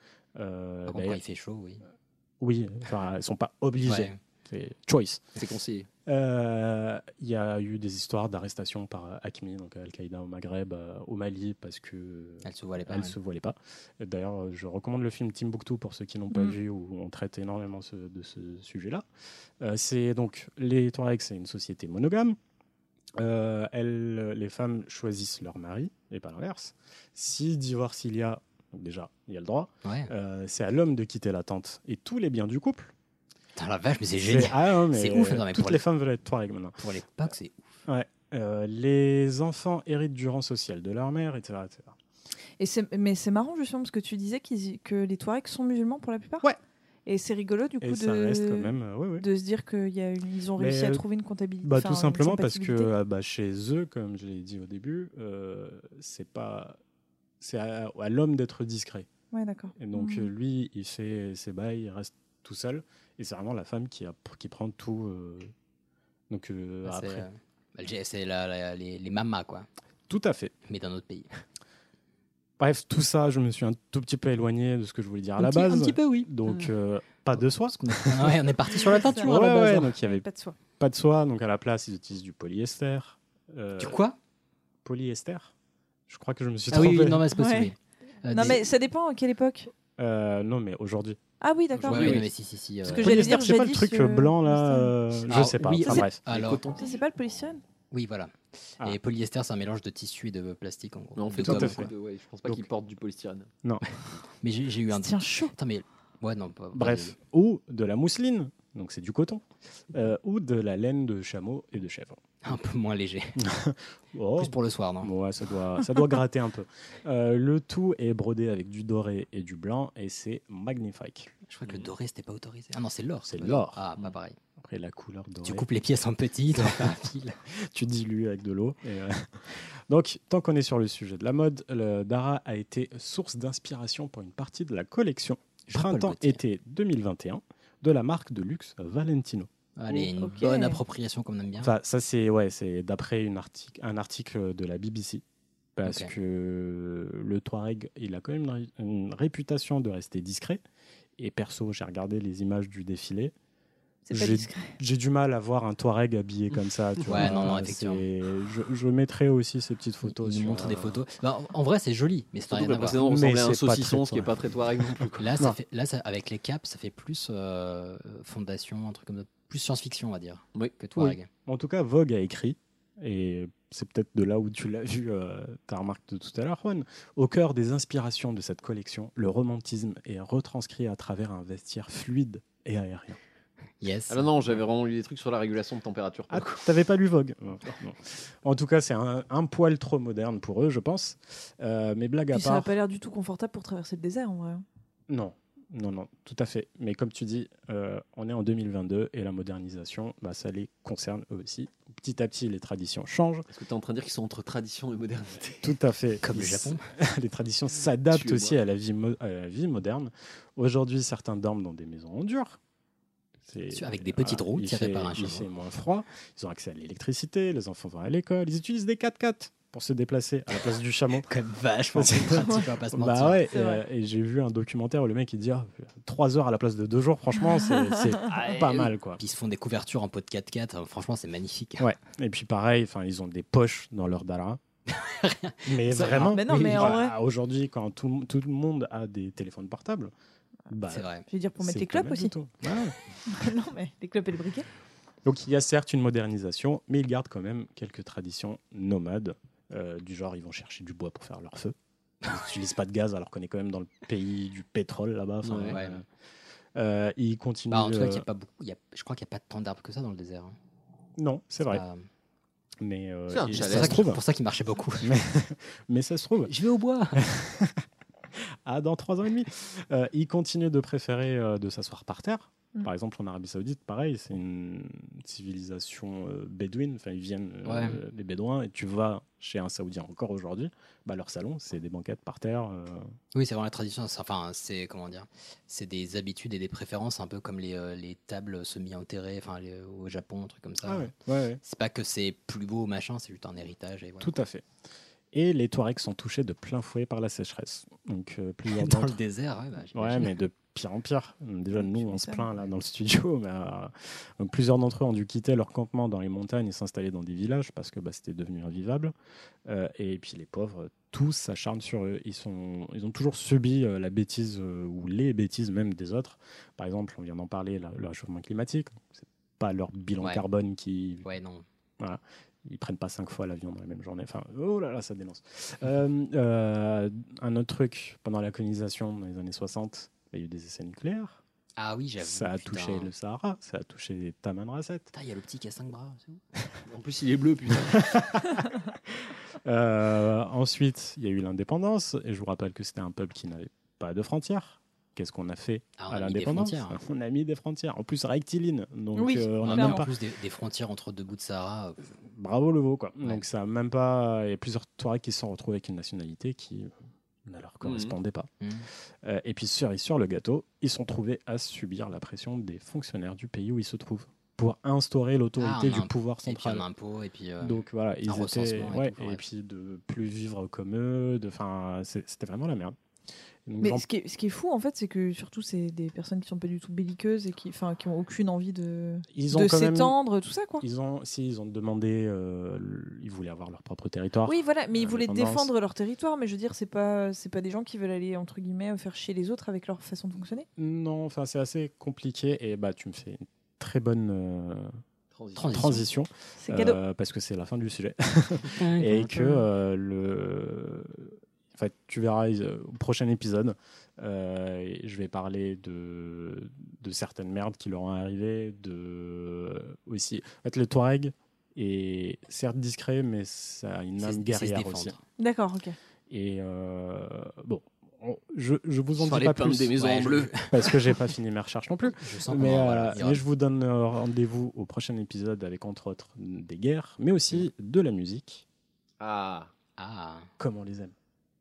Euh, Par contre, d'ailleurs- quand il fait chaud, oui. oui, enfin, elles ne sont pas obligées. Ouais. C'est choice. C'est conseillé. Euh, Il y a eu des histoires d'arrestation par Hakmi, donc Al-Qaïda au Maghreb, euh, au Mali, parce que Elle se voilait pas. elle ouais. se voilait pas. D'ailleurs, je recommande le film Timbuktu pour ceux qui n'ont pas Mm. vu, où on traite énormément ce- de ce sujet-là. Euh, c'est donc les Touaregs, c'est une société monogame. Euh, elles, les femmes choisissent leur mari et pas l'inverse. Si divorce il y a, donc déjà il y a le droit, Ouais. euh, c'est à l'homme de quitter la tente et tous les biens du couple. Putain, la vache, mais c'est génial. Ah non, mais C'est ouf, non, mais toutes pour les les- femmes veulent être Touaregs maintenant. Pour l'époque, c'est ouf. Ouais. Euh, les enfants héritent du rang social de leur mère, et cetera et cetera. Et c'est- mais c'est marrant, justement, parce que tu disais qu'ils- que les Touaregs sont musulmans pour la plupart. Ouais. Et c'est rigolo, du coup, Et de, ça reste quand même, euh, ouais, ouais. de se dire qu'ils ont Mais, réussi à euh, trouver une comptabilité. Bah, enfin, tout une simplement parce que compatibilité. euh, bah, chez eux, comme je l'ai dit au début, euh, c'est pas, c'est à, à l'homme d'être discret. Ouais, d'accord. Et donc Mhm. euh, lui, il fait ses bails, il reste tout seul, et c'est vraiment la femme qui, a, qui prend tout. euh, donc euh, Ah, c'est, après, euh, bah, le- c'est la- la- les, les mamas, quoi. tout à fait. Mais d'un autre pays. Bref, tout ça, je me suis un tout petit peu éloigné de ce que je voulais dire à Un la petit- base. un petit peu, oui. Donc Ah. euh, pas de soie. Ah ouais, on est parti sur la teinture Ouais, à la base. ouais, hein. donc il y avait Pas de soie. pas de soie, donc à la place ils utilisent du polyester. Euh, Du quoi Polyester. Je crois que je me suis Ah trompé. oui, oui, non, mais c'est possible. Ouais. oui. Euh, Non, des- mais ça dépend à quelle époque. Euh, non, mais aujourd'hui. Ah oui, d'accord. Ouais, oui, oui, oui. mais si, si, si. Parce euh, que j'allais Polyester, dire c'est pas le jadis, truc euh, blanc là. c'était- euh, je Alors, sais pas. oui, Enfin c'est- bref. Alors, Ça, c'est pas le polystyrène. Oui, voilà. Ah. Et polyester, c'est un mélange de tissu et de plastique en gros. Mais on fait De tout gomme, à fait. quoi. De, ouais, je pense pas Donc- qu'ils portent du polystyrène. Non. Mais j'ai j'ai eu un. Tiens, chaud. Attends, mais. Ouais, non, pas. Bref, ou de la mousseline, donc c'est du coton, euh, ou de la laine de chameau et de chèvre. Un peu moins léger. Oh, Plus pour le soir, non? ouais, ça doit, ça doit gratter un peu. Euh, le tout est brodé avec du doré et du blanc et c'est magnifique. Je crois que le doré, c'était pas autorisé. Ah non, c'est l'or. C'est pas l'or. Ah, pas pareil. Après la couleur dorée. Tu coupes les pièces en petits, tu en fais un fil. Tu dilues avec de l'eau. et, euh, Donc, tant qu'on est sur le sujet de la mode, le Dara a été source d'inspiration pour une partie de la collection Jean-Paul printemps-été deux mille vingt et un de la marque de luxe Valentino. Allez, une Ok. bonne appropriation comme on aime bien. Enfin, ça c'est ouais, c'est d'après une article, un article de la B B C. Parce Ok. que le Touareg, il a quand même une, ré- une réputation de rester discret. Et perso, j'ai regardé les images du défilé. C'est pas J'ai- discret. J'ai du mal à voir un Touareg habillé comme ça. Tu Ouais, vois, non, non, c'est- effectivement. Je, je mettrai aussi ces petites photos. Il nous sur, montre des euh, photos. Bah, en en vrai, c'est joli, mais ça n'a Surtout que rien le à voir. précédent Mais ressemblait à un c'est pas très saucisson, ce qui est Touareg. pas très Touareg non plus. quoi. Là, Non. ça fait, là ça, avec les caps, ça fait plus euh, fondation, un truc comme ça. Plus science-fiction, on va dire, Oui. que Touareg. En tout cas, Vogue a écrit, et c'est peut-être de là où tu l'as vu, euh, ta remarque de tout à l'heure, Juan. Au cœur des inspirations de cette collection, le romantisme est retranscrit à travers un vestiaire fluide et aérien. Yes. Ah non, non, j'avais vraiment lu des trucs sur la régulation de température. pour Ah, le coup. t'avais pas lu Vogue? Non. Non. En tout cas, c'est un, un poil trop moderne pour eux, je pense. Euh, mais blague à Puis ça n'a part. pas l'air du tout confortable pour traverser le désert en vrai. Non, non, non, tout à fait. Mais comme tu dis, euh, on est en deux mille vingt-deux et la modernisation, bah, ça les concerne eux aussi. Petit à petit, les traditions changent. Est-ce que tu es en train de dire qu'ils sont entre tradition et modernité? Tout à fait. Comme le Ils- Japon. Les traditions s'adaptent Tuez-moi. aussi à la vie, mo- à la vie moderne. Aujourd'hui, certains dorment dans des maisons en dur. C'est- Avec des petites roues il tirées fait- par un Il chameau. fait moins froid. Ils ont accès à l'électricité. Les enfants vont à l'école. Ils utilisent des quatre-quatre pour se déplacer à la place du chameau. Quand même vachement plus pratique, on va pas se mentir. Bah ouais, C'est et, vrai. et j'ai vu un documentaire où le mec il dit ah, trois heures à la place de deux jours, franchement, c'est c'est pas mal quoi. Puis ils se font des couvertures en pot de quatre quatre, euh, franchement, c'est magnifique. Ouais, et puis pareil, enfin ils ont des poches dans leur dara. mais Ça, vraiment, mais non, mais en voilà, aujourd'hui, quand tout, tout le monde a des téléphones portables, bah, C'est vrai. Je veux dire pour mettre c'est les pas clopes mal aussi. du tout. Ouais. Non, mais les clopes et le briquet. Donc il y a certes une modernisation, mais ils gardent quand même quelques traditions nomades, euh, du genre ils vont chercher du bois pour faire leur feu. Ils n'utilisent pas de gaz alors qu'on est quand même dans le pays du pétrole là-bas. Enfin, Ouais. euh, euh, ils continuent. Bah, en tout cas, euh, il y a pas beaucoup, il y a- je crois qu'il n'y a pas tant d'arbres que ça dans le désert. hein. Non, c'est vrai. pas- Mais euh, C'est un il- challenge. C'est ça ça se qui- trouve. pour ça qu'il marchait beaucoup. Mais, mais ça se trouve. Je vais au bois. Ah, dans trois ans et demi. Euh, ils continuent de préférer euh, de s'asseoir par terre. Mm. Par exemple, en Arabie Saoudite, pareil, c'est une civilisation euh, bédouine. Enfin, ils viennent euh, Ouais. des Bédouins et tu vas chez un Saoudien encore aujourd'hui, bah, leur salon, c'est des banquettes par terre. euh, Oui, c'est vraiment la tradition. c'est- Enfin, c'est comment dire, c'est des habitudes et des préférences, un peu comme les, euh, les tables semi-enterrées, enfin les- au Japon, un truc comme ça. Ah ouais, ouais, ouais. C'est pas que c'est plus beau, machin, c'est juste un héritage. Et voilà. Tout à fait. Et les Touaregs sont touchés de plein fouet par la sécheresse. Donc, euh, plusieurs Dans le d'entre- désert, ouais, bah, Ouais, j'imagine. mais de pire en pire. Déjà, nous, Tu on se m'étonnes. plaint là dans le studio, mais euh, donc, plusieurs d'entre eux ont dû quitter leur campement dans les montagnes et s'installer dans des villages parce que bah, c'était devenu invivable. Euh, et puis les pauvres, tous s'acharnent sur eux. Ils, sont, ils ont toujours subi euh, la bêtise euh, ou les bêtises même des autres. Par exemple, on vient d'en parler, la- le réchauffement climatique. C'est pas leur bilan Ouais. carbone qui. Ouais, non. Voilà. Ils prennent pas cinq fois l'avion dans la même journée. Enfin, oh là là, ça dénonce. Euh, euh, un autre truc, pendant la colonisation dans les années soixante, il y a eu des essais nucléaires. Ah oui, j'avoue. Ça a putain. touché le Sahara, ça a touché Taman Rasset. Putain, il y a le petit qui a cinq bras. c'est où En plus, il est bleu, putain. Euh, ensuite, il y a eu l'indépendance, et je vous rappelle que c'était un peuple qui n'avait pas de frontières. Qu'est-ce qu'on a fait Ah, on à a mis des l'indépendance? frontières. On a mis des frontières. En plus, rectiligne. Donc, Oui, euh, on Ah, a mais même en pas. plus des, des frontières entre deux bouts de Sahara. euh, Bravo le veau, quoi. Ouais. Donc, ça a même pas. Il y a plusieurs Touaregs qui se sont retrouvés avec une nationalité qui euh, ne leur correspondait pas. Mhm. Euh, et puis, cerise sur le gâteau, ils sont trouvés à subir la pression des fonctionnaires du pays où ils se trouvent pour instaurer l'autorité Ah, du un imp- pouvoir Et puis central. un impôt, et puis. euh, Donc voilà, ils étaient, recensement et ouais, tout, et, ouais. puis de plus vivre comme eux, de, enfin, c'est- c'était vraiment la merde. Donc, Mais j'en- ce qui, est, ce qui est fou, en fait, c'est que surtout, c'est des personnes qui sont pas du tout belliqueuses et qui, enfin, qui ont aucune envie de, ils ont de quand même- s'étendre, tout ça, quoi. Ils ont, si ils ont demandé, euh, le- ils voulaient avoir leur propre territoire. Oui, voilà, mais ils voulaient L'indépendance. défendre leur territoire, mais je veux dire, c'est pas, c'est pas des gens qui veulent aller, entre guillemets, faire chier les autres avec leur façon de fonctionner. Non, enfin c'est assez compliqué et bah tu me fais une très bonne euh, Transition. transition, C'est cadeau. euh, parce que c'est la fin du sujet. Ouais, Et ouais, que ouais. euh, le... en fait, tu verras euh, au prochain épisode, euh, et je vais parler de, de certaines merdes qui leur ont arrivé, de aussi. En fait, le Touareg est certes discret, mais ça a une C'est- âme c'est se guerrière défendre. aussi. D'accord, ok. Et euh, bon, on- je, je vous en Sur dis les pas peintres plus des maisons Ouais, en je- bleu. parce que j'ai pas fini mes recherches non plus. Je sens Mais, qu'on va- euh, voilà, il y aura- mais je vous donne euh, rendez-vous au prochain épisode avec entre autres des guerres, mais aussi de la musique, Ah. Ah. comme on les aime.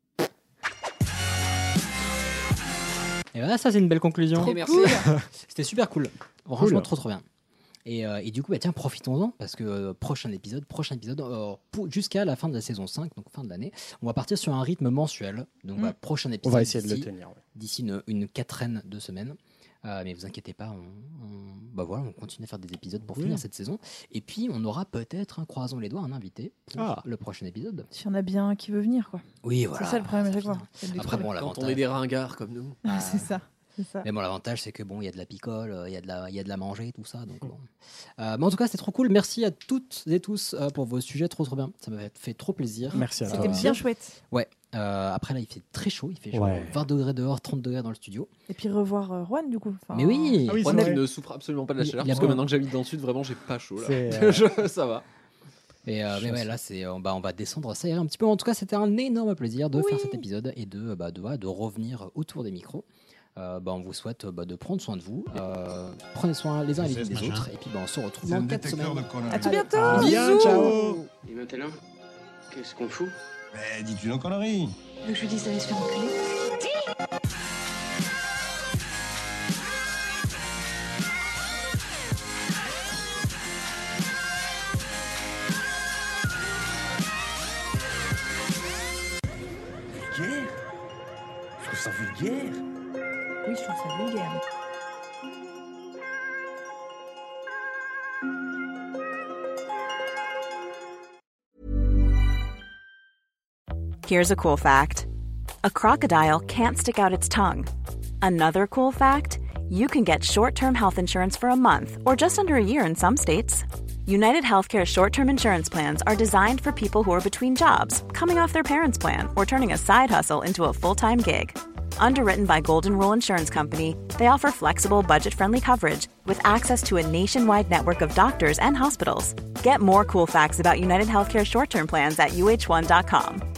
Et voilà, ça c'est une belle conclusion. Trop merci. C'était super cool. Franchement, Cool. trop trop bien. Et, euh, et du coup, bah, tiens, profitons-en parce que euh, prochain épisode, prochain épisode, euh, pour- jusqu'à la fin de la saison cinq, donc fin de l'année, on va partir sur un rythme mensuel. Donc, Mm. bah, prochain On épisode. va essayer de le d'ici- tenir. ouais. D'ici une, une quatraine de semaines. Euh, mais vous inquiétez pas, on, on- bah voilà, on continue à faire des épisodes pour Oui. finir cette saison. Et puis, on aura peut-être, hein, croisons les doigts, un invité pour Ah. le prochain épisode. S'il y en a bien un qui veut venir, quoi. Oui, voilà. C'est ça le problème à chaque fois. finit. C'est de les Après, trouver. bon, Quand l'avantage. on est des ringards comme nous. Ah, c'est ça. C'est ça. Mais bon, l'avantage, c'est que bon, il y a de la picole, euh, il y a de la, il y a de la manger, tout ça. Donc, bon. Euh, mais en tout cas, c'était trop cool. Merci à toutes et tous euh, pour vos sujets, trop trop bien. Ça m'a fait trop plaisir. Merci à C'était toi. bien chouette. Ouais. Euh, après là, il fait très chaud. Il fait genre Ouais. vingt degrés dehors, trente degrés dans le studio. Et puis revoir euh, Juan, du coup. Enfin, Mais oui. Ah oui, Moi c'est qui vrai. ne souffre absolument pas de la Il- chaleur, il a parce que pas- maintenant que j'habite dans le sud, vraiment, j'ai pas chaud là. C'est, euh, Je- ça va. Et euh, mais Chance. ouais, là, c'est, on, bah, on va descendre ça ira un petit peu. En tout cas, c'était un énorme plaisir de Oui. faire cet épisode et de, bah, de, ouais, de revenir autour des micros. Euh, bah, on vous souhaite bah, de prendre soin de vous. Euh, prenez soin les uns et les C'est ce des machin. autres. Et puis bah, on se retrouve C'est un dans quatre détecteur semaines. de conneries. À tout bientôt. Ah, bien, Bisous. ciao. Et maintenant, qu'est-ce qu'on fout? Mais dis-tu nos conneries? Tu veux que je lui dise d'aller se faire enculer? Vulgaire? Je trouve ça vulgaire. Oui, je trouve ça vulgaire. Here's a cool fact. A crocodile can't stick out its tongue. Another cool fact, you can get short-term health insurance for a month or just under a year in some states. United Healthcare short-term insurance plans are designed for people who are between jobs, coming off their parents' plan, or turning a side hustle into a full-time gig. Underwritten by Golden Rule Insurance Company, they offer flexible, budget-friendly coverage with access to a nationwide network of doctors and hospitals. Get more cool facts about United Healthcare short-term plans at U H one dot com.